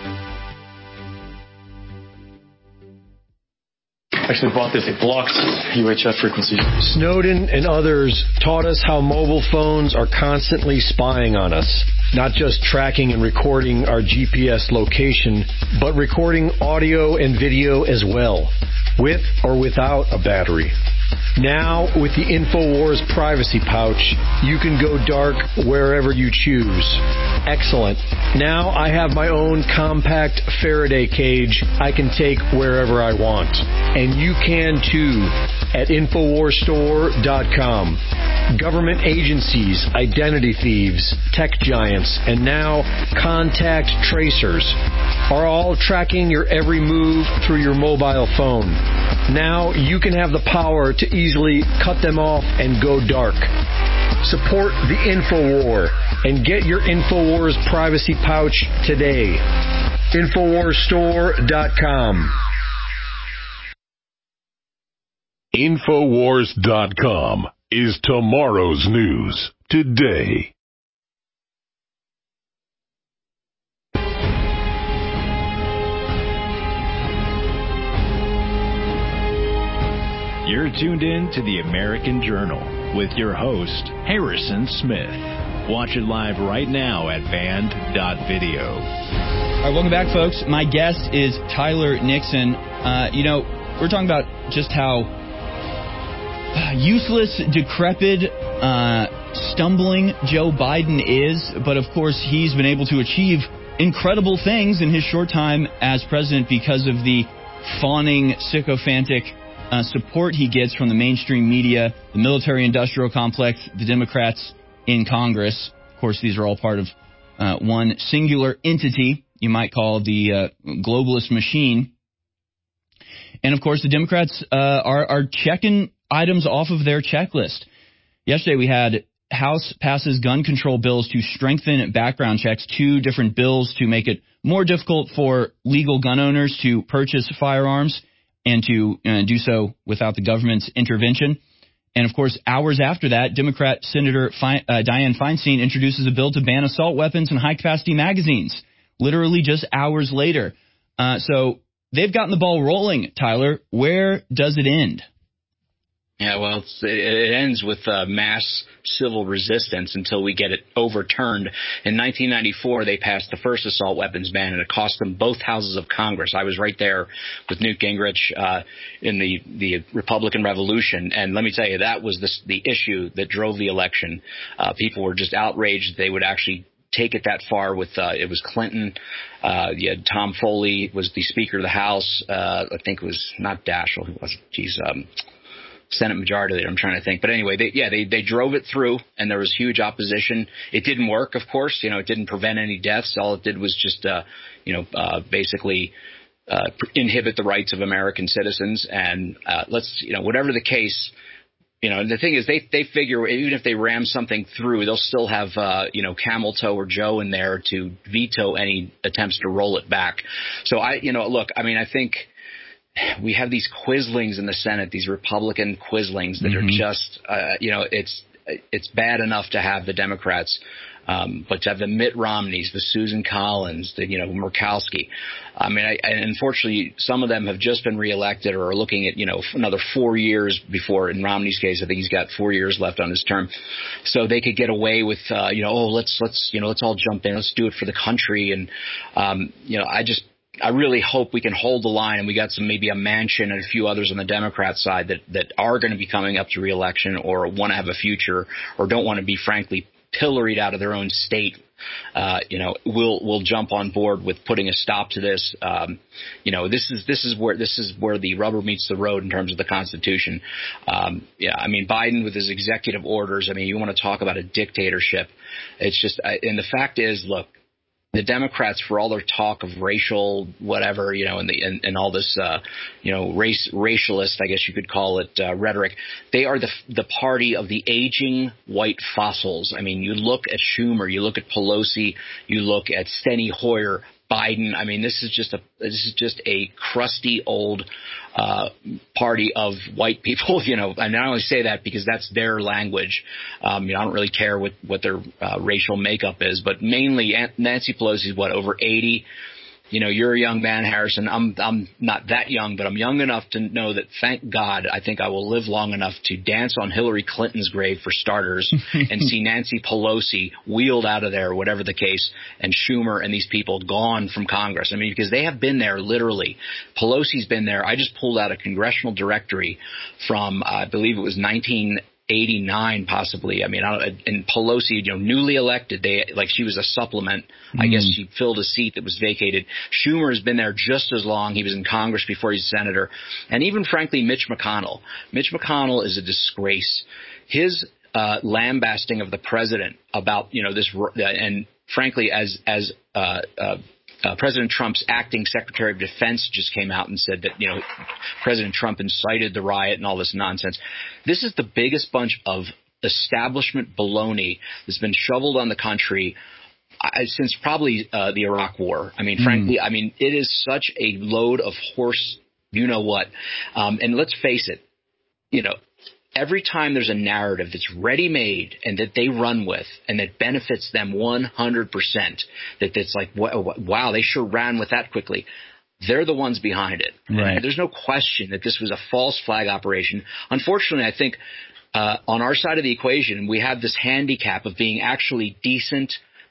Actually bought this. It blocks UHF frequencies. Snowden and others taught us how mobile phones are constantly spying on us. Not just tracking and recording our GPS location, but recording audio and video as well, with or without a battery. Now, with the InfoWars privacy pouch, you can go dark wherever you choose. Excellent. Now I have my own compact Faraday cage I can take wherever I want. And you can too at InfoWarsStore.com. Government agencies, identity thieves, tech giants, and now contact tracers are all tracking your every move through your mobile phone. Now you can have the power to easily cut them off and go dark. Support the InfoWar and get your InfoWars privacy pouch today. InfoWarsStore.com. InfoWars.com is tomorrow's news today. You're tuned in to the American Journal with your host, Harrison Smith. Watch it live right now at band.video. All right, welcome back, folks. My guest is Tyler Nixon. We're talking about just how useless, decrepit, stumbling Joe Biden is. But, of course, he's been able to achieve incredible things in his short time as president because of the fawning, sycophantic support he gets from the mainstream media, the military-industrial complex, the Democrats in Congress. Of course, these are all part of one singular entity, you might call the globalist machine. And, of course, the Democrats are checking items off of their checklist. Yesterday we had House passes gun control bills to strengthen background checks, 2 different bills to make it more difficult for legal gun owners to purchase firearms and to do so without the government's intervention. And, of course, hours after that, Democrat Senator Dianne Feinstein introduces a bill to ban assault weapons and high-capacity magazines, literally just hours later. So they've gotten the ball rolling, Tyler. Where does it end? Yeah, well, it ends with mass civil resistance until we get it overturned. In 1994, they passed the first assault weapons ban, and it cost them both houses of Congress. I was right there with Newt Gingrich in the Republican Revolution, and let me tell you, that was the issue that drove the election. People were just outraged they would actually take it that far with it was Clinton. You had Tom Foley was the Speaker of the House. I think it was not Daschle. Who was it? Geez, Senate Majority Leader, I'm trying to think. But anyway, they drove it through, and there was huge opposition. It didn't work, of course. It didn't prevent any deaths. All it did was just, basically inhibit the rights of American citizens. And whatever the case, the thing is, they figure even if they ram something through, they'll still have, Camel Toe or Joe in there to veto any attempts to roll it back. So I think we have these quislings in the Senate, these Republican quislings that are just, it's bad enough to have the Democrats, but to have the Mitt Romneys, the Susan Collins, the, Murkowski. Unfortunately, some of them have just been reelected or are looking at, another 4 years before. In Romney's case, I think he's got 4 years left on his term. So they could get away with, let's all jump in. Let's do it for the country. And, I really hope we can hold the line, and we got maybe a Manchin and a few others on the Democrat side that are going to be coming up to reelection or want to have a future or don't want to be, frankly, pilloried out of their own state. Will jump on board with putting a stop to this. This is where the rubber meets the road in terms of the Constitution. Biden with his executive orders. You want to talk about a dictatorship? It's just, and the fact is, look. The Democrats, for all their talk of racial whatever, and all this, racialist, I guess you could call it, rhetoric, they are the party of the aging white fossils. You look at Schumer, you look at Pelosi, you look at Steny Hoyer, Biden. This is just a crusty old party of white people. And I only say that because that's their language. I don't really care what their racial makeup is, but mainly Nancy Pelosi is over 80. You're a young man, Harrison. I'm not that young, but I'm young enough to know that, thank God, I think I will live long enough to dance on Hillary Clinton's grave, for starters, and see Nancy Pelosi wheeled out of there, whatever the case, and Schumer and these people gone from Congress. Because they have been there, literally. Pelosi's been there. I just pulled out a congressional directory from, I believe it was 1989, possibly. And Pelosi, newly elected, she was a supplement. I guess she filled a seat that was vacated. Schumer has been there just as long. He was in Congress before he's a senator. And even, frankly, Mitch McConnell. Mitch McConnell is a disgrace. His lambasting of the president about, this, and frankly, as President Trump's acting Secretary of Defense just came out and said that, President Trump incited the riot and all this nonsense. This is the biggest bunch of establishment baloney that's been shoveled on the country since probably the Iraq War. Frankly, it is such a load of horse, you-know-what. And let's face it, every time there's a narrative that's ready-made and that they run with and that benefits them 100%, that's like, wow, they sure ran with that quickly. They're the ones behind it. Right. And there's no question that this was a false flag operation. Unfortunately, I think on our side of the equation, we have this handicap of being actually decent,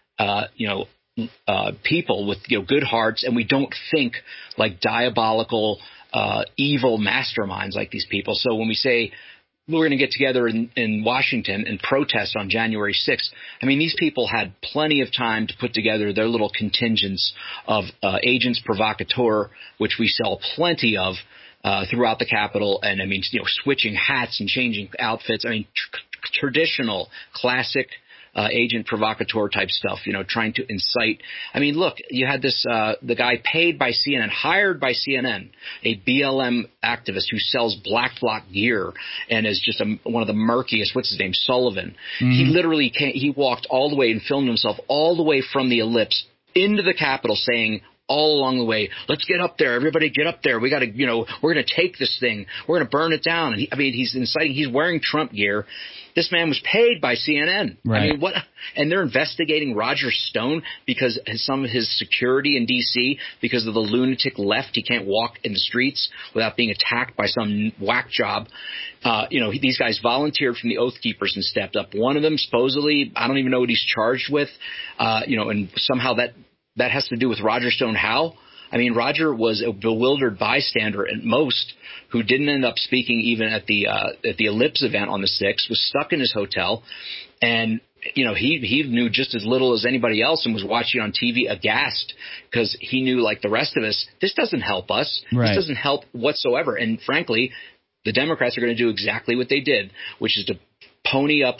people with good hearts, and we don't think like diabolical, evil masterminds like these people. So when we say we're going to get together in Washington and protest on January 6th. These people had plenty of time to put together their little contingents of agents provocateur, which we sell plenty of throughout the Capitol. And switching hats and changing outfits. Traditional, classic agent provocateur type stuff, trying to incite. I mean, look, you had this, the guy paid by CNN, hired by CNN, a BLM activist who sells black bloc gear and is just one of the murkiest, what's his name, Sullivan. Mm-hmm. He literally he walked all the way and filmed himself all the way from the Ellipse into the Capitol saying, all along the way, let's get up there. Everybody get up there. We got to, we're going to take this thing. We're going to burn it down. And he's inciting. He's wearing Trump gear. This man was paid by CNN. Right. I mean, what? And they're investigating Roger Stone because some of his security in D.C. because of the lunatic left. He can't walk in the streets without being attacked by some whack job. These guys volunteered from the Oath Keepers and stepped up. One of them, supposedly, I don't even know what he's charged with. And somehow that has to do with Roger Stone. How? I mean, Roger was a bewildered bystander at most who didn't end up speaking even at the Ellipse event on the 6th, was stuck in his hotel. And, he knew just as little as anybody else and was watching on TV aghast because he knew, like the rest of us, this doesn't help us. Right. This doesn't help whatsoever. And frankly, the Democrats are going to do exactly what they did, which is to phony up,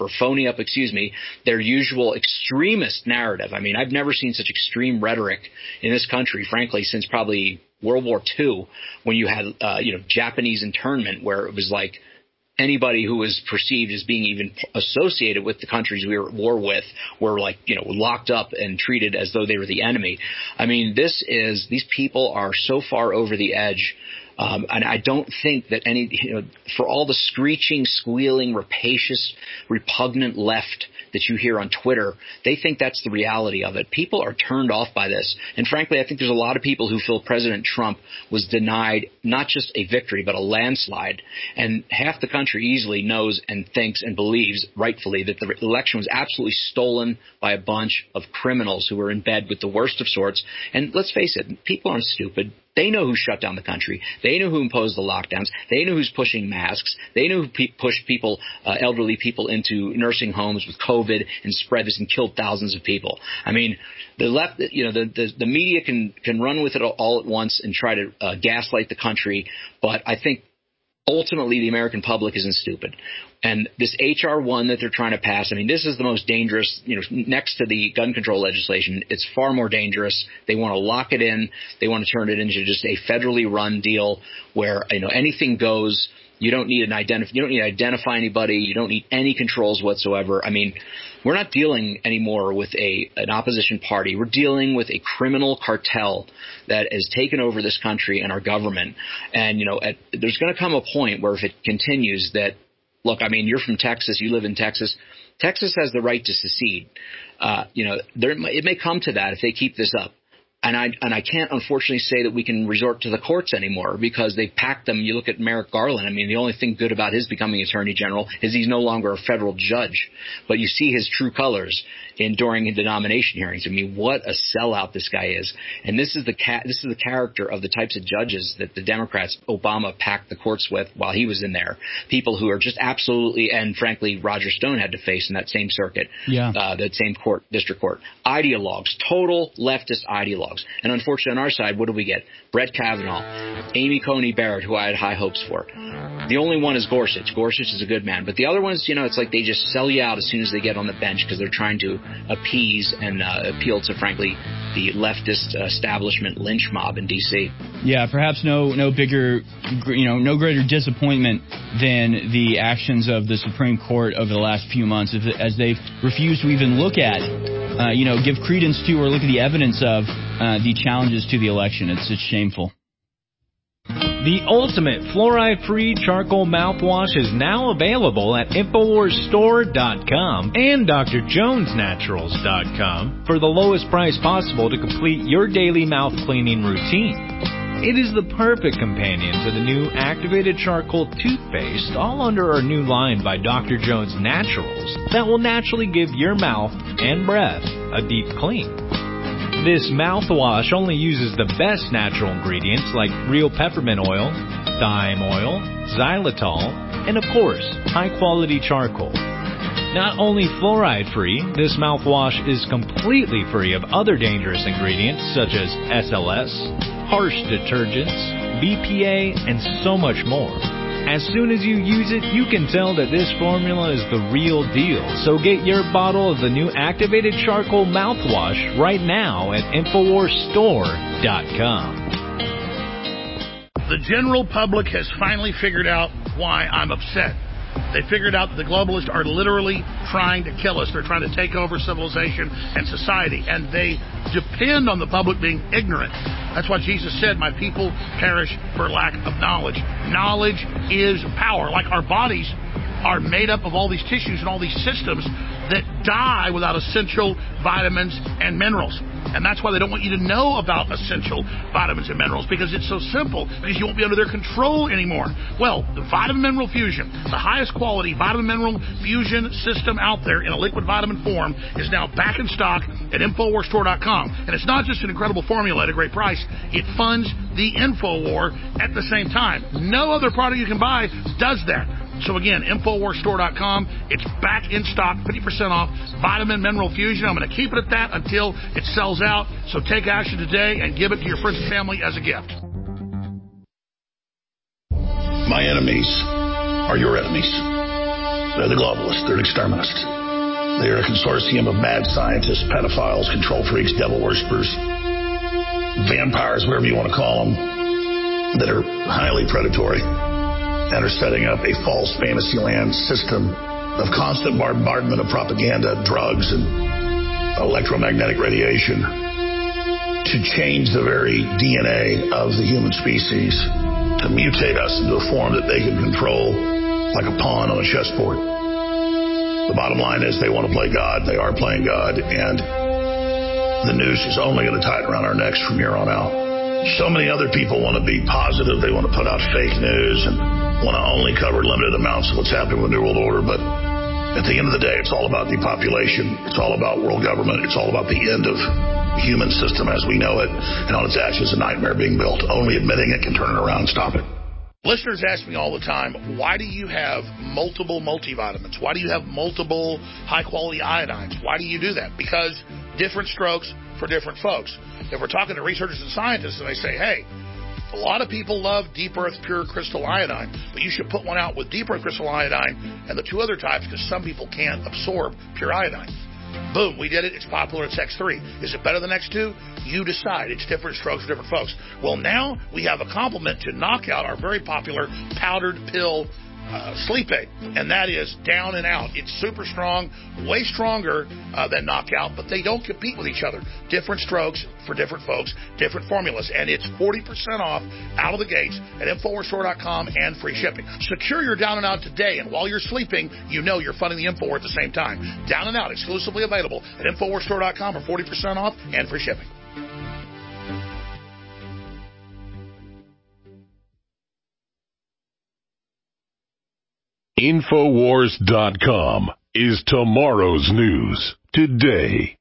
their usual extremist narrative. I mean, I've never seen such extreme rhetoric in this country, frankly, since probably World War II, when you had, Japanese internment, where it was like anybody who was perceived as being even associated with the countries we were at war with were locked up and treated as though they were the enemy. I mean, these people are so far over the edge. And I don't think that for all the screeching, squealing, rapacious, repugnant left that you hear on Twitter, they think that's the reality of it. People are turned off by this. And frankly, I think there's a lot of people who feel President Trump was denied not just a victory, but a landslide. And half the country easily knows and thinks and believes, rightfully, that the election was absolutely stolen by a bunch of criminals who were in bed with the worst of sorts. And let's face it, people aren't stupid. They know who shut down the country. They know who imposed the lockdowns. They know who's pushing masks. They know who pushed people, elderly people, into nursing homes with COVID and spread this and killed thousands of people. I mean, the left, the media can run with it all at once and try to gaslight the country, but I think ultimately the American public isn't stupid. And this H.R. 1 that they're trying to pass, I mean, this is the most dangerous, next to the gun control legislation. It's far more dangerous. They want to lock it in. They want to turn it into just a federally run deal where, anything goes. You don't need you don't need to identify anybody. You don't need any controls whatsoever. I mean, we're not dealing anymore with an opposition party. We're dealing with a criminal cartel that has taken over this country and our government. And, there's going to come a point where if it continues that, look, I mean, you're from Texas. You live in Texas. Texas has the right to secede. It may come to that if they keep this up. And I can't, unfortunately, say that we can resort to the courts anymore because they've packed them. You look at Merrick Garland. I mean, the only thing good about his becoming attorney general is he's no longer a federal judge. But you see his true colors during the nomination hearings. I mean, what a sellout this guy is. And this is the character of the types of judges that the Democrats, Obama, packed the courts with while he was in there. People who are just absolutely, and frankly, Roger Stone had to face in that same circuit, that same district court. Ideologues, total leftist ideologues. And unfortunately, on our side, what do we get? Brett Kavanaugh, Amy Coney Barrett, who I had high hopes for. The only one is Gorsuch. Gorsuch is a good man. But the other ones, it's like they just sell you out as soon as they get on the bench because they're trying to appease and appeal to, frankly, the leftist establishment lynch mob in D.C. Yeah, perhaps no bigger, no greater disappointment than the actions of the Supreme Court over the last few months as they've refused to even look at, give credence to or look at the evidence of the challenges to the election. It's shameful. The ultimate fluoride-free charcoal mouthwash is now available at InfoWarsStore.com and DrJonesNaturals.com for the lowest price possible to complete your daily mouth cleaning routine. It is the perfect companion to the new activated charcoal toothpaste, all under our new line by Dr. Jones Naturals, that will naturally give your mouth and breath a deep clean. This mouthwash only uses the best natural ingredients like real peppermint oil, thyme oil, xylitol, and of course, high-quality charcoal. Not only fluoride-free, this mouthwash is completely free of other dangerous ingredients such as SLS, harsh detergents, BPA, and so much more. As soon as you use it, you can tell that this formula is the real deal. So get your bottle of the new activated charcoal mouthwash right now at InfoWarsStore.com. The general public has finally figured out why I'm upset. They figured out that the globalists are literally trying to kill us. They're trying to take over civilization and society, and they depend on the public being ignorant. That's why Jesus said, my people perish for lack of knowledge. Knowledge is power. Like our bodies are made up of all these tissues and all these systems that die without essential vitamins and minerals. And that's why they don't want you to know about essential vitamins and minerals, because it's so simple, because you won't be under their control anymore. Well, the Vitamin Mineral Fusion, the highest quality vitamin mineral fusion system out there in a liquid vitamin form, is now back in stock at InfoWarsStore.com. And it's not just an incredible formula at a great price, it funds the InfoWar at the same time. No other product you can buy does that. So again, InfoWarsStore.com. It's back in stock, 50% off Vitamin Mineral Fusion. I'm going to keep it at that until it sells out. So take action today and give it to your friends and family as a gift. My enemies are your enemies. They're the globalists. They're exterminists. They are a consortium of mad scientists, pedophiles, control freaks, devil worshippers, vampires, whatever you want to call them, that are highly predatory and are setting up a false fantasy land system of constant bombardment of propaganda, drugs, and electromagnetic radiation to change the very DNA of the human species, to mutate us into a form that they can control like a pawn on a chessboard. The bottom line is they want to play God. They are playing God, and the noose is only going to tighten around our necks from here on out. So many other people want to be positive. They want to put out fake news and want to only cover limited amounts of what's happening with the New World Order. But at the end of the day, it's all about depopulation. It's all about world government. It's all about the end of the human system as we know it. And on its ashes, a nightmare being built. Only admitting it can turn it around and stop it. Listeners ask me all the time, why do you have multiple multivitamins? Why do you have multiple high-quality iodines? Why do you do that? Because different strokes for different folks. If we're talking to researchers and scientists and they say, hey, a lot of people love Deep Earth Pure Crystal Iodine, but you should put one out with Deep Earth Crystal Iodine and the two other types because some people can't absorb pure iodine. Boom, we did it. It's popular. It's X3. Is it better than X2? You decide. It's different strokes for different folks. Well, now we have a complement to knock out our very popular powdered pill sleep aid, and that is Down and Out. It's super strong, way stronger than Knockout, but they don't compete with each other. Different strokes for different folks, different formulas, and it's 40% off out of the gates at InfoWarsStore.com and free shipping. Secure your Down and Out today, and while you're sleeping, you know you're funding the InfoWar at the same time. Down and Out, exclusively available at InfoWarsStore.com for 40% off and free shipping. Infowars.com is tomorrow's news today.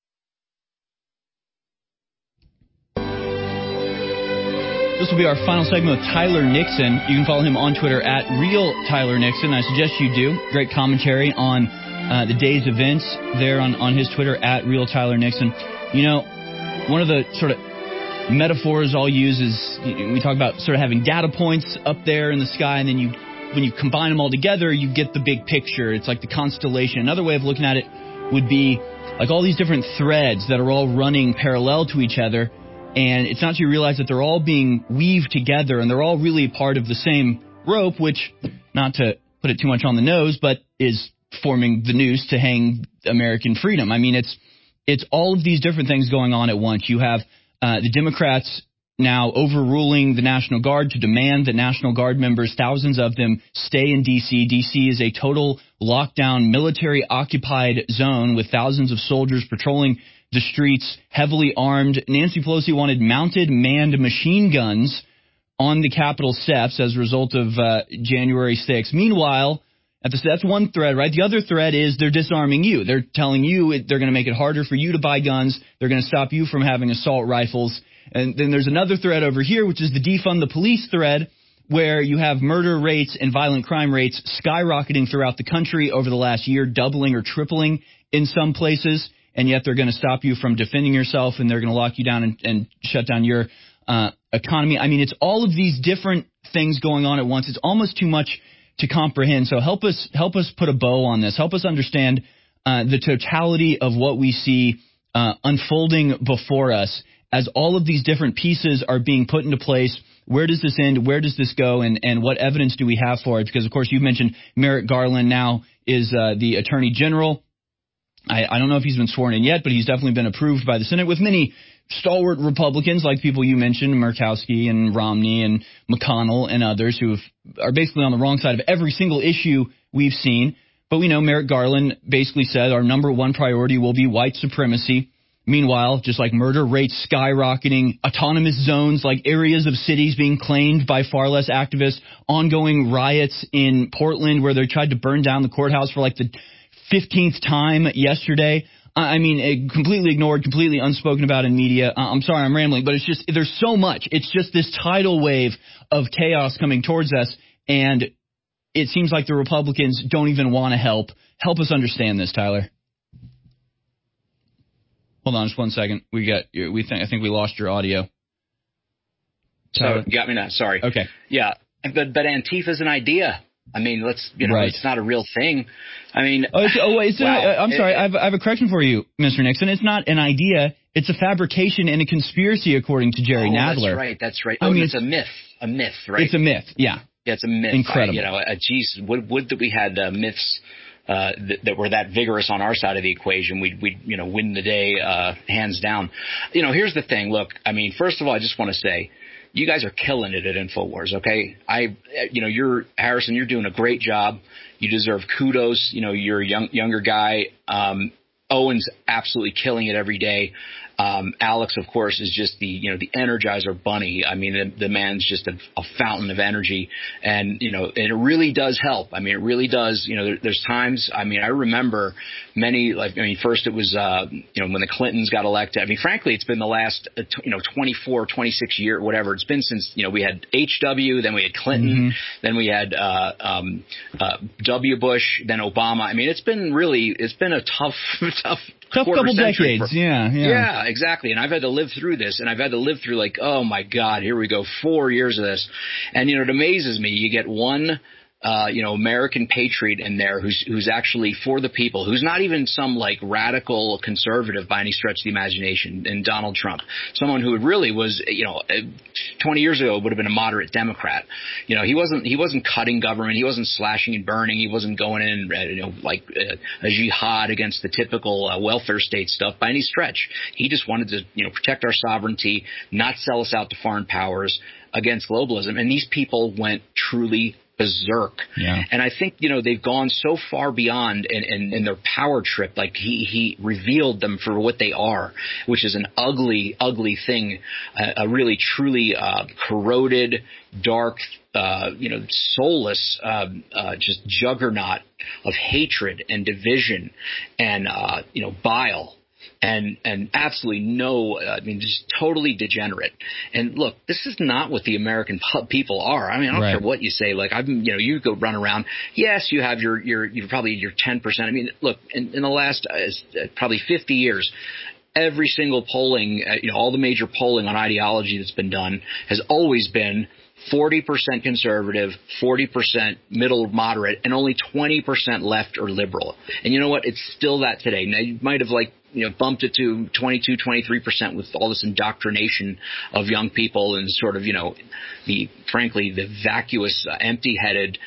This will be our final segment with Tyler Nixon. You can follow him on Twitter at @RealTylerNixon. I suggest you do. Great commentary on the day's events there on his Twitter at @RealTylerNixon. You know, one of the sort of metaphors I'll use is we talk about sort of having data points up there in the sky, and then when you combine them all together, you get the big picture. It's like the constellation. Another way of looking at it would be like all these different threads that are all running parallel to each other. And it's not until you realize that they're all being weaved together and they're all really part of the same rope, which, not to put it too much on the nose, but is forming the noose to hang American freedom. I mean, it's all of these different things going on at once. You have the Democrats now overruling the National Guard to demand that National Guard members, thousands of them, stay in D.C. D.C. is a total lockdown, military-occupied zone with thousands of soldiers patrolling the streets, heavily armed. Nancy Pelosi wanted mounted manned machine guns on the Capitol steps as a result of January 6th. Meanwhile, that's one thread, right? The other thread is they're disarming you. They're telling you they're going to make it harder for you to buy guns. They're going to stop you from having assault rifles. And then there's another thread over here, which is the defund the police thread, where you have murder rates and violent crime rates skyrocketing throughout the country over the last year, doubling or tripling in some places, and yet they're going to stop you from defending yourself, and they're going to lock you down and shut down your economy. I mean, it's all of these different things going on at once. It's almost too much to comprehend. So help us put a bow on this. Help us understand the totality of what we see unfolding before us as all of these different pieces are being put into place. Where does this end? Where does this go? And what evidence do we have for it? Because, of course, you mentioned Merrick Garland now is the Attorney General. I don't know if he's been sworn in yet, but he's definitely been approved by the Senate with many stalwart Republicans like people you mentioned, Murkowski and Romney and McConnell and others who are basically on the wrong side of every single issue we've seen. But we know Merrick Garland basically said our number one priority will be white supremacy. Meanwhile, just like murder rates skyrocketing, autonomous zones like areas of cities being claimed by far less activists, ongoing riots in Portland where they tried to burn down the courthouse for like the 15th time yesterday. I mean, completely ignored, completely unspoken about in media. I'm sorry, I'm rambling, but it's just there's so much. It's just this tidal wave of chaos coming towards us, and it seems like the Republicans don't even want to help. Help us understand this, Tyler. Hold on just one second. I think we lost your audio. So you got me now. Sorry. Okay. Yeah, but Antifa's an idea. I mean, right. It's not a real thing. I mean, I'm sorry. I have a correction for you, Mr. Nixon. It's not an idea. It's a fabrication and a conspiracy, according to Jerry Nadler. That's right. I mean, it's a myth. A myth, right? It's a myth. Yeah. Yeah, it's a myth. Incredible. Geez, would that we had myths that were that vigorous on our side of the equation. We'd win the day hands down. Here's the thing. Look, I mean, first of all, I just want to say, you guys are killing it at InfoWars, okay? Harrison, you're doing a great job. You deserve kudos. You're a younger guy. Owen's absolutely killing it every day. Alex, of course, is just the Energizer bunny. I mean, the man's just a fountain of energy, and it really does help. I mean, it really does. There's times. I mean, I remember first it was when the Clintons got elected. I mean, frankly, it's been the last 24, 26 years, whatever. It's been since we had HW, then we had Clinton, then we had W. Bush, then Obama. I mean, it's been a tough couple decades. Yeah, exactly. And I've had to live through this, and I've had to live through oh my God, here we go, 4 years of this. And it amazes me. You get one American patriot in there who's actually for the people, who's not even some radical conservative by any stretch of the imagination, and Donald Trump, someone who really was 20 years ago would have been a moderate Democrat. He wasn't cutting government, he wasn't slashing and burning, he wasn't going in a jihad against the typical welfare state stuff by any stretch. He just wanted to protect our sovereignty, not sell us out to foreign powers against globalism, and these people went truly berserk. Yeah. And I think, they've gone so far beyond in their power trip. He revealed them for what they are, which is an ugly, ugly thing, a really, truly corroded, dark, soulless, just juggernaut of hatred and division and, bile. And absolutely just totally degenerate. And look, this is not what the American people are. I mean, I don't care what you say. you go run around. Yes, you have your probably your 10%. I mean, look, in the last probably 50 years, every single polling, all the major polling on ideology that's been done has always been 40% conservative, 40% middle moderate, and only 20% left or liberal. And you know what? It's still that today. Now, you might have bumped it to 22, 23% with all this indoctrination of young people and sort of, the vacuous, empty-headed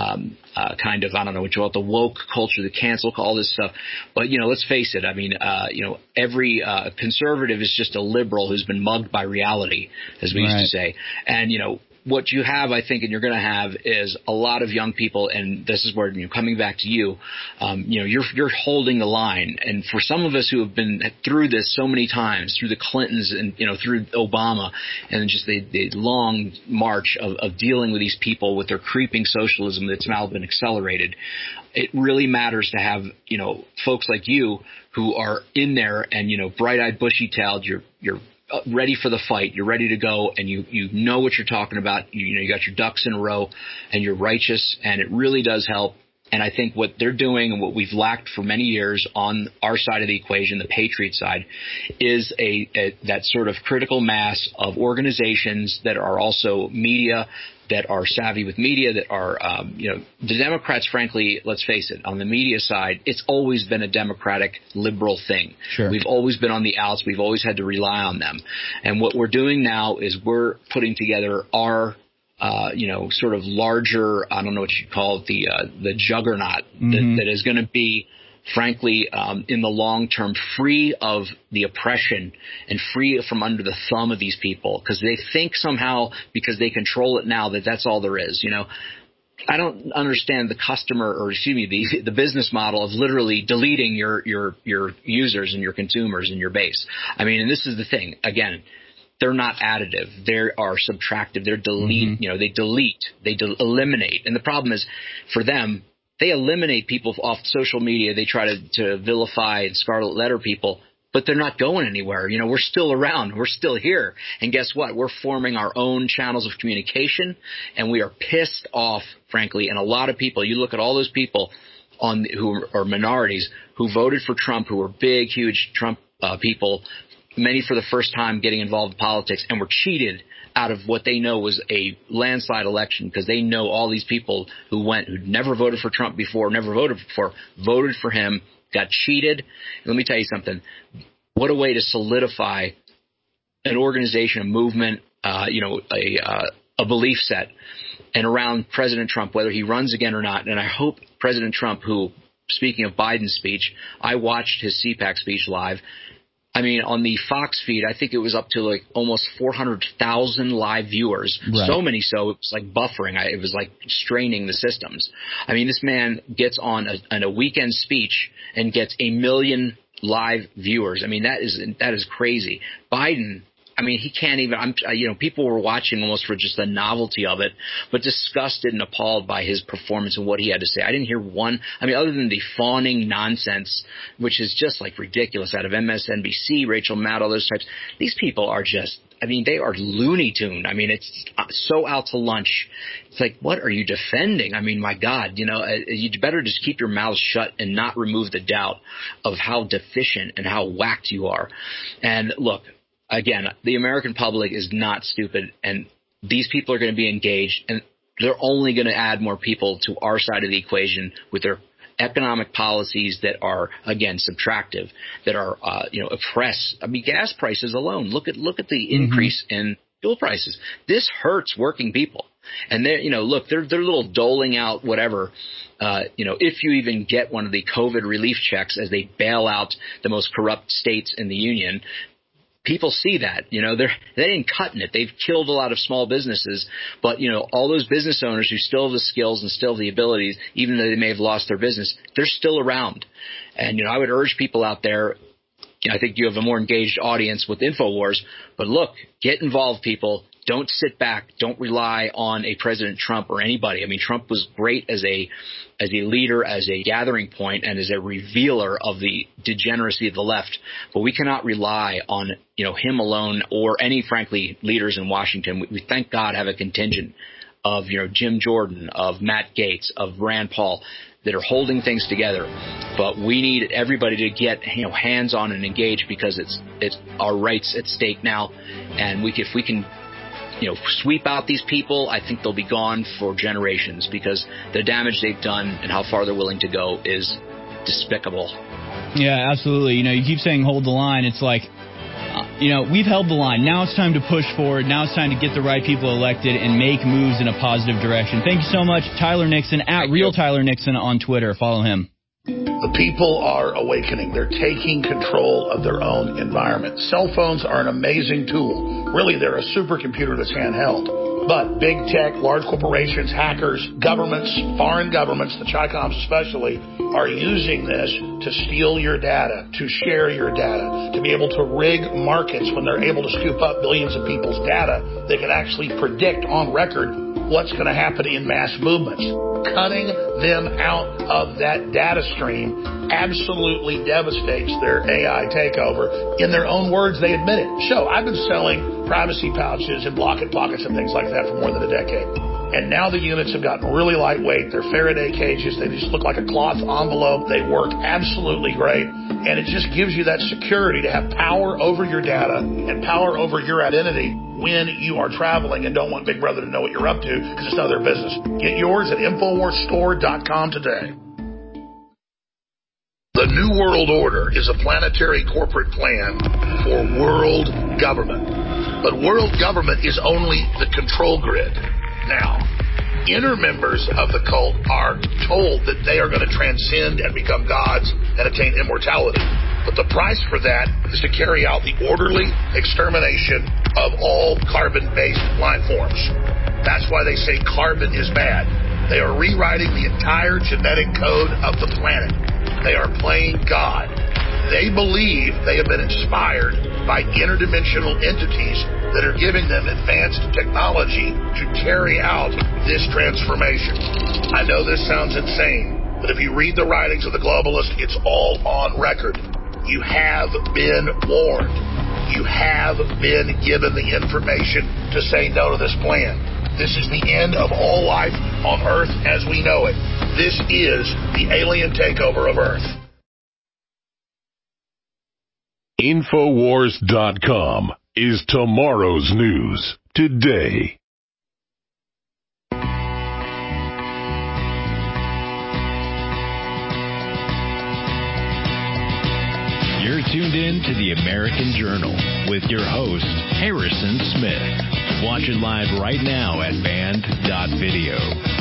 kind of, I don't know what you call it, the woke culture, the cancel, all this stuff. But, let's face it. I mean, every conservative is just a liberal who's been mugged by reality, as we used to say. And, what you have, I think, and you're going to have is a lot of young people, and this is where coming back to you, you're holding the line. And for some of us who have been through this so many times, through the Clintons and through Obama, and just the long march of dealing with these people with their creeping socialism that's now been accelerated, it really matters to have folks like you who are in there and bright-eyed, bushy-tailed. You're ready for the fight. You're ready to go, and you know what you're talking about. You got your ducks in a row, and you're righteous, and it really does help. And I think what they're doing and what we've lacked for many years on our side of the equation, the Patriot side, is that sort of critical mass of organizations that are also media, that are savvy with media, that are, the Democrats, frankly, let's face it, on the media side, it's always been a Democratic liberal thing. Sure. We've always been on the outs. We've always had to rely on them. And what we're doing now is we're putting together our sort of larger, I don't know what you'd call it, the juggernaut that is going to be, frankly, in the long term, free of the oppression and free from under the thumb of these people, because they think somehow because they control it now that that's all there is. I don't understand the the business model of literally deleting your users and your consumers and your base. I mean, and this is the thing. Again, they're not additive. They are subtractive. They're they eliminate. And the problem is, for them, they eliminate people off social media. They try to vilify and scarlet letter people, but they're not going anywhere. We're still around. We're still here. And guess what? We're forming our own channels of communication, and we are pissed off, frankly. And a lot of people, you look at all those people who are minorities who voted for Trump, who were big, huge Trump people, many for the first time getting involved in politics, and were cheated out of what they know was a landslide election, because they know all these people who'd never voted for Trump before, voted for him, got cheated. And let me tell you something. What a way to solidify an organization, a movement, a belief set, and around President Trump, whether he runs again or not. And I hope President Trump, who, speaking of Biden's speech, I watched his CPAC speech live. I mean, on the Fox feed, I think it was up to like almost 400,000 live viewers. Right. So many so, it was like buffering. It was like straining the systems. I mean, this man gets on a weekend speech and gets 1 million live viewers. I mean, that is crazy. Biden, I mean, he can't even, people were watching almost for just the novelty of it, but disgusted and appalled by his performance and what he had to say. I didn't hear one, other than the fawning nonsense, which is just like ridiculous, out of MSNBC, Rachel Maddow, those types. These people are just, they are Looney Tune. It's so out to lunch. It's like, what are you defending? My God, you'd better just keep your mouth shut and not remove the doubt of how deficient and how whacked you are. And look, again, the American public is not stupid, and these people are going to be engaged, and they're only going to add more people to our side of the equation with their economic policies that are, again, subtractive, that are, oppress. Gas prices alone. Look at the increase in fuel prices. This hurts working people, and they're little doling out whatever. If you even get one of the COVID relief checks as they bail out the most corrupt states in the union. People see that, they ain't cutting it. They've killed a lot of small businesses, but, all those business owners who still have the skills and still have the abilities, even though they may have lost their business, they're still around. And, I would urge people out there, I think you have a more engaged audience with InfoWars, but look, get involved, people. Don't sit back. Don't rely on a President Trump or anybody. Trump was great as a leader, as a gathering point, and as a revealer of the degeneracy of the left. But we cannot rely on, him alone or any, frankly, leaders in Washington. We thank God, have a contingent of, Jim Jordan, of Matt Gaetz, of Rand Paul, that are holding things together. But we need everybody to get, hands on and engage, because it's our rights at stake now. And if we can, sweep out these people, I think they'll be gone for generations, because the damage they've done and how far they're willing to go is despicable. Yeah, absolutely. You keep saying hold the line. It's like, we've held the line. Now it's time to push forward. Now it's time to get the right people elected and make moves in a positive direction. Thank you so much, Tyler Nixon, at Real Tyler Nixon on Twitter. Follow him. The people are awakening. They're taking control of their own environment. Cell phones are an amazing tool. Really, they're a supercomputer that's handheld. But big tech, large corporations, hackers, governments, foreign governments, the Chi-Coms especially, are using this to steal your data, to share your data, to be able to rig markets. When they're able to scoop up billions of people's data, they can actually predict on record what's going to happen in mass movements. Cutting them out of that data stream absolutely devastates their AI takeover. In their own words, they admit it. So I've been selling privacy pouches and Blocket Pockets and things like that for more than a decade. And now the units have gotten really lightweight. They're Faraday cages. They just look like a cloth envelope. They work absolutely great. And it just gives you that security to have power over your data and power over your identity when you are traveling and don't want Big Brother to know what you're up to because it's none of their business. Get yours at InfoWarsStore.com today. The New World Order is a planetary corporate plan for world government. But world government is only the control grid. Now, inner members of the cult are told that they are going to transcend and become gods and attain immortality. But the price for that is to carry out the orderly extermination of all carbon-based life forms. That's why they say carbon is bad. They are rewriting the entire genetic code of the planet. They are playing God. They believe they have been inspired by interdimensional entities that are giving them advanced technology to carry out this transformation. I know this sounds insane, but if you read the writings of the globalists, it's all on record. You have been warned. You have been given the information to say no to this plan. This is the end of all life on Earth as we know it. This is the alien takeover of Earth. Infowars.com is tomorrow's news today. You're tuned in to the American Journal with your host, Harrison Smith. Watch it live right now at band.video.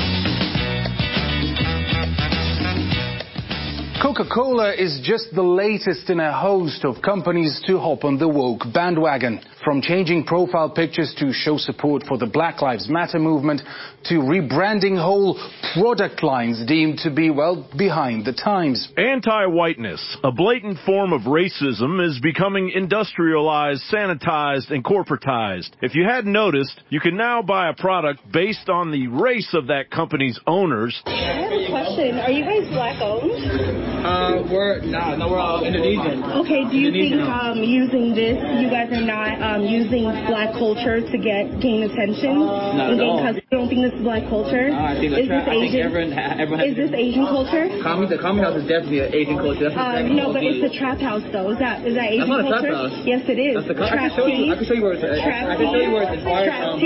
Coca-Cola is just the latest in a host of companies to hop on the woke bandwagon. From changing profile pictures to show support for the Black Lives Matter movement to rebranding whole product lines deemed to be, well, behind the times. Anti-whiteness, a blatant form of racism, is becoming industrialized, sanitized, and corporatized. If you hadn't noticed, you can now buy a product based on the race of that company's owners. I have a question. Are you guys black-owned? We're all Indonesian. Okay, do you think using this, you guys are not using black culture to gain attention? Not at all. You don't think this is black culture? No, I think everyone has. Is this Asian culture? The commie house is definitely an Asian culture. No, but it's the trap house though. Is that Asian culture? That's not a culture? trap house. Yes, it is. I can show you where it's inspired from.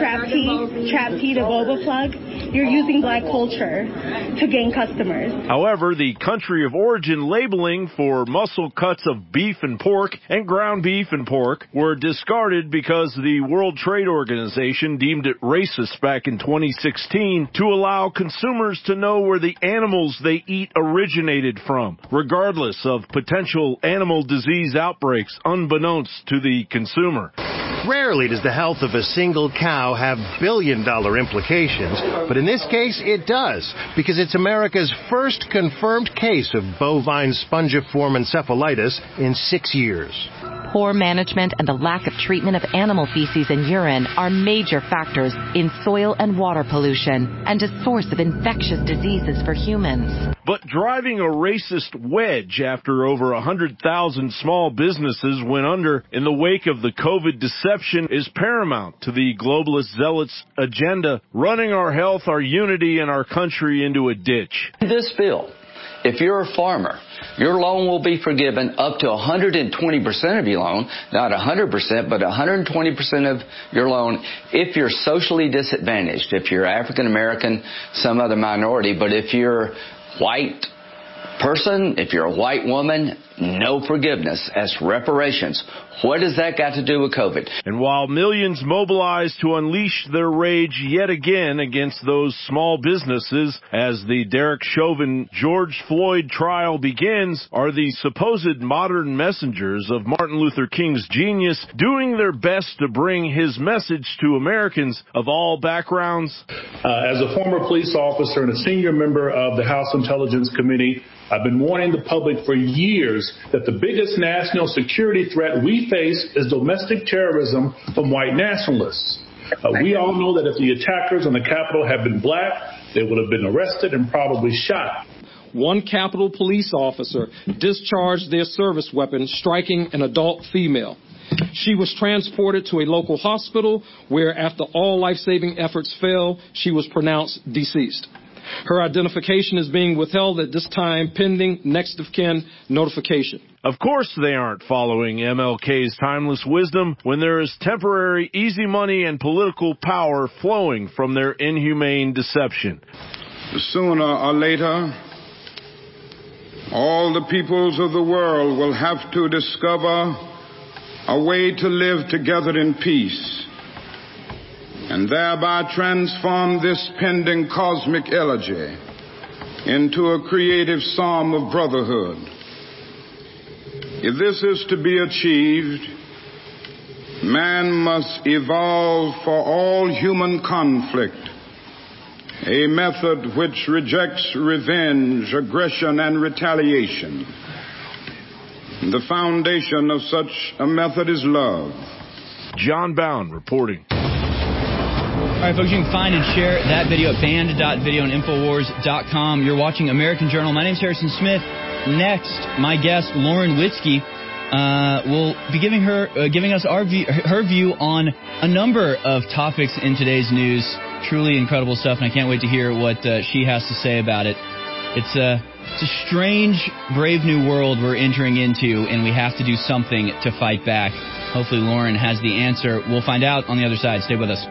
Trap tea, the boba plug. You're using black culture to gain customers. However, the country of origin labeling for muscle cuts of beef and pork and ground beef and pork were discarded because the World Trade Organization deemed it racist back in 2016 to allow consumers to know where the animals they eat originated from, regardless of potential animal disease outbreaks unbeknownst to the consumer. Rarely does the health of a single cow have billion-dollar implications, but in this case it does, because it's America's first confirmed case of bovine spongiform encephalitis in 6 years. Poor management and the lack of treatment of animal feces and urine are major factors in soil and water pollution and a source of infectious diseases for humans. But driving a racist wedge after over 100,000 small businesses went under in the wake of the COVID deception is paramount to the globalist zealots' agenda, running our health, our unity, and our country into a ditch. This bill, if you're a farmer, your loan will be forgiven up to 120% of your loan, not 100%, but 120% of your loan if you're socially disadvantaged, if you're African American, some other minority. But if you're white person, if you're a white woman, no forgiveness. That's reparations. What does that got to do with COVID? And while millions mobilize to unleash their rage yet again against those small businesses as the Derek Chauvin George Floyd trial begins, are the supposed modern messengers of Martin Luther King's genius doing their best to bring his message to Americans of all backgrounds? As a former police officer and a senior member of the House Intelligence Committee, I've been warning the public for years that the biggest national security threat we face is domestic terrorism from white nationalists. We all know that if the attackers on the Capitol had been black, they would have been arrested and probably shot. One Capitol police officer discharged their service weapon, striking an adult female. She was transported to a local hospital where, after all life-saving efforts failed, she was pronounced deceased. Her identification is being withheld at this time pending next of kin notification. Of course they aren't following MLK's timeless wisdom when there is temporary easy money and political power flowing from their inhumane deception. Sooner or later, all the peoples of the world will have to discover a way to live together in peace, and thereby transform this pending cosmic elegy into a creative psalm of brotherhood. If this is to be achieved, man must evolve for all human conflict a method which rejects revenge, aggression, and retaliation. The foundation of such a method is love. John Bound reporting. All right, folks, you can find and share that video at band.video and Infowars.com. You're watching American Journal. My name's Harrison Smith. Next, my guest, Lauren Witzke, will be giving us her view on a number of topics in today's news. Truly incredible stuff, and I can't wait to hear what she has to say about it. It's a strange, brave new world we're entering into, and we have to do something to fight back. Hopefully Lauren has the answer. We'll find out on the other side. Stay with us.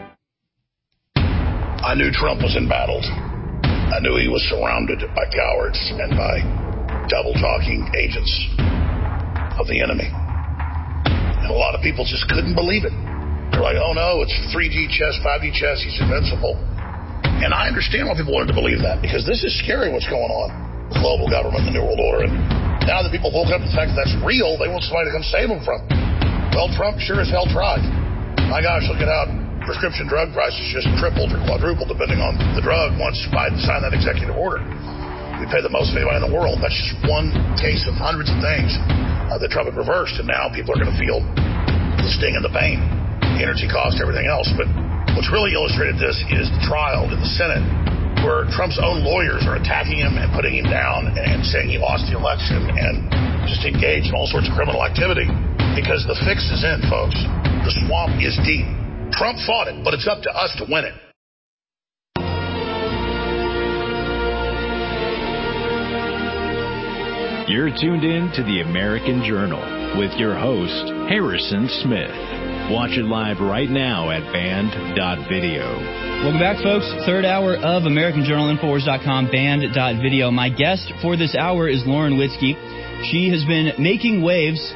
I knew Trump was embattled. I knew he was surrounded by cowards and by double-talking agents of the enemy. And a lot of people just couldn't believe it. They're like, oh no, it's 3G chess, 5G chess, he's invincible. And I understand why people wanted to believe that, because this is scary what's going on with global government and the New World Order. And now that people woke up to the fact that that's real, they want somebody to come save them from it. Well, Trump sure as hell tried. My gosh, look at how prescription drug prices just tripled or quadrupled depending on the drug once Biden signed that executive order. We pay the most of anybody in the world. That's just one case of hundreds of things that Trump had reversed, and now people are going to feel the sting and the pain, the energy cost, everything else. But what's really illustrated this is the trial in the Senate where Trump's own lawyers are attacking him and putting him down and saying he lost the election and just engaged in all sorts of criminal activity because the fix is in, folks. The swamp is deep. Trump fought it, but it's up to us to win it. You're tuned in to the American Journal with your host, Harrison Smith. Watch it live right now at band.video. Welcome back, folks. Third hour of American Journal, Infowars.com, band.video. My guest for this hour is Lauren Witzke. She has been making waves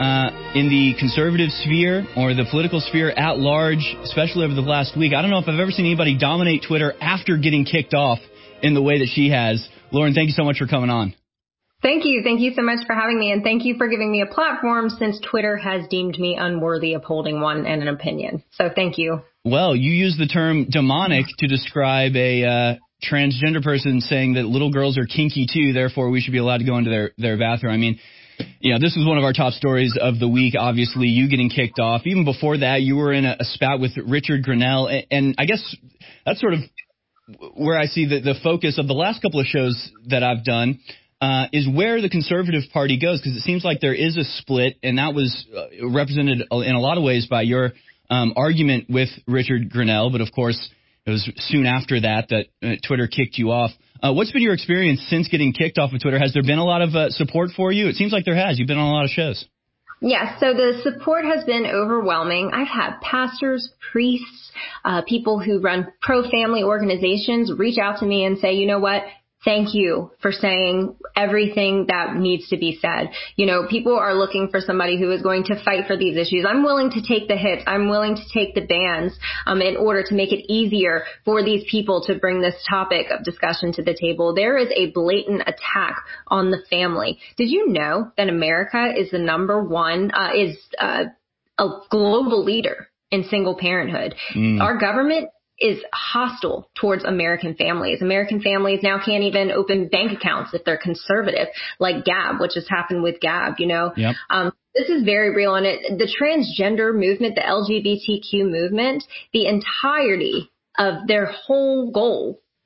in the conservative sphere or the political sphere at large, especially over the last week. I don't know if I've ever seen anybody dominate Twitter after getting kicked off in the way that she has. Lauren, thank you so much for coming on. Thank you. Thank you so much for having me, and thank you for giving me a platform since Twitter has deemed me unworthy of holding one and an opinion. So thank you. Well, you use the term demonic to describe a transgender person saying that little girls are kinky too, therefore we should be allowed to go into their bathroom. I mean, you know, this was one of our top stories of the week, obviously, you getting kicked off. Even before that, you were in a spat with Richard Grenell, and I guess that's sort of where I see the focus of the last couple of shows that I've done. Is where the Conservative Party goes, because it seems like there is a split, and that was represented in a lot of ways by your argument with Richard Grenell. But, of course, it was soon after that Twitter kicked you off. What's been your experience since getting kicked off of Twitter? Has there been a lot of support for you? It seems like there has. You've been on a lot of shows. Yes, so the support has been overwhelming. I've had pastors, priests, people who run pro-family organizations reach out to me and say, you know what? Thank you for saying everything that needs to be said. You know, people are looking for somebody who is going to fight for these issues. I'm willing to take the hits. I'm willing to take the bans in order to make it easier for these people to bring this topic of discussion to the table. There is a blatant attack on the family. Did you know that America is the number one, a global leader in single parenthood? Our government is hostile towards American families. American families now can't even open bank accounts if they're conservative, like Gab, which has happened with Gab, you know. Yep. This is very real. And the transgender movement, the LGBTQ movement, the entirety of their whole goal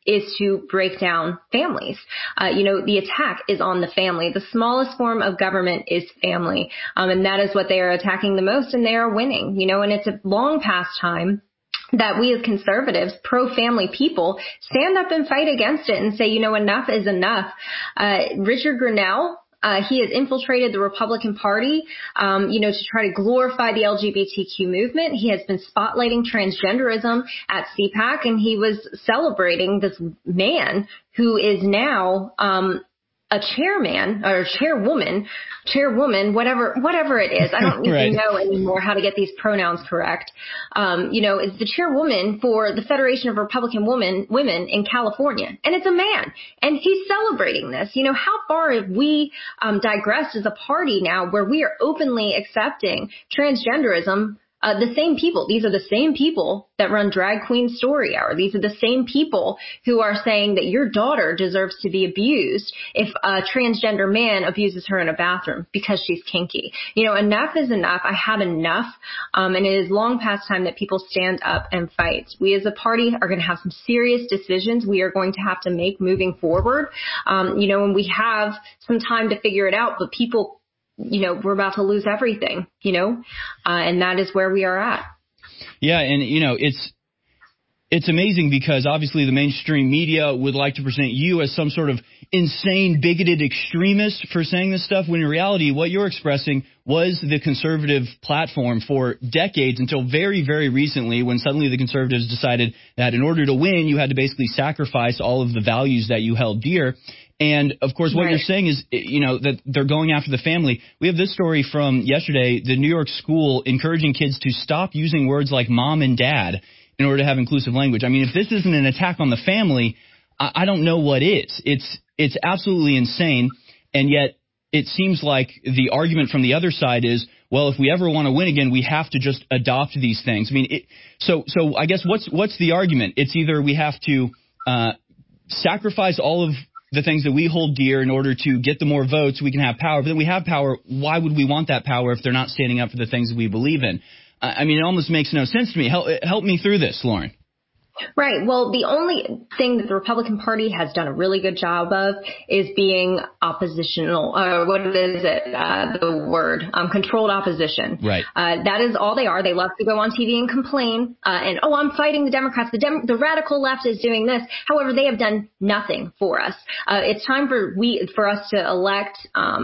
is to break down families. The attack is on the family. The smallest form of government is family. And that is what they are attacking the most, and they are winning, and it's a long past time that we as conservatives, pro-family people, stand up and fight against it and say, enough is enough. Richard Grenell, he has infiltrated the Republican Party, to try to glorify the LGBTQ movement. He has been spotlighting transgenderism at CPAC, and he was celebrating this man who is now a chairman or chairwoman, whatever it is. I don't even know anymore how to get these pronouns correct. Is the chairwoman for the Federation of Republican Women in California. And it's a man. And he's celebrating this. How far have we digressed as a party now where we are openly accepting transgenderism? The same people. These are the same people that run Drag Queen Story Hour. These are the same people who are saying that your daughter deserves to be abused if a transgender man abuses her in a bathroom because she's kinky. Enough is enough. I had enough. And it is long past time that people stand up and fight. We as a party are going to have some serious decisions we are going to have to make moving forward. And we have some time to figure it out, but people, we're about to lose everything, and that is where we are at. Yeah. And, it's amazing because obviously the mainstream media would like to present you as some sort of insane, bigoted extremist for saying this stuff, when in reality what you're expressing was the conservative platform for decades until very, very recently, when suddenly the conservatives decided that in order to win, you had to basically sacrifice all of the values that you held dear. And, of course, what you're saying is, that they're going after the family. We have this story from yesterday, the New York school encouraging kids to stop using words like mom and dad in order to have inclusive language. I mean, if this isn't an attack on the family, I don't know what is. It's absolutely insane. And yet it seems like the argument from the other side is, well, if we ever want to win again, we have to just adopt these things. I mean, so I guess what's the argument? It's either we have to sacrifice all of the things that we hold dear in order to get the more votes, we can have power. But then we have power. Why would we want that power if they're not standing up for the things that we believe in? I mean, it almost makes no sense to me. Help me through this, Lauren. Right. Well, the only thing that the Republican Party has done a really good job of is being oppositional. What is it? The word controlled opposition. Right. That is all they are. They love to go on TV and complain. I'm fighting the Democrats. The radical left is doing this. However, they have done nothing for us. It's time for us to elect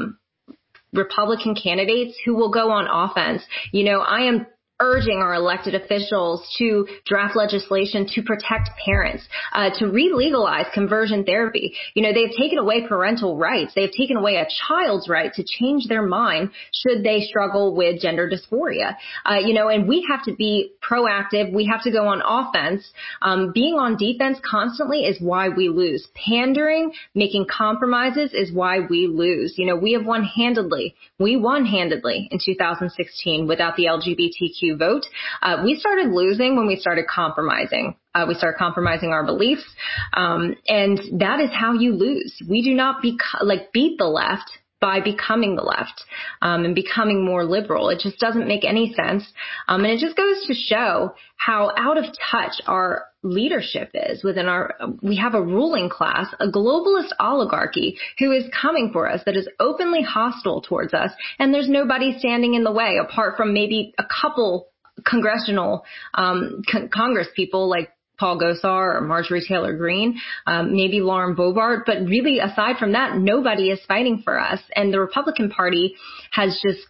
Republican candidates who will go on offense. I am urging our elected officials to draft legislation to protect parents, to re-legalize conversion therapy. They've taken away parental rights. They've taken away a child's right to change their mind should they struggle with gender dysphoria. And we have to be proactive. We have to go on offense. Being on defense constantly is why we lose. Pandering, making compromises is why we lose. We have won handedly. We won handedly in 2016 without the LGBTQ vote. We started losing when we started compromising. We started compromising our beliefs. And that is how you lose. We do not beat the left by becoming the left, and becoming more liberal. It just doesn't make any sense. And it just goes to show how out of touch our leadership is we have a ruling class, a globalist oligarchy who is coming for us, that is openly hostile towards us. And there's nobody standing in the way apart from maybe a couple congressional, Congress people like Paul Gosar or Marjorie Taylor Greene, maybe Lauren Boebert. But really, aside from that, nobody is fighting for us. And the Republican Party has just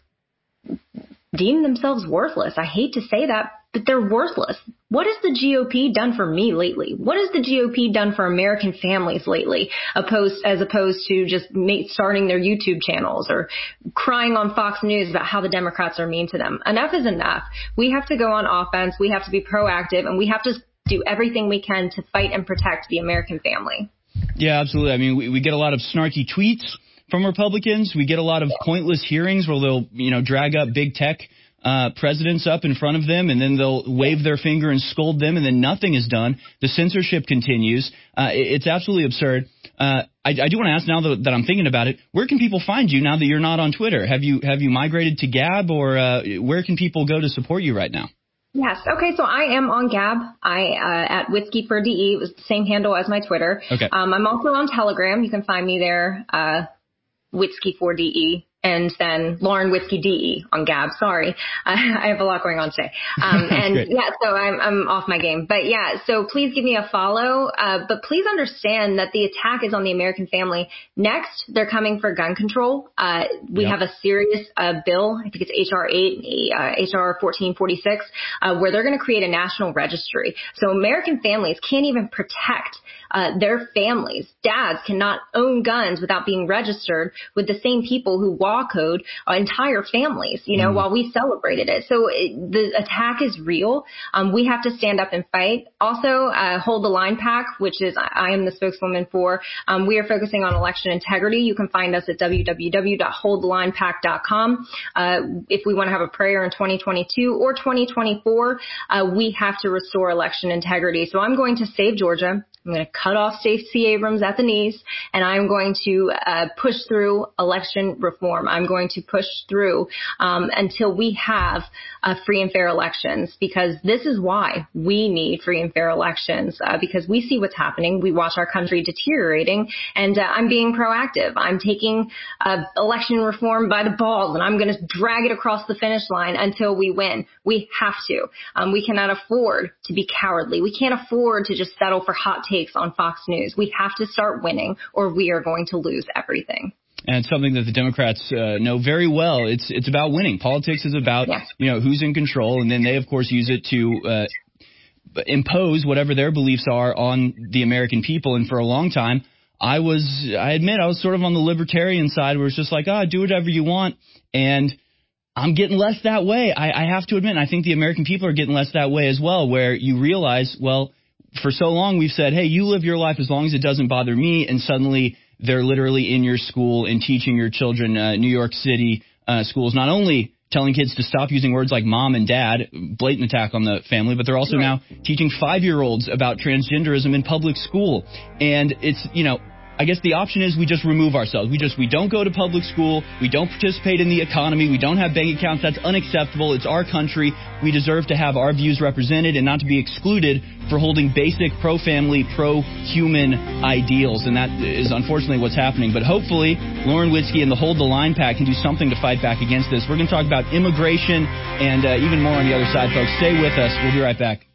deemed themselves worthless. I hate to say that, but they're worthless. What has the GOP done for me lately? What has the GOP done for American families lately, as opposed to just starting their YouTube channels or crying on Fox News about how the Democrats are mean to them? Enough is enough. We have to go on offense. We have to be proactive, and we have to do everything we can to fight and protect the American family. Yeah, absolutely. I mean, we get a lot of snarky tweets from Republicans. We get a lot of pointless hearings where they'll, drag up big tech presidents up in front of them, and then they'll wave their finger and scold them, and then nothing is done. The censorship continues. It's absolutely absurd. I do want to ask, now that I'm thinking about it, where can people find you now that you're not on Twitter? Have you migrated to Gab, or where can people go to support you right now? Yes. Okay. So I am on Gab. At Whiskey for DE. It was the same handle as my Twitter. Okay. I'm also on Telegram. You can find me there, Whiskey for DE. And then Lauren Whiskey DE on Gab. Sorry. I have a lot going on today. So I'm off my game. But yeah, so please give me a follow. But please understand that the attack is on the American family. Next, they're coming for gun control. We have a serious bill. I think it's HR 8, HR 1446, where they're going to create a national registry. So American families can't even protect their families. Dads cannot own guns without being registered with the same people who code entire families, while we celebrated it. So the attack is real. We have to stand up and fight. Also, Hold the Line PAC, which is I am the spokeswoman for. We are focusing on election integrity. You can find us at www.holdthelinepac.com. If we want to have a prayer in 2022 or 2024, we have to restore election integrity. So I'm going to save Georgia. I'm going to cut off Stacey Abrams at the knees, and I'm going to push through election reform. I'm going to push through until we have free and fair elections, because this is why we need free and fair elections, because we see what's happening. We watch our country deteriorating, and I'm being proactive. I'm taking election reform by the balls, and I'm going to drag it across the finish line until we win. We have to. We cannot afford to be cowardly. We can't afford to just settle for hot takes on Fox News. We have to start winning, or we are going to lose everything. And it's something that the Democrats know very well. It's about winning. Politics is about who's in control, and then they of course use it to impose whatever their beliefs are on the American people. And for a long time, I admit I was sort of on the libertarian side, where it's just like, do whatever you want, and I'm getting less that way. I have to admit, and I think the American people are getting less that way as well, where you realize, well, for so long we've said, hey, you live your life as long as it doesn't bother me, and suddenly they're literally in your school and teaching your children. New York City schools not only telling kids to stop using words like mom and dad, blatant attack on the family, but they're also now teaching 5-year-olds about transgenderism in public school. And it's, I guess the option is we just remove ourselves. We don't go to public school. We don't participate in the economy. We don't have bank accounts. That's unacceptable. It's our country. We deserve to have our views represented and not to be excluded for holding basic pro-family, pro-human ideals. And that is unfortunately what's happening. But hopefully Lauren Whiskey and the Hold the Line PAC can do something to fight back against this. We're going to talk about immigration and even more on the other side, folks. Stay with us. We'll be right back.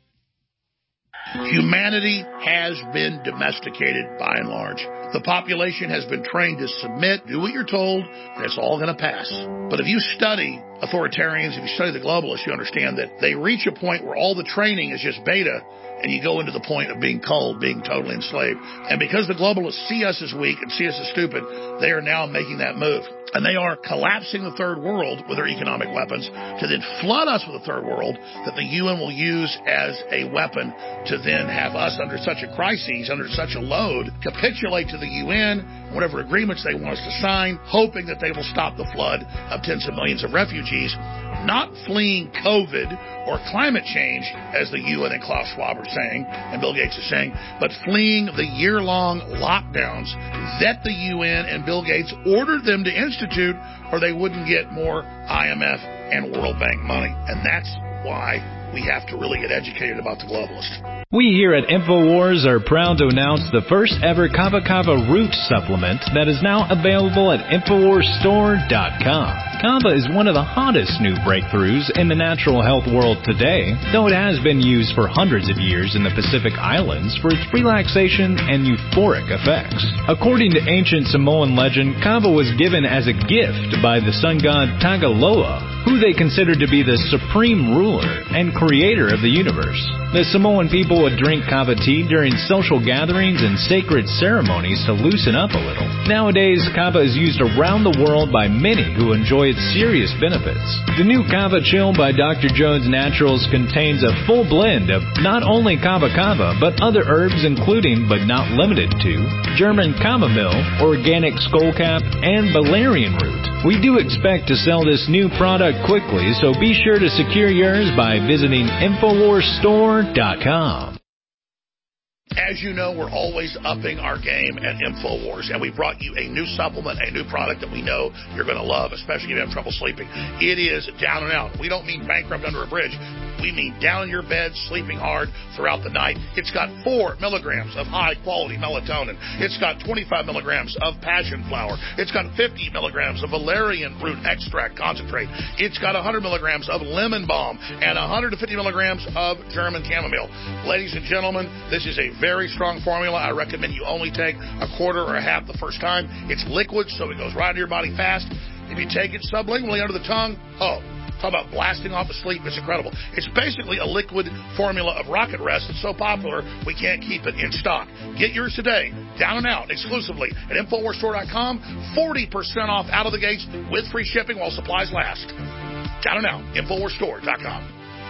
Humanity has been domesticated by and large. The population has been trained to submit, do what you're told, and it's all going to pass. But if you study authoritarians, if you study the globalists, you understand that they reach a point where all the training is just beta, and you go into the point of being cold, being totally enslaved. And because the globalists see us as weak and see us as stupid, they are now making that move. And they are collapsing the third world with their economic weapons to then flood us with a third world that the UN will use as a weapon to then have us under such a crisis, under such a load, capitulate to the UN, whatever agreements they want us to sign, hoping that they will stop the flood of tens of millions of refugees, not fleeing COVID or climate change, as the UN and Klaus Schwab are saying, and Bill Gates is saying, but fleeing the year-long lockdowns that the UN and Bill Gates ordered them to institute, or they wouldn't get more IMF and World Bank money. And that's why we have to really get educated about the globalists. We here at InfoWars are proud to announce the first ever Kava Kava Root supplement that is now available at InfoWarsStore.com. Kava is one of the hottest new breakthroughs in the natural health world today, though it has been used for hundreds of years in the Pacific Islands for its relaxation and euphoric effects. According to ancient Samoan legend, Kava was given as a gift by the sun god Tagaloa, who they considered to be the supreme ruler and creator of the universe. The Samoan people would drink kava tea during social gatherings and sacred ceremonies to loosen up a little. Nowadays, kava is used around the world by many who enjoy its serious benefits. The new Kava Chill by Dr. Jones Naturals contains a full blend of not only kava kava, but other herbs including, but not limited to, German chamomile, organic skullcap, and valerian root. We do expect to sell this new product quickly, so be sure to secure yours by visiting InfoWarsStore.com. As you know, we're always upping our game at InfoWars, and we brought you a new supplement, a new product that we know you're going to love, especially if you have trouble sleeping. It is down and out. We don't mean bankrupt under a bridge. we mean down in your bed, sleeping hard throughout the night. It's got 4 milligrams of high-quality melatonin. It's got 25 milligrams of passion flower. It's got 50 milligrams of valerian root extract concentrate. It's got 100 milligrams of lemon balm and 150 milligrams of German chamomile. Ladies and gentlemen, this is a very strong formula. I recommend you only take a quarter or a half the first time. It's liquid, so it goes right into your body fast. If you take it sublingually under the tongue, talk about blasting off of sleep. It's incredible. It's basically a liquid formula of Rocket Rest. It's so popular, we can't keep it in stock. Get yours today, down and out, exclusively at InfoWarsStore.com. 40% off out of the gates with free shipping while supplies last. Down and out, InfoWarsStore.com.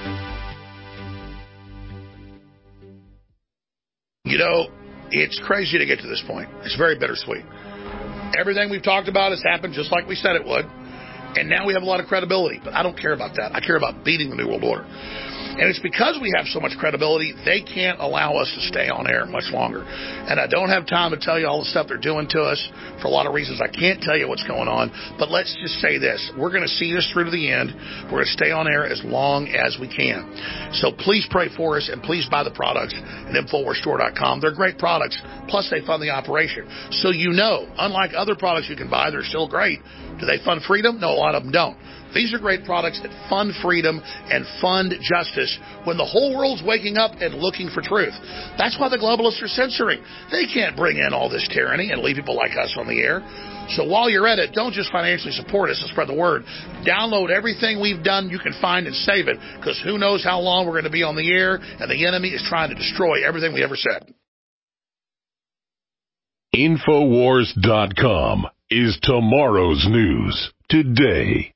You know, it's crazy to get to this point. It's very bittersweet. Everything we've talked about has happened just like we said it would. And now we have a lot of credibility. But I don't care about that. I care about beating the New World Order. And it's because we have so much credibility, they can't allow us to stay on air much longer. And I don't have time to tell you all the stuff they're doing to us for a lot of reasons. I can't tell you what's going on. But let's just say this. We're going to see this through to the end. We're going to stay on air as long as we can. So please pray for us and please buy the products at InfoWarsStore.com. They're great products. Plus, they fund the operation. So you know, unlike other products you can buy, they're still great. Do they fund freedom? No, a lot of them don't. These are great products that fund freedom and fund justice when the whole world's waking up and looking for truth. That's why the globalists are censoring. They can't bring in all this tyranny and leave people like us on the air. So while you're at it, don't just financially support us and spread the word. Download everything we've done you can find and save it, because who knows how long we're going to be on the air, and the enemy is trying to destroy everything we ever said. Infowars.com is tomorrow's news today.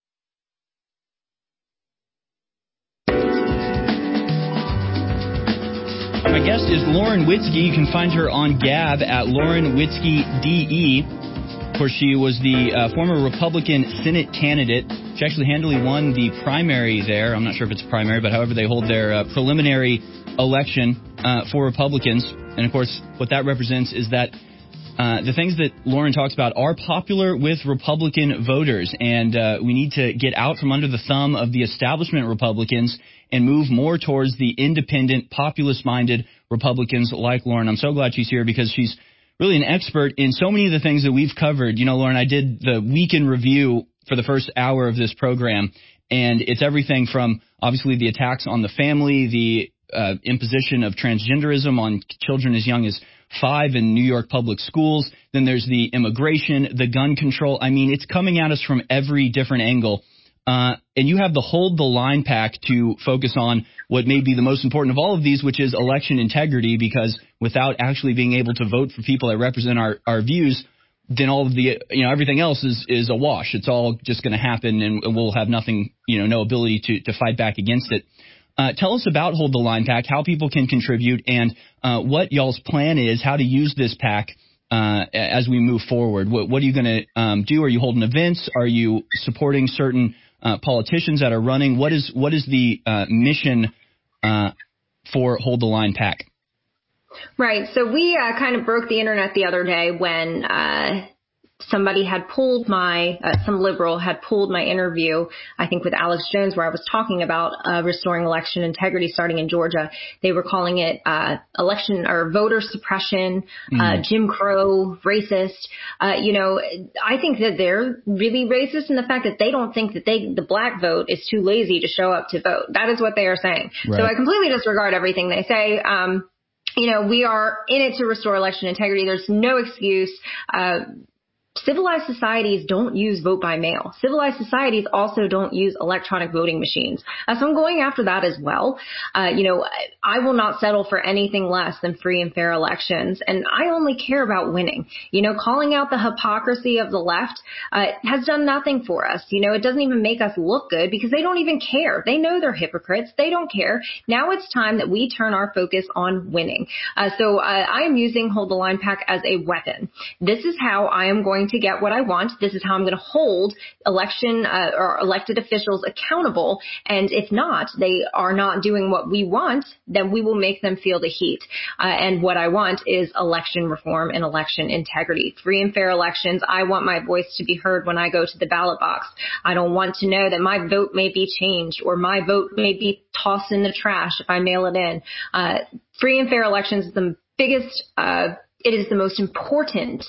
My guest is Lauren Witzke. You can find her on Gab at Lauren Witzke DE. Of course, she was the former Republican Senate candidate. She actually handily won the primary there. I'm not sure if it's a primary, but however they hold their preliminary election for Republicans. And, of course, what that represents is that the things that Lauren talks about are popular with Republican voters, and we need to get out from under the thumb of the establishment Republicans and move more towards the independent, populist-minded Republicans like Lauren. I'm so glad she's here because she's really an expert in so many of the things that we've covered. You know, Lauren, I did the week in review for the first hour of this program, and it's everything from, obviously, the attacks on the family, the imposition of transgenderism on children as young as 5 in New York public schools. Then there's the immigration, the gun control. I mean, it's coming at us from every different angle. And you have the Hold the Line pack to focus on what may be the most important of all of these, which is election integrity, because without actually being able to vote for people that represent our views, then all of the, everything else is a wash. It's all just going to happen, and we'll have nothing, no ability to fight back against it. Tell us about Hold the Line pack, how people can contribute, and what y'all's plan is, how to use this pack as we move forward. What are you going to do? Are you holding events? Are you supporting certain politicians that are running? What is the mission for Hold the Line pack? Right. So we kind of broke the internet the other day when somebody had pulled some liberal had pulled my interview, I think with Alex Jones, where I was talking about restoring election integrity starting in Georgia. They were calling it election or voter suppression, Jim Crow, racist. I think that they're really racist in the fact that they don't think that the black vote is too lazy to show up to vote. That is what they are saying. Right. So I completely disregard everything they say. We are in it to restore election integrity. There's no excuse. Civilized societies don't use vote by mail. Civilized societies also don't use electronic voting machines. So I'm going after that as well. I will not settle for anything less than free and fair elections. And I only care about winning. Calling out the hypocrisy of the left has done nothing for us. It doesn't even make us look good because they don't even care. They know they're hypocrites. They don't care. Now it's time that we turn our focus on winning. So I am using Hold the Line pack as a weapon. This is how I am going going to get what I want. This is how I'm going to hold election or elected officials accountable. And if not, they are not doing what we want, then we will make them feel the heat. And what I want is election reform and election integrity. Free and fair elections. I want my voice to be heard when I go to the ballot box. I don't want to know that my vote may be changed or my vote may be tossed in the trash if I mail it in. Free and fair elections is the biggest, it is the most important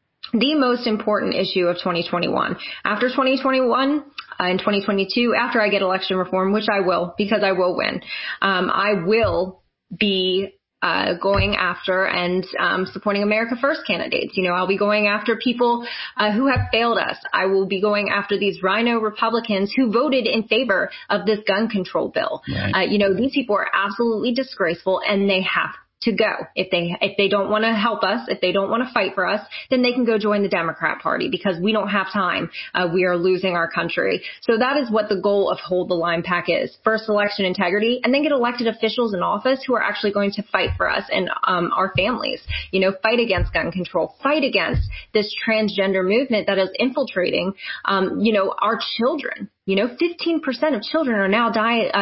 issue of 2021. After 2021, in 2022, after I get election reform, which I will, because I will win, I will be going after and supporting America First candidates. I'll be going after people who have failed us. I will be going after these rhino Republicans who voted in favor of this gun control bill. Right. These people are absolutely disgraceful, and they have to go. If they don't want to help us, if they don't want to fight for us, then they can go join the Democrat Party, because we don't have time. We are losing our country. So that is what the goal of Hold the Line PAC is. First, election integrity, and then get elected officials in office who are actually going to fight for us and our families. Fight against gun control, fight against this transgender movement that is infiltrating, our children. 15% of children are now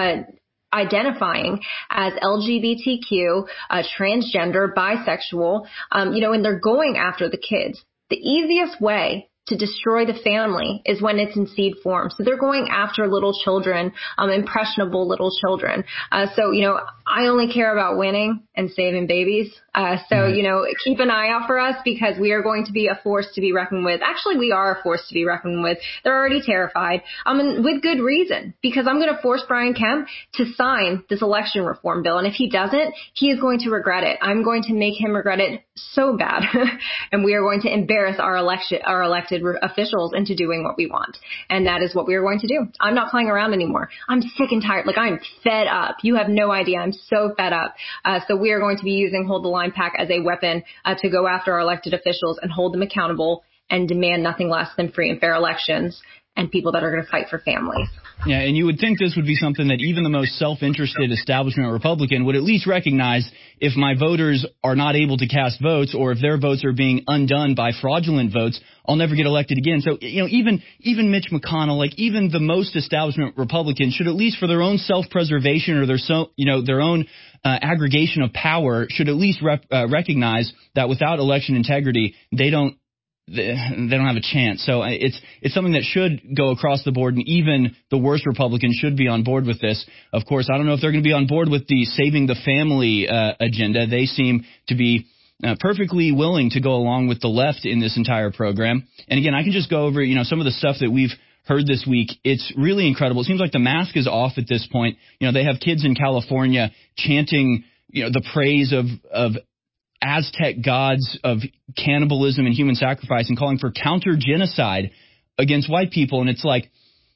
identifying as LGBTQ, transgender, bisexual, and they're going after the kids. The easiest way to destroy the family is when it's in seed form. So they're going after little children, impressionable little children. So I only care about winning and saving babies. Keep an eye out for us, because we are going to be a force to be reckoned with. Actually, we are a force to be reckoned with. They're already terrified, and with good reason, because I'm going to force Brian Kemp to sign this election reform bill. And if he doesn't, he is going to regret it. I'm going to make him regret it so bad. And we are going to embarrass our elected officials into doing what we want. And that is what we are going to do. I'm not playing around anymore. I'm sick and tired. I'm fed up. You have no idea. I'm so fed up. So we are going to be using Hold the Line PAC as a weapon to go after our elected officials and hold them accountable and demand nothing less than free and fair elections and people that are going to fight for families. Yeah, and you would think this would be something that even the most self-interested establishment Republican would at least recognize. If my voters are not able to cast votes, or if their votes are being undone by fraudulent votes, I'll never get elected again. So, even Mitch McConnell, even the most establishment Republicans should, at least for their own self-preservation or their own aggregation of power, should at least recognize that without election integrity, they don't have a chance. So it's something that should go across the board, and even the worst Republicans should be on board with this. Of course, I don't know if they're going to be on board with the saving the family agenda. They seem to be perfectly willing to go along with the left in this entire program. And again, I can just go over some of the stuff that we've heard this week. It's really incredible. It seems like the mask is off at this point. They have kids in California chanting the praise of Aztec gods of cannibalism and human sacrifice, and calling for counter-genocide against white people. And it's like,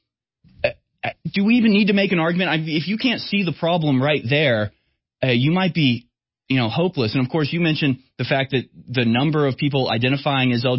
do we even need to make an argument? If you can't see the problem right there, you might be, hopeless. And of course, you mentioned the fact that the number of people identifying as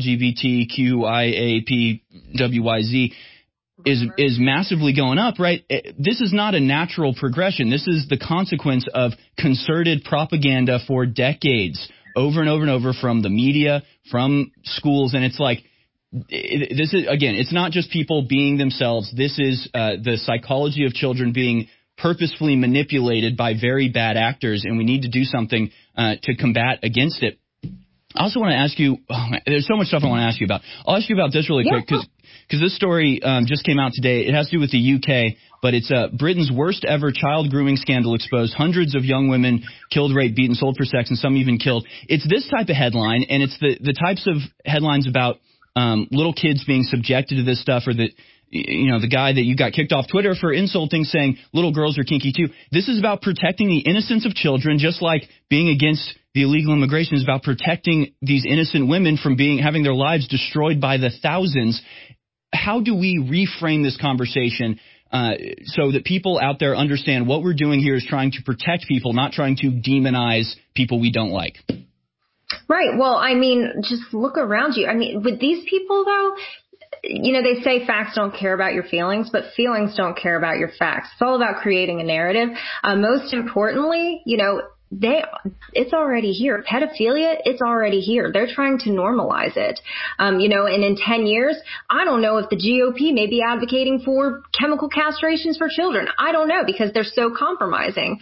LGBTQIAPWYZ is massively going up, right? This is not a natural progression. This is the consequence of concerted propaganda for decades, over and over and over, from the media, from schools. And it's like, this is, again, it's not just people being themselves. This is the psychology of children being purposefully manipulated by very bad actors, and we need to do something to combat against it. I also want to ask you, there's so much stuff I want to ask you about. I'll ask you about this really quick, because this story just came out today. It has to do with the UK, but it's Britain's worst ever child grooming scandal exposed. Hundreds of young women killed, raped, beaten, sold for sex, and some even killed. It's this type of headline, and it's the types of headlines about little kids being subjected to this stuff, or the guy that you got kicked off Twitter for insulting, saying little girls are kinky too. This is about protecting the innocence of children, just like being against the illegal immigration is about protecting these innocent women from having their lives destroyed by the thousands. How do we reframe this conversation so that people out there understand what we're doing here is trying to protect people, not trying to demonize people we don't like? Right. Well, just look around you. With these people, though, they say facts don't care about your feelings, but feelings don't care about your facts. It's all about creating a narrative. Most importantly, it's already here. Pedophilia, it's already here. They're trying to normalize it. And in 10 years, I don't know if the GOP may be advocating for chemical castrations for children. I don't know, because they're so compromising.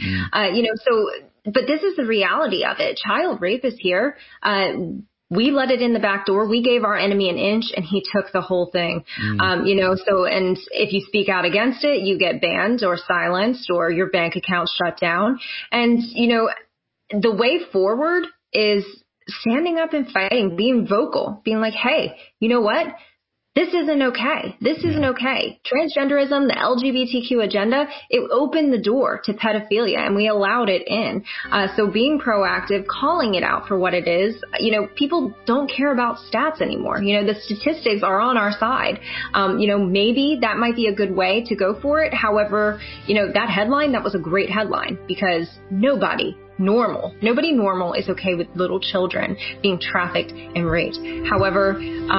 But this is the reality of it. Child rape is here. We let it in the back door. We gave our enemy an inch, and he took the whole thing. And if you speak out against it, you get banned or silenced, or your bank account shut down. And, the way forward is standing up and fighting, being vocal, being like, hey, you know what? This isn't okay. This isn't okay. Transgenderism, the LGBTQ agenda, it opened the door to pedophilia, and we allowed it in. So being proactive, calling it out for what it is, people don't care about stats anymore. The statistics are on our side. Maybe that might be a good way to go for it. However, that headline, that was a great headline, because nobody normal is okay with little children being trafficked and raped. However,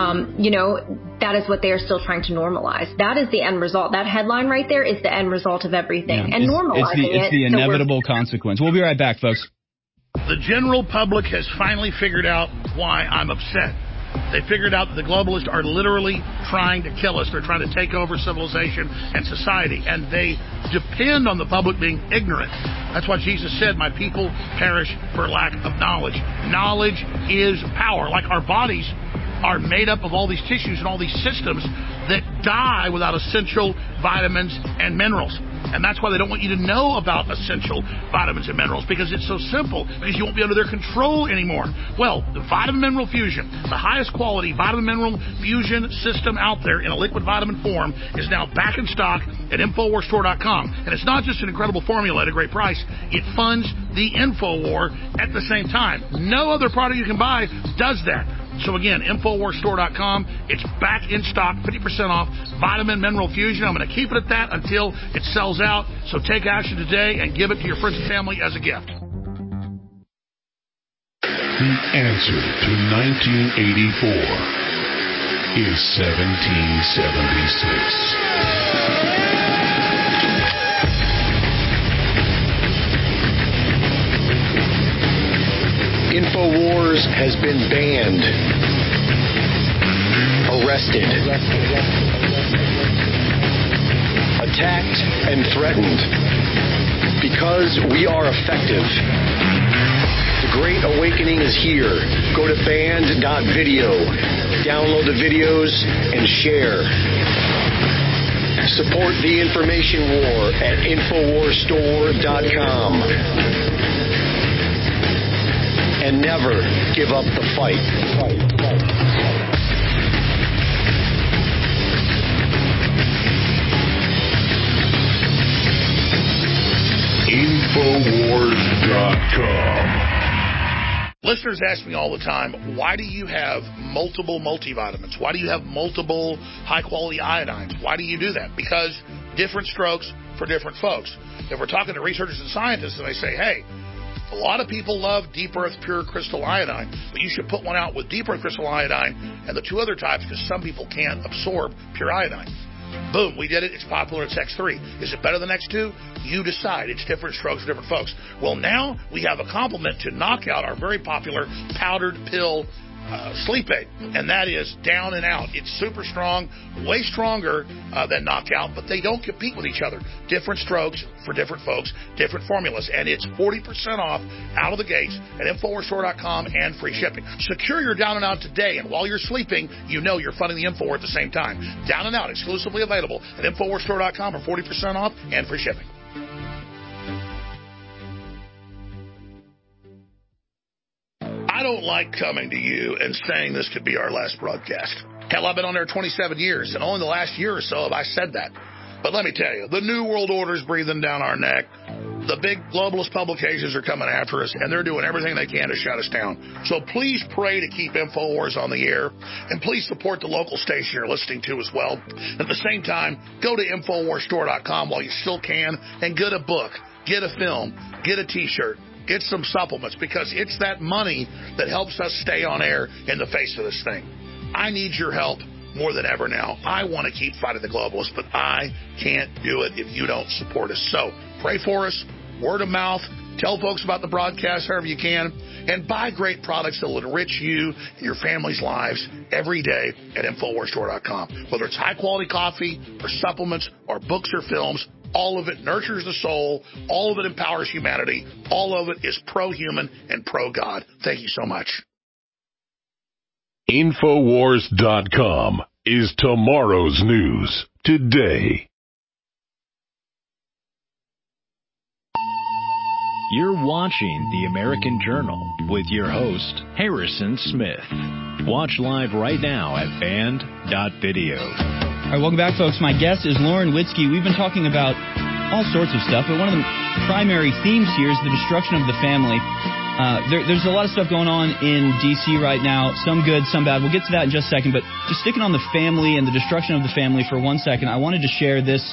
that is what they are still trying to normalize. That is the end result. That headline right there is the end result of everything. Yeah, and normalizing it's the inevitable consequence. We'll be right back, folks. The general public has finally figured out why I'm upset. They figured out that the globalists are literally trying to kill us. They're trying to take over civilization and society, and they depend on the public being ignorant. That's why Jesus said, my people perish for lack of knowledge. Knowledge is power. Like our bodies are made up of all these tissues and all these systems that die without essential vitamins and minerals. And that's why they don't want you to know about essential vitamins and minerals, because it's so simple, because you won't be under their control anymore. Well, the Vitamin Mineral Fusion, the highest quality Vitamin Mineral Fusion system out there in a liquid vitamin form, is now back in stock at InfoWarsStore.com. And it's not just an incredible formula at a great price, it funds the InfoWar at the same time. No other product you can buy does that. So again, InfoWarsStore.com. It's back in stock, 50% off Vitamin Mineral Fusion. I'm going to keep it at that until it sells out. So take action today and give it to your friends and family as a gift. The answer to 1984 is 1776. InfoWars has been banned, arrested, attacked, and threatened because we are effective. The Great Awakening is here. Go to band.video, download the videos, and share. Support the information war at InfoWarsStore.com. And never give up the fight. Infowars.com. Listeners ask me all the time, why do you have multiple multivitamins? Why do you have multiple high-quality iodines? Why do you do that? Because different strokes for different folks. If we're talking to researchers and scientists and they say, hey, a lot of people love Deep Earth Pure Crystal Iodine, but you should put one out with Deep Earth Crystal Iodine and the two other types, because some people can't absorb pure iodine. Boom, we did it. It's popular. It's X3. Is it better than X2? You decide. It's different strokes for different folks. Well, now we have a complement to knock out our very popular powdered pill sleep aid, and that is Down and Out. It's super strong, way stronger than Knockout, but they don't compete with each other. Different strokes for different folks, different formulas, and it's 40% off out of the gates at InfoWarsStore.com and free shipping. Secure your Down and Out today, and while you're sleeping, you know you're funding the InfoWar at the same time. Down and Out, exclusively available at InfoWarsStore.com for 40% off and free shipping. I don't like coming to you and saying this could be our last broadcast. Hell, I've been on there 27 years, and only the last year or so have I said that. But let me tell you, the New World Order is breathing down our neck. The big globalist publications are coming after us, and they're doing everything they can to shut us down. So please pray to keep InfoWars on the air, and please support the local station you're listening to as well. At the same time, go to InfoWarsStore.com while you still can, and get a book, get a film, get a T-shirt. Get some supplements, because it's that money that helps us stay on air in the face of this thing. I need your help more than ever now. I want to keep fighting the globalists, but I can't do it if you don't support us. So pray for us, word of mouth, Tell folks about the broadcast however you can, and buy great products that will enrich you and your family's lives every day at InfoWarsStore.com. Whether it's high-quality coffee or supplements or books or films, all of it nurtures the soul. All of it empowers humanity. All of it is pro-human and pro-God. Thank you so much. InfoWars.com is tomorrow's news today. You're watching The American Journal with your host, Harrison Smith. Watch live right now at band.video. All right, welcome back, folks. My guest is Lauren Witzke. We've been talking about all sorts of stuff, but one of the primary themes here is the destruction of the family. There's a lot of stuff going on in D.C. right now, some good, some bad. We'll get to that in just a second, but just sticking on the family and the destruction of the family for 1 second, I wanted to share this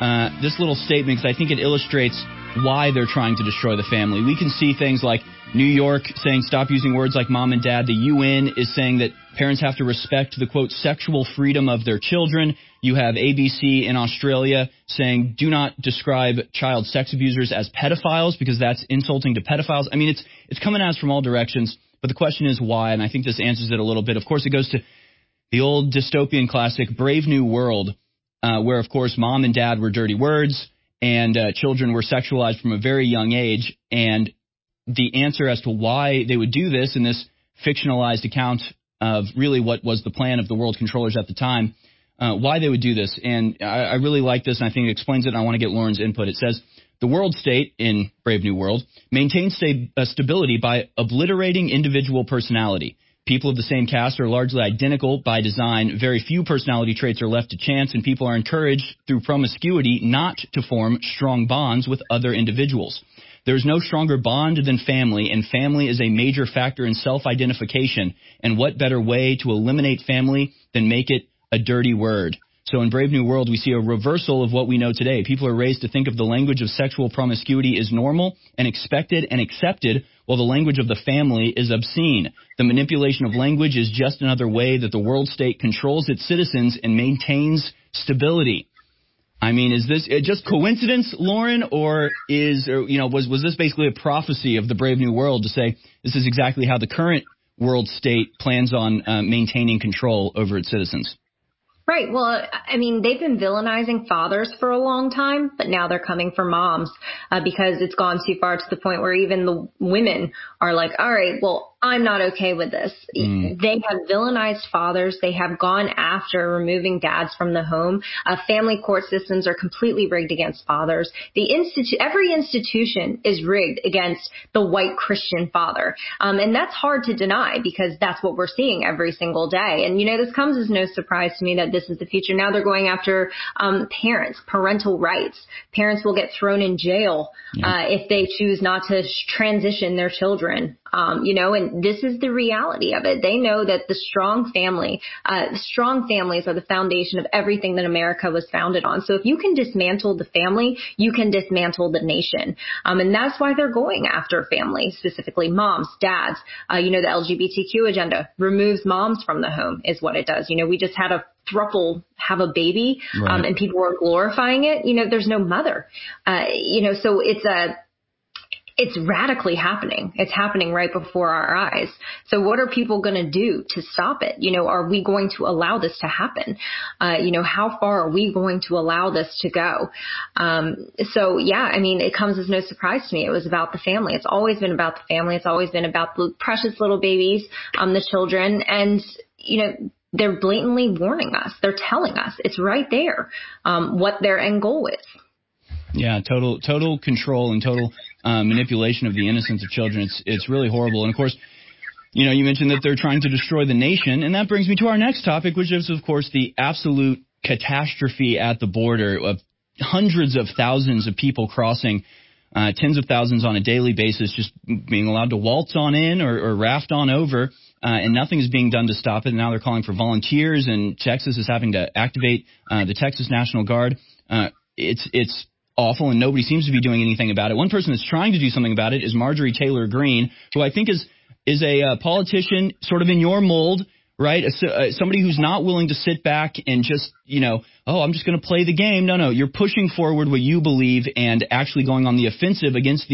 little statement because I think it illustrates why they're trying to destroy the family. We can see things like New York saying stop using words like mom and dad. The UN is saying that parents have to respect the, quote, sexual freedom of their children. You have ABC in Australia saying do not describe child sex abusers as pedophiles because that's insulting to pedophiles. I mean, it's coming at us from all directions, but the question is why, and I think this answers it a little bit. Of course, it goes to the old dystopian classic Brave New World, where, of course, mom and dad were dirty words, and children were sexualized from a very young age. And the answer as to why they would do this in this fictionalized account of really what was the plan of the world controllers at the time, why they would do this. And I really like this, and I think it explains it, and I want to get Lauren's input. It says, the world state, in Brave New World, maintains stability by obliterating individual personality. People of the same caste are largely identical by design. Very few personality traits are left to chance, and people are encouraged through promiscuity not to form strong bonds with other individuals. There is no stronger bond than family, and family is a major factor in self-identification. And what better way to eliminate family than make it a dirty word? So in Brave New World, we see a reversal of what we know today. People are raised to think of the language of sexual promiscuity as normal and expected and accepted, while the language of the family is obscene. The manipulation of language is just another way that the world state controls its citizens and maintains stability. I mean, is this just coincidence, Lauren, or was this basically a prophecy of the Brave New World to say this is exactly how the current world state plans on maintaining control over its citizens? Right. Well, I mean, they've been villainizing fathers for a long time, but now they're coming for moms because it's gone too far to the point where even the women are like, all right, well, I'm not okay with this. They have villainized fathers. They have gone after removing dads from the home. Family court systems are completely rigged against fathers. Every institution is rigged against the white Christian father. And that's hard to deny because that's what we're seeing every single day. And, this comes as no surprise to me that this is the future. Now they're going after parents, parental rights. Parents will get thrown in jail if they choose not to transition their children. And this is the reality of it. They know that the strong families are the foundation of everything that America was founded on. So if you can dismantle the family, you can dismantle the nation. And that's why they're going after families, specifically moms, dads. The LGBTQ agenda removes moms from the home is what it does. We just had a throuple have a baby, right. And people were glorifying it. There's no mother. So it's radically happening. It's happening right before our eyes. So what are people going to do to stop it? Are we going to allow this to happen? How far are we going to allow this to go? It comes as no surprise to me. It was about the family. It's always been about the family. It's always been about the precious little babies, the children. And, they're blatantly warning us. They're telling us it's right there, what their end goal is. Yeah, total control and total manipulation of the innocence of children. It's really horrible. And, of course, you mentioned that they're trying to destroy the nation. And that brings me to our next topic, which is, of course, the absolute catastrophe at the border of hundreds of thousands of people crossing, tens of thousands on a daily basis, just being allowed to waltz on in or raft on over. And nothing is being done to stop it. And now they're calling for volunteers, and Texas is having to activate the Texas National Guard. It's awful, and nobody seems to be doing anything about it. One person that's trying to do something about it is Marjorie Taylor Greene, who I think is a politician sort of in your mold, right? Somebody who's not willing to sit back and just, I'm just going to play the game. No, you're pushing forward what you believe and actually going on the offensive against the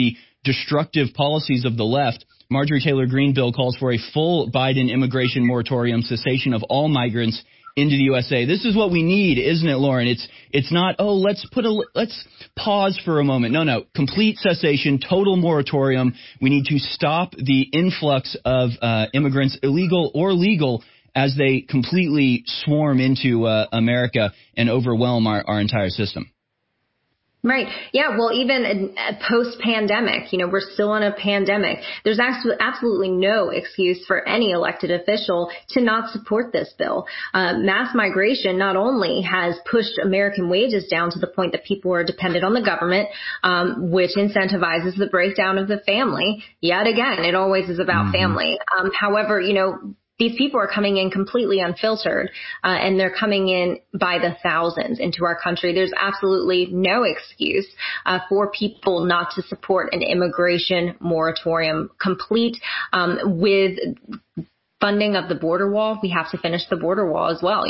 destructive policies of the left. Marjorie Taylor Greene bill calls for a full Biden immigration moratorium, cessation of all migrants into the USA. This is what we need, isn't it, Lauren? It's not, let's pause for a moment. No, complete cessation, total moratorium. We need to stop the influx of immigrants, illegal or legal, as they completely swarm into America and overwhelm our entire system. Right. Yeah. Well, even post-pandemic, we're still in a pandemic. There's absolutely no excuse for any elected official to not support this bill. Mass migration not only has pushed American wages down to the point that people are dependent on the government, which incentivizes the breakdown of the family. Yet again, it always is about family. However, these people are coming in completely unfiltered, and they're coming in by the thousands into our country. There's absolutely no excuse for people not to support an immigration moratorium complete with funding of the border wall. We have to finish the border wall as well,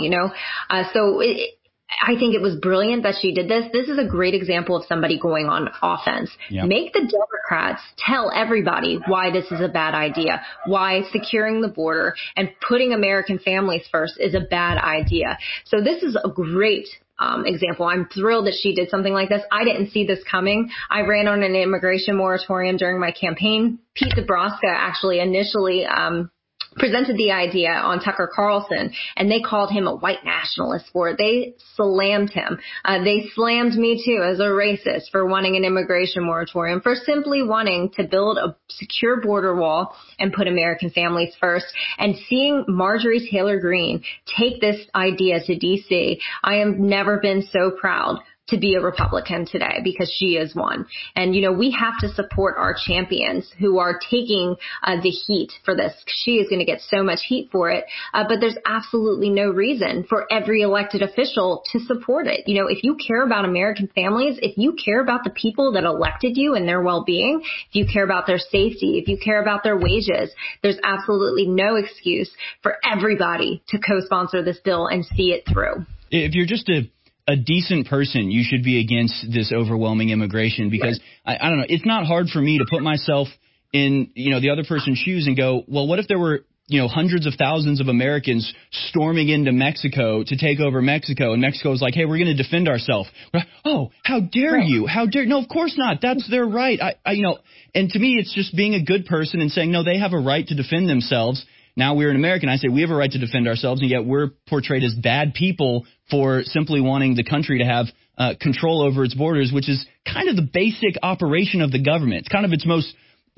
I think it was brilliant that she did this. This is a great example of somebody going on offense. Yep. Make the Democrats tell everybody why this is a bad idea, why securing the border and putting American families first is a bad idea. So this is a great example. I'm thrilled that she did something like this. I didn't see this coming. I ran on an immigration moratorium during my campaign. Pete Nebraska actually initially presented the idea on Tucker Carlson, and they called him a white nationalist for it. They slammed him. They slammed me too as a racist for wanting an immigration moratorium, for simply wanting to build a secure border wall and put American families first. And seeing Marjorie Taylor Greene take this idea to D.C., I have never been so proud to be a Republican today, because she is one. And, we have to support our champions who are taking the heat for this. She is going to get so much heat for it. But there's absolutely no reason for every elected official to support it. If you care about American families, if you care about the people that elected you and their well-being, if you care about their safety, if you care about their wages, there's absolutely no excuse for everybody to co-sponsor this bill and see it through. If you're just a decent person, you should be against this overwhelming immigration, because I don't know. It's not hard for me to put myself in, the other person's shoes and go, well, what if there were, hundreds of thousands of Americans storming into Mexico to take over Mexico, and Mexico is like, hey, we're going to defend ourselves. Oh, how dare you? How dare? No, of course not. That's their right. And to me, it's just being a good person and saying, no, they have a right to defend themselves. Now we're an American. I say we have a right to defend ourselves, and yet we're portrayed as bad people for simply wanting the country to have control over its borders, which is kind of the basic operation of the government. It's kind of its most,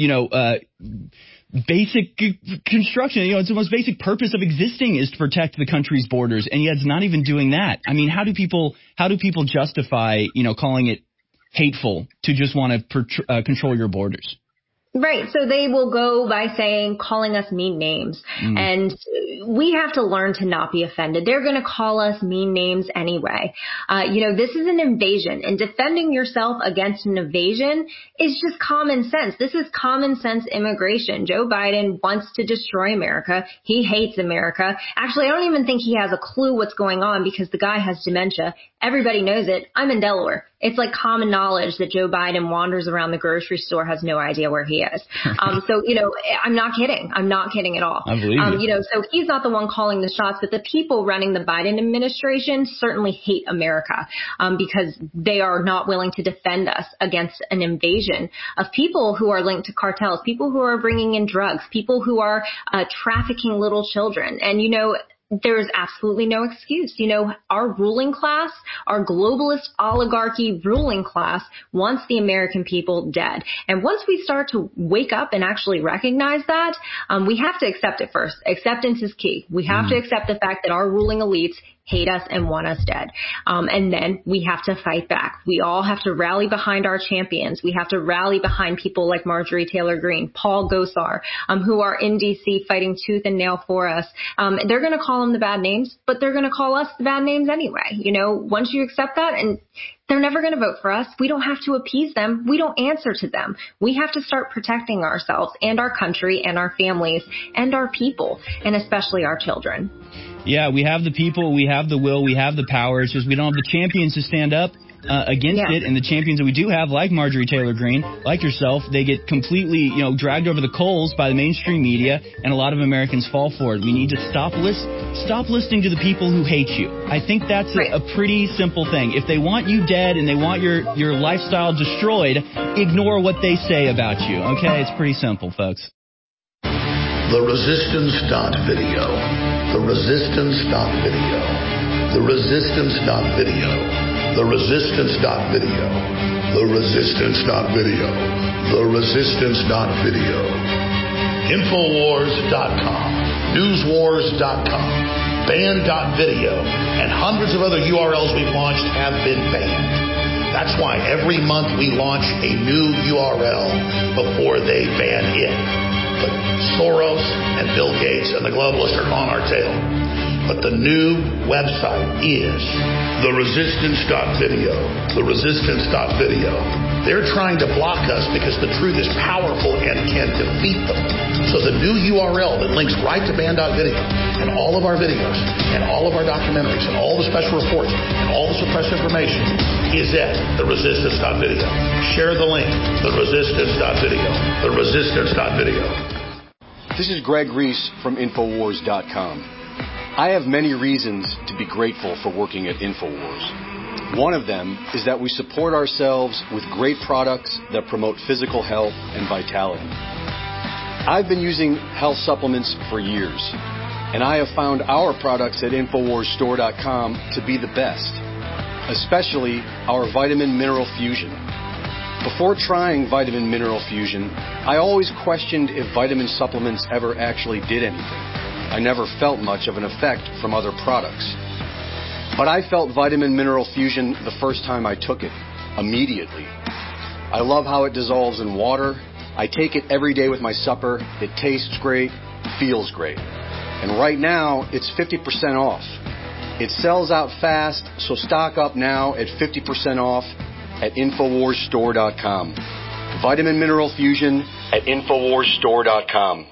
basic construction. It's the most basic purpose of existing is to protect the country's borders, and yet it's not even doing that. I mean, how do people justify, calling it hateful to just want to control your borders? Right. So they will go by calling us mean names. And we have to learn to not be offended. They're going to call us mean names anyway. This is an invasion, and defending yourself against an invasion is just common sense. This is common sense immigration. Joe Biden wants to destroy America. He hates America. Actually, I don't even think he has a clue what's going on, because the guy has dementia. Everybody knows it. I'm in Delaware. It's like common knowledge that Joe Biden wanders around the grocery store, has no idea where he is. So, I'm not kidding. I'm not kidding at all. I believe you. So he's not the one calling the shots, but the people running the Biden administration certainly hate America, because they are not willing to defend us against an invasion of people who are linked to cartels, people who are bringing in drugs, people who are trafficking little children. And, there is absolutely no excuse. Our ruling class, our globalist oligarchy ruling class wants the American people dead. And once we start to wake up and actually recognize that, we have to accept it first. Acceptance is key. We have to accept the fact that our ruling elites hate us and want us dead. And then we have to fight back. We all have to rally behind our champions. We have to rally behind people like Marjorie Taylor Greene, Paul Gosar, who are in D.C. fighting tooth and nail for us. They're going to call them the bad names, but they're going to call us the bad names anyway. Once you accept that, and they're never going to vote for us. We don't have to appease them. We don't answer to them. We have to start protecting ourselves and our country and our families and our people, and especially our children. Yeah, we have the people, we have the will, we have the power. It's just we don't have the champions to stand up against it, and the champions that we do have, like Marjorie Taylor Greene, like yourself, they get completely, dragged over the coals by the mainstream media, and a lot of Americans fall for it. We need to stop listening to the people who hate you. I think that's a pretty simple thing. If they want you dead and they want your lifestyle destroyed, ignore what they say about you. Okay, it's pretty simple, folks. The Resistance.video. The Resistance.video. The Resistance.video. The Resistance.video. The Resistance.video. The Resistance.video. Infowars.com. Newswars.com. Banned.video. And hundreds of other URLs we've launched have been banned. That's why every month we launch a new URL before they ban it. But Soros and Bill Gates and the globalists are on our tail. But the new website is theresistance.video. Theresistance.video. They're trying to block us because the truth is powerful and can defeat them. So the new URL that links right to band.video and all of our videos and all of our documentaries and all the special reports and all the suppressed information is at theresistance.video. Share the link, theresistance.video. Theresistance.video. This is Greg Reese from Infowars.com. I have many reasons to be grateful for working at Infowars. One of them is that we support ourselves with great products that promote physical health and vitality. I've been using health supplements for years, and I have found our products at InfoWarsStore.com to be the best, especially our Vitamin Mineral Fusion. Before trying Vitamin Mineral Fusion, I always questioned if vitamin supplements ever actually did anything. I never felt much of an effect from other products. But I felt Vitamin Mineral Fusion the first time I took it, immediately. I love how it dissolves in water. I take it every day with my supper. It tastes great, feels great. And right now, it's 50% off. It sells out fast, so stock up now at 50% off at InfoWarsStore.com. Vitamin Mineral Fusion at InfoWarsStore.com.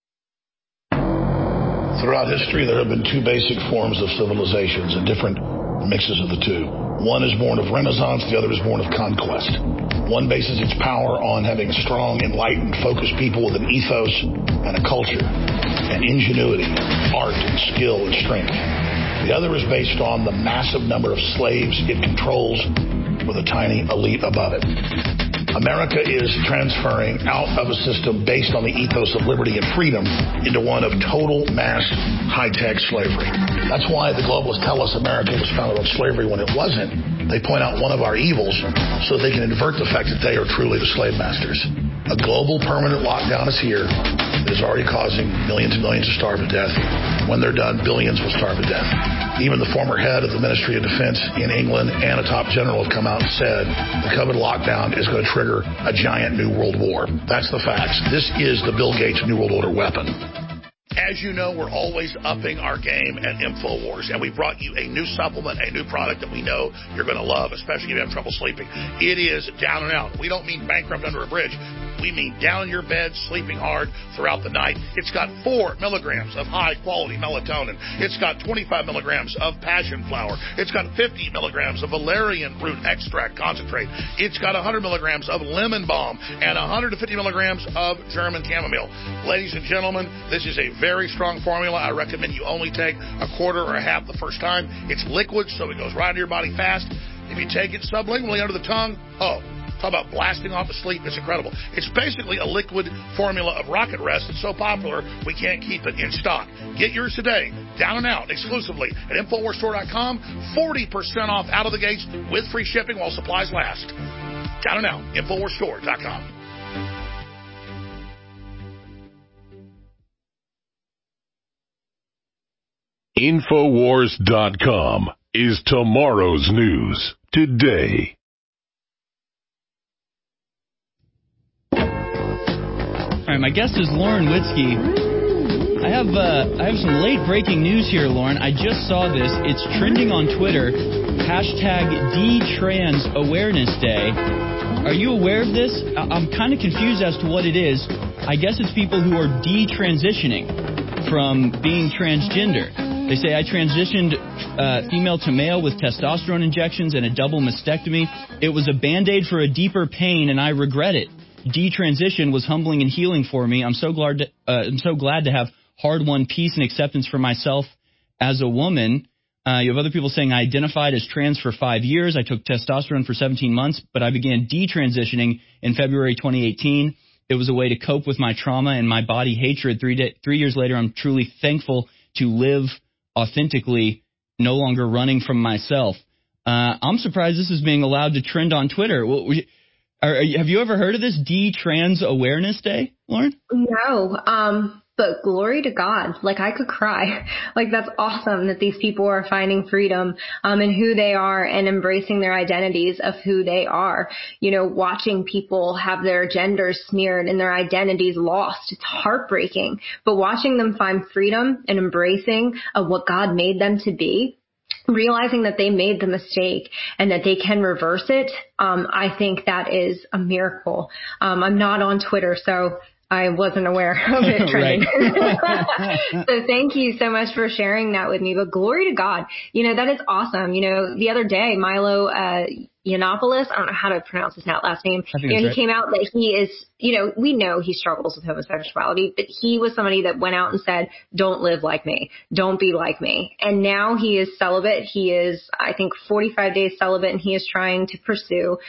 Throughout history, there have been two basic forms of civilizations and different mixes of the two. One is born of Renaissance, the other is born of conquest. One bases its power on having strong, enlightened, focused people with an ethos and a culture, and ingenuity, art, and skill and strength. The other is based on the massive number of slaves it controls with a tiny elite above it. America is transferring out of a system based on the ethos of liberty and freedom into one of total mass high-tech slavery. That's why the globalists tell us America was founded on slavery when it wasn't. They point out one of our evils so they can invert the fact that they are truly the slave masters. A global permanent lockdown is here. It is already causing millions and millions to starve to death. When they're done, billions will starve to death. Even the former head of the Ministry of Defense in England and a top general have come out and said the COVID lockdown is going to trigger a giant new world war. That's the facts. This is the Bill Gates New World Order weapon. As you know, we're always upping our game at InfoWars, and we brought you a new supplement, a new product that we know you're going to love, especially if you have trouble sleeping. It is down and out. We don't mean bankrupt under a bridge. We mean down in your bed, sleeping hard throughout the night. It's got 4 milligrams of high-quality melatonin. It's got 25 milligrams of passion flower. It's got 50 milligrams of valerian root extract concentrate. It's got 100 milligrams of lemon balm and 150 milligrams of German chamomile. Ladies and gentlemen, this is a very strong formula. I recommend you only take a quarter or a half the first time. It's liquid, so it goes right into your body fast. If you take it sublingually under the tongue, talk about blasting off to sleep. It's incredible. It's basically a liquid formula of Rocket Rest. It's so popular, we can't keep it in stock. Get yours today, down and out, exclusively at InfoWarsStore.com. 40% off out of the gates with free shipping while supplies last. Down and out, InfoWarsStore.com. Infowars.com is tomorrow's news today. All right, my guest is Lauren Witzke. I have some late breaking news here, Lauren. I just saw this. It's trending on Twitter. #DTrans Awareness Day. Are you aware of this? I'm kind of confused as to what it is. I guess it's people who are detransitioning from being transgender. They say, I transitioned female to male with testosterone injections and a double mastectomy. It was a Band-Aid for a deeper pain, and I regret it. Detransition was humbling and healing for me. I'm so glad to have hard-won peace and acceptance for myself as a woman. You have other people saying, I identified as trans for 5 years. I took testosterone for 17 months, but I began detransitioning in February 2018. It was a way to cope with my trauma and my body hatred. 3 years later, I'm truly thankful to live authentically, no longer running from myself. I'm surprised this is being allowed to trend on Twitter. Have you ever heard of this D-Trans Awareness Day, Lauren? No, but glory to God. Like, I could cry. Like, that's awesome that these people are finding freedom in who they are and embracing their identities of who they are. You know, watching people have their genders smeared and their identities lost, it's heartbreaking. But watching them find freedom and embracing of what God made them to be, realizing that they made the mistake and that they can reverse it, I think that is a miracle. I'm not on Twitter, so I wasn't aware of it trending. So thank you so much for sharing that with me. But glory to God. You know, that is awesome. You know, the other day, Milo Yiannopoulos, I don't know how to pronounce his last name. He came out that he is, we know he struggles with homosexuality, but he was somebody that went out and said, don't live like me. Don't be like me. And now he is celibate. He is, I think, 45 days celibate, and he is trying to pursue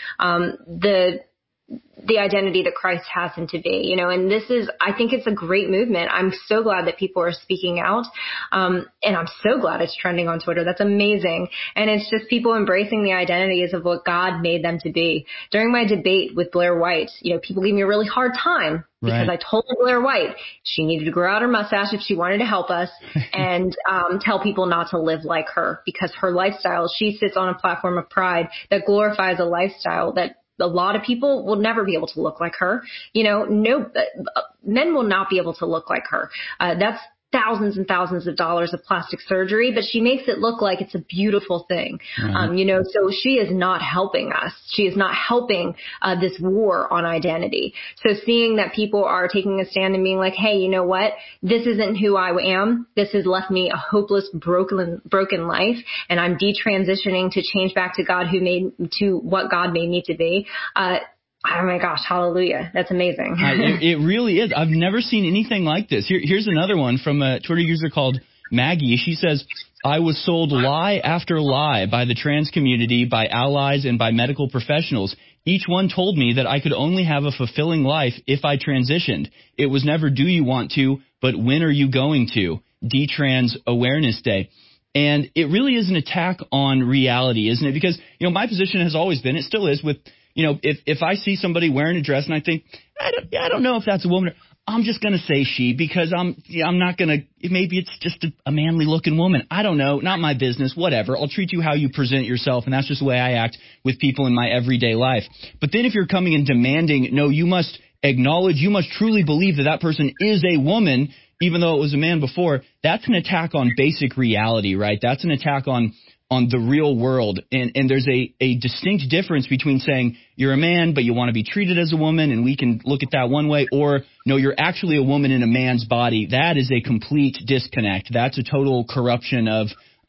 the identity that Christ has him to be, and I think it's a great movement. I'm so glad that people are speaking out. And I'm so glad it's trending on Twitter. That's amazing. And it's just people embracing the identities of what God made them to be. During my debate with Blair White, people gave me a really hard time because I told Blair White she needed to grow out her mustache if she wanted to help us and tell people not to live like her, because her lifestyle, she sits on a platform of pride that glorifies a lifestyle that a lot of people will never be able to look like her. Men will not be able to look like her. That's thousands and thousands of dollars of plastic surgery, but she makes it look like it's a beautiful thing. So she is not helping us. She is not helping this war on identity. So seeing that people are taking a stand and being like, hey, you know what? This isn't who I am. This has left me a hopeless, broken life, and I'm detransitioning to change back to what God made me to be. Oh my gosh, hallelujah. That's amazing. It really is. I've never seen anything like this. Here's another one from a Twitter user called Maggie. She says, I was sold lie after lie by the trans community, by allies, and by medical professionals. Each one told me that I could only have a fulfilling life if I transitioned. It was never do you want to, but when are you going to? D-Trans Awareness Day. And it really is an attack on reality, isn't it? Because, my position has always been, it still is, with if I see somebody wearing a dress and I think, I don't know if that's a woman, I'm just going to say she, because I'm not going to, maybe it's just a manly looking woman. I don't know. Not my business. Whatever. I'll treat you how you present yourself. And that's just the way I act with people in my everyday life. But then if you're coming and demanding, no, you must acknowledge, you must truly believe that person is a woman, even though it was a man before, that's an attack on basic reality, right? That's an attack on the real world. And there's a distinct difference between saying you're a man, but you want to be treated as a woman, and we can look at that one way, or no, you're actually a woman in a man's body. That is a complete disconnect. That's a total corruption of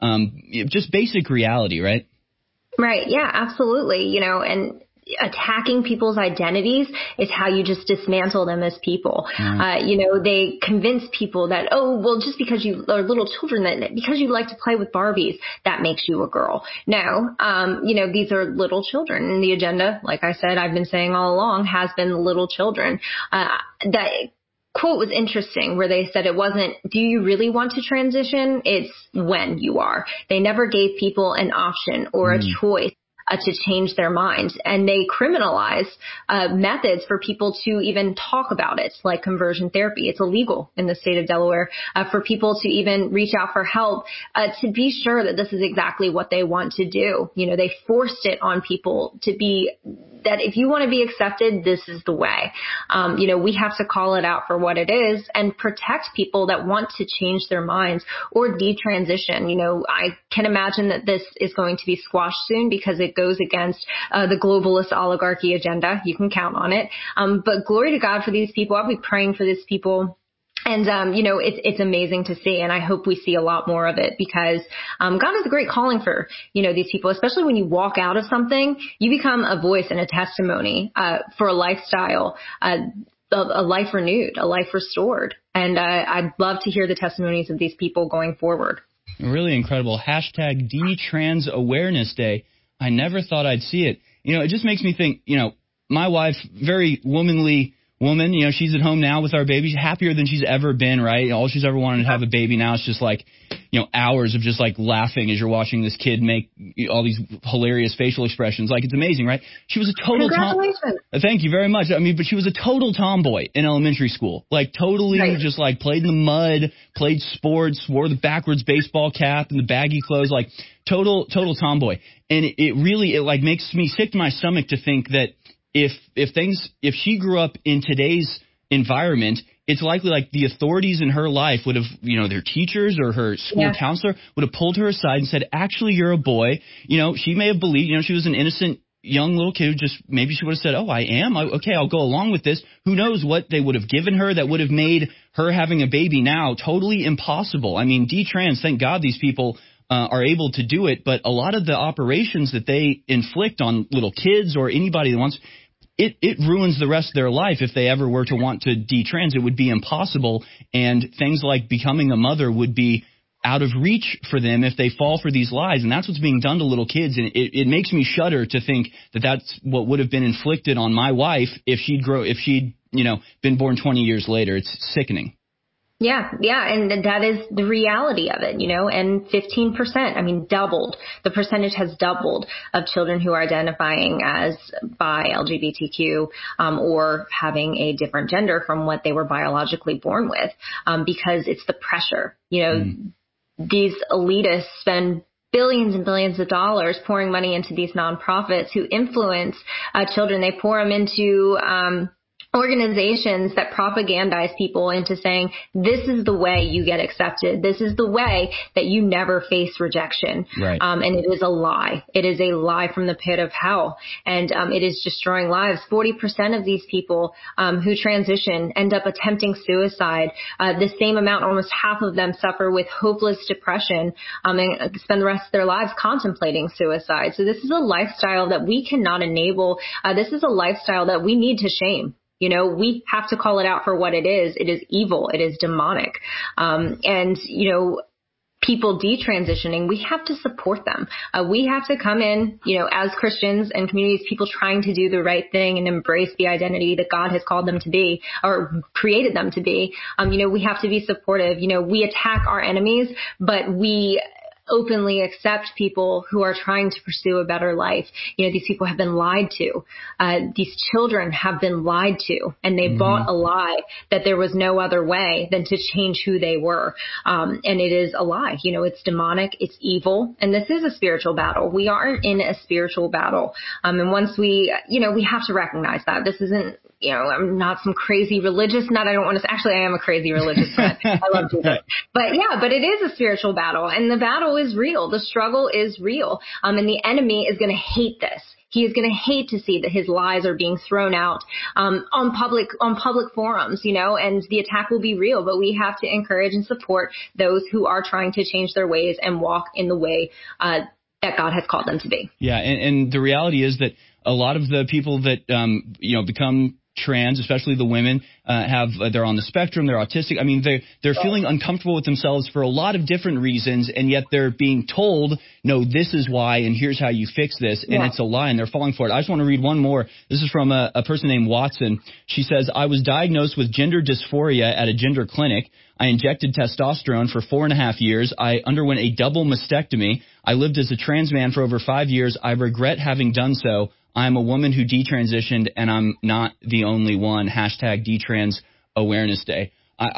just basic reality, right? Right. Yeah, absolutely. And attacking people's identities is how you just dismantle them as people. They convince people that, just because you are little children, that because you like to play with Barbies, that makes you a girl. No, these are little children. And the agenda, like I said, I've been saying all along, has been little children. That quote was interesting, where they said it wasn't, do you really want to transition? It's when you are. They never gave people an option or a choice to change their minds. And they criminalize methods for people to even talk about it, like conversion therapy. It's illegal in the state of Delaware for people to even reach out for help to be sure that this is exactly what they want to do. They forced it on people to be that if you want to be accepted, this is the way. We have to call it out for what it is and protect people that want to change their minds or detransition. I can imagine that this is going to be squashed soon because it goes against the globalist oligarchy agenda. You can count on it. But glory to God for these people. I'll be praying for these people And, it's amazing to see. And I hope we see a lot more of it because, God has a great calling for, these people, especially when you walk out of something, you become a voice and a testimony, for a lifestyle, a life renewed, a life restored. And, I'd love to hear the testimonies of these people going forward. Really incredible. Hashtag D-Trans Awareness Day. I never thought I'd see it. It just makes me think, my wife, very womanly woman, she's at home now with our baby. She's happier than she's ever been, right? All she's ever wanted to have a baby. Now it's just like, hours of just like laughing as you're watching this kid make all these hilarious facial expressions. Like, it's amazing, right? She was a total Thank you very much. But she was a total tomboy in elementary school. Like, totally just like played in the mud, played sports, wore the backwards baseball cap and the baggy clothes, like total tomboy. And it really makes me sick to my stomach to think that if she grew up in today's environment, it's likely like the authorities in her life would have, their teachers or her school counselor would have pulled her aside and said, actually, you're a boy. She may have believed, she was an innocent young little kid who maybe she would have said, oh, I am. Okay, I'll go along with this. Who knows what they would have given her that would have made her having a baby now totally impossible. D-Trans, thank God these people are able to do it. But a lot of the operations that they inflict on little kids or anybody that wants it ruins the rest of their life. If they ever were to want to detrans, it would be impossible. And things like becoming a mother would be out of reach for them if they fall for these lies. And that's what's being done to little kids. And it makes me shudder to think that that's what would have been inflicted on my wife if she'd been born 20 years later. It's sickening. Yeah. And that is the reality of it, and 15%, doubled. The percentage has doubled of children who are identifying as bi, LGBTQ, or having a different gender from what they were biologically born with, because it's the pressure. These elitists spend billions and billions of dollars pouring money into these nonprofits who influence children. They pour them into, organizations that propagandize people into saying, this is the way you get accepted. This is the way that you never face rejection. Right. And it is a lie. It is a lie from the pit of hell. And it is destroying lives. 40% of these people who transition end up attempting suicide. The same amount, almost half of them suffer with hopeless depression and spend the rest of their lives contemplating suicide. So this is a lifestyle that we cannot enable. This is a lifestyle that we need to shame. We have to call it out for what it is. It is evil. It is demonic. People detransitioning, we have to support them. We have to come in, as Christians and communities, people trying to do the right thing and embrace the identity that God has called them to be or created them to be. We have to be supportive. We attack our enemies, but we openly accept people who are trying to pursue a better life. These people have been lied to. These children have been lied to, and they bought a lie that there was no other way than to change who they were. And it is a lie. It's demonic, it's evil, and this is a spiritual battle. We are in a spiritual battle. And once we have to recognize that this isn't, I'm not some crazy religious nut. I don't want to, actually I am a crazy religious nut. I love Jesus. But it is a spiritual battle, and the battle is real. The struggle is real. And the enemy is going to hate this. He is going to hate to see that his lies are being thrown out, on public forums, and the attack will be real, but we have to encourage and support those who are trying to change their ways and walk in the way, that God has called them to be. Yeah. And the reality is that a lot of the people that, become trans, especially the women, they're on the spectrum, they're autistic. They're feeling uncomfortable with themselves for a lot of different reasons, and yet they're being told, no, this is why, and here's how you fix this, and it's a lie, and they're falling for it. I just want to read one more. This is from a person named Watson. She says, I was diagnosed with gender dysphoria at a gender clinic. I injected testosterone for 4.5 years. I underwent a double mastectomy. I lived as a trans man for over 5 years. I regret having done so. I'm a woman who detransitioned, and I'm not the only one. Hashtag Detrans Awareness Day.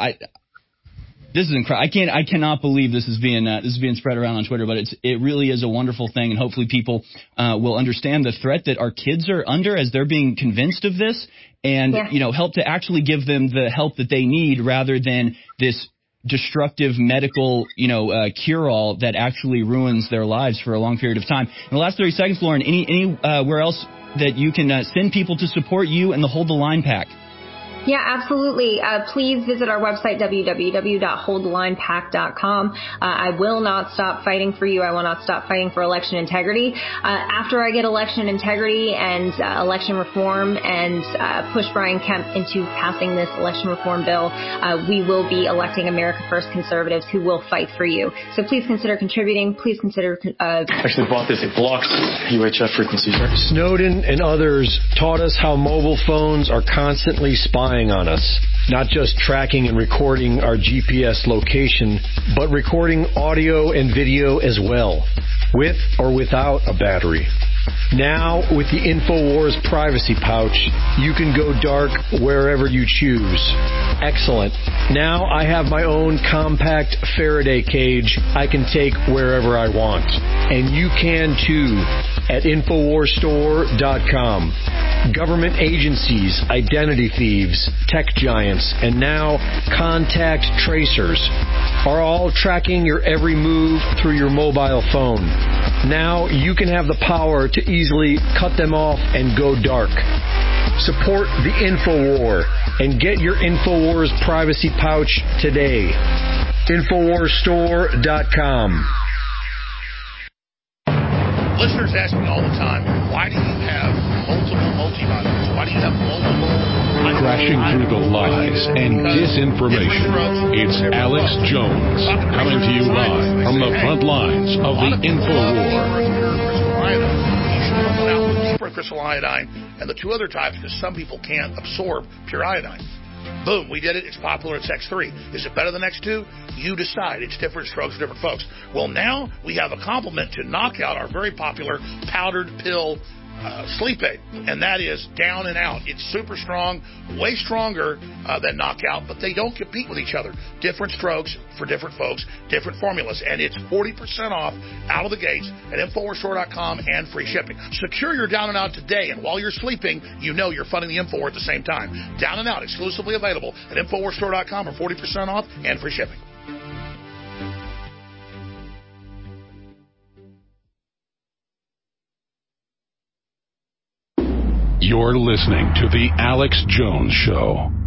This is incredible. I cannot believe this is being spread around on Twitter, but it really is a wonderful thing, and hopefully people will understand the threat that our kids are under as they're being convinced of this, and help to actually give them the help that they need rather than this destructive medical, cure-all that actually ruins their lives for a long period of time. In the last 30 seconds, Lauren, anywhere else that you can send people to support you and the Hold the Line pack? Yeah, absolutely. Please visit our website, www.holdthelinepac.com. I will not stop fighting for you. I will not stop fighting for election integrity. After I get election integrity and election reform and push Brian Kemp into passing this election reform bill, we will be electing America First conservatives who will fight for you. So please consider contributing. Please consider... Actually bought this. It blocks UHF frequencies. Snowden and others taught us how mobile phones are constantly spying on us, not just tracking and recording our GPS location, but recording audio and video as well, with or without a battery. Now, with the InfoWars privacy pouch, you can go dark wherever you choose. Excellent. Now I have my own compact Faraday cage I can take wherever I want. And you can too at InfoWarsStore.com. Government agencies, identity thieves, tech giants, and now contact tracers are all tracking your every move through your mobile phone. Now you can have the power to easily cut them off and go dark. Support the InfoWar and get your InfoWars privacy pouch today. InfoWarsStore.com. Listeners ask me all the time, why do you have multiple multivitamins? Why do you have multiple... Crashing through the lies and disinformation. It's Alex Jones coming to you live from the front lines of the InfoWar. Deeper crystal iodine and the two other types because some people can't absorb pure iodine. Boom, we did it. It's popular. It's X3. Is it better than X2? You decide. It's different strokes for different folks. Well, now we have a complement to knock out our very popular powdered pill sleep aid, and that is Down and Out. It's super strong, way stronger than Knockout, but they don't compete with each other. Different strokes for different folks, different formulas, and it's 40% off out of the gates at InfoWarsStore.com and free shipping. Secure your Down and Out today, and while you're sleeping, you know you're funding the InfoWar at the same time. Down and Out, exclusively available at InfoWarsStore.com for 40% off and free shipping. You're listening to The Alex Jones Show.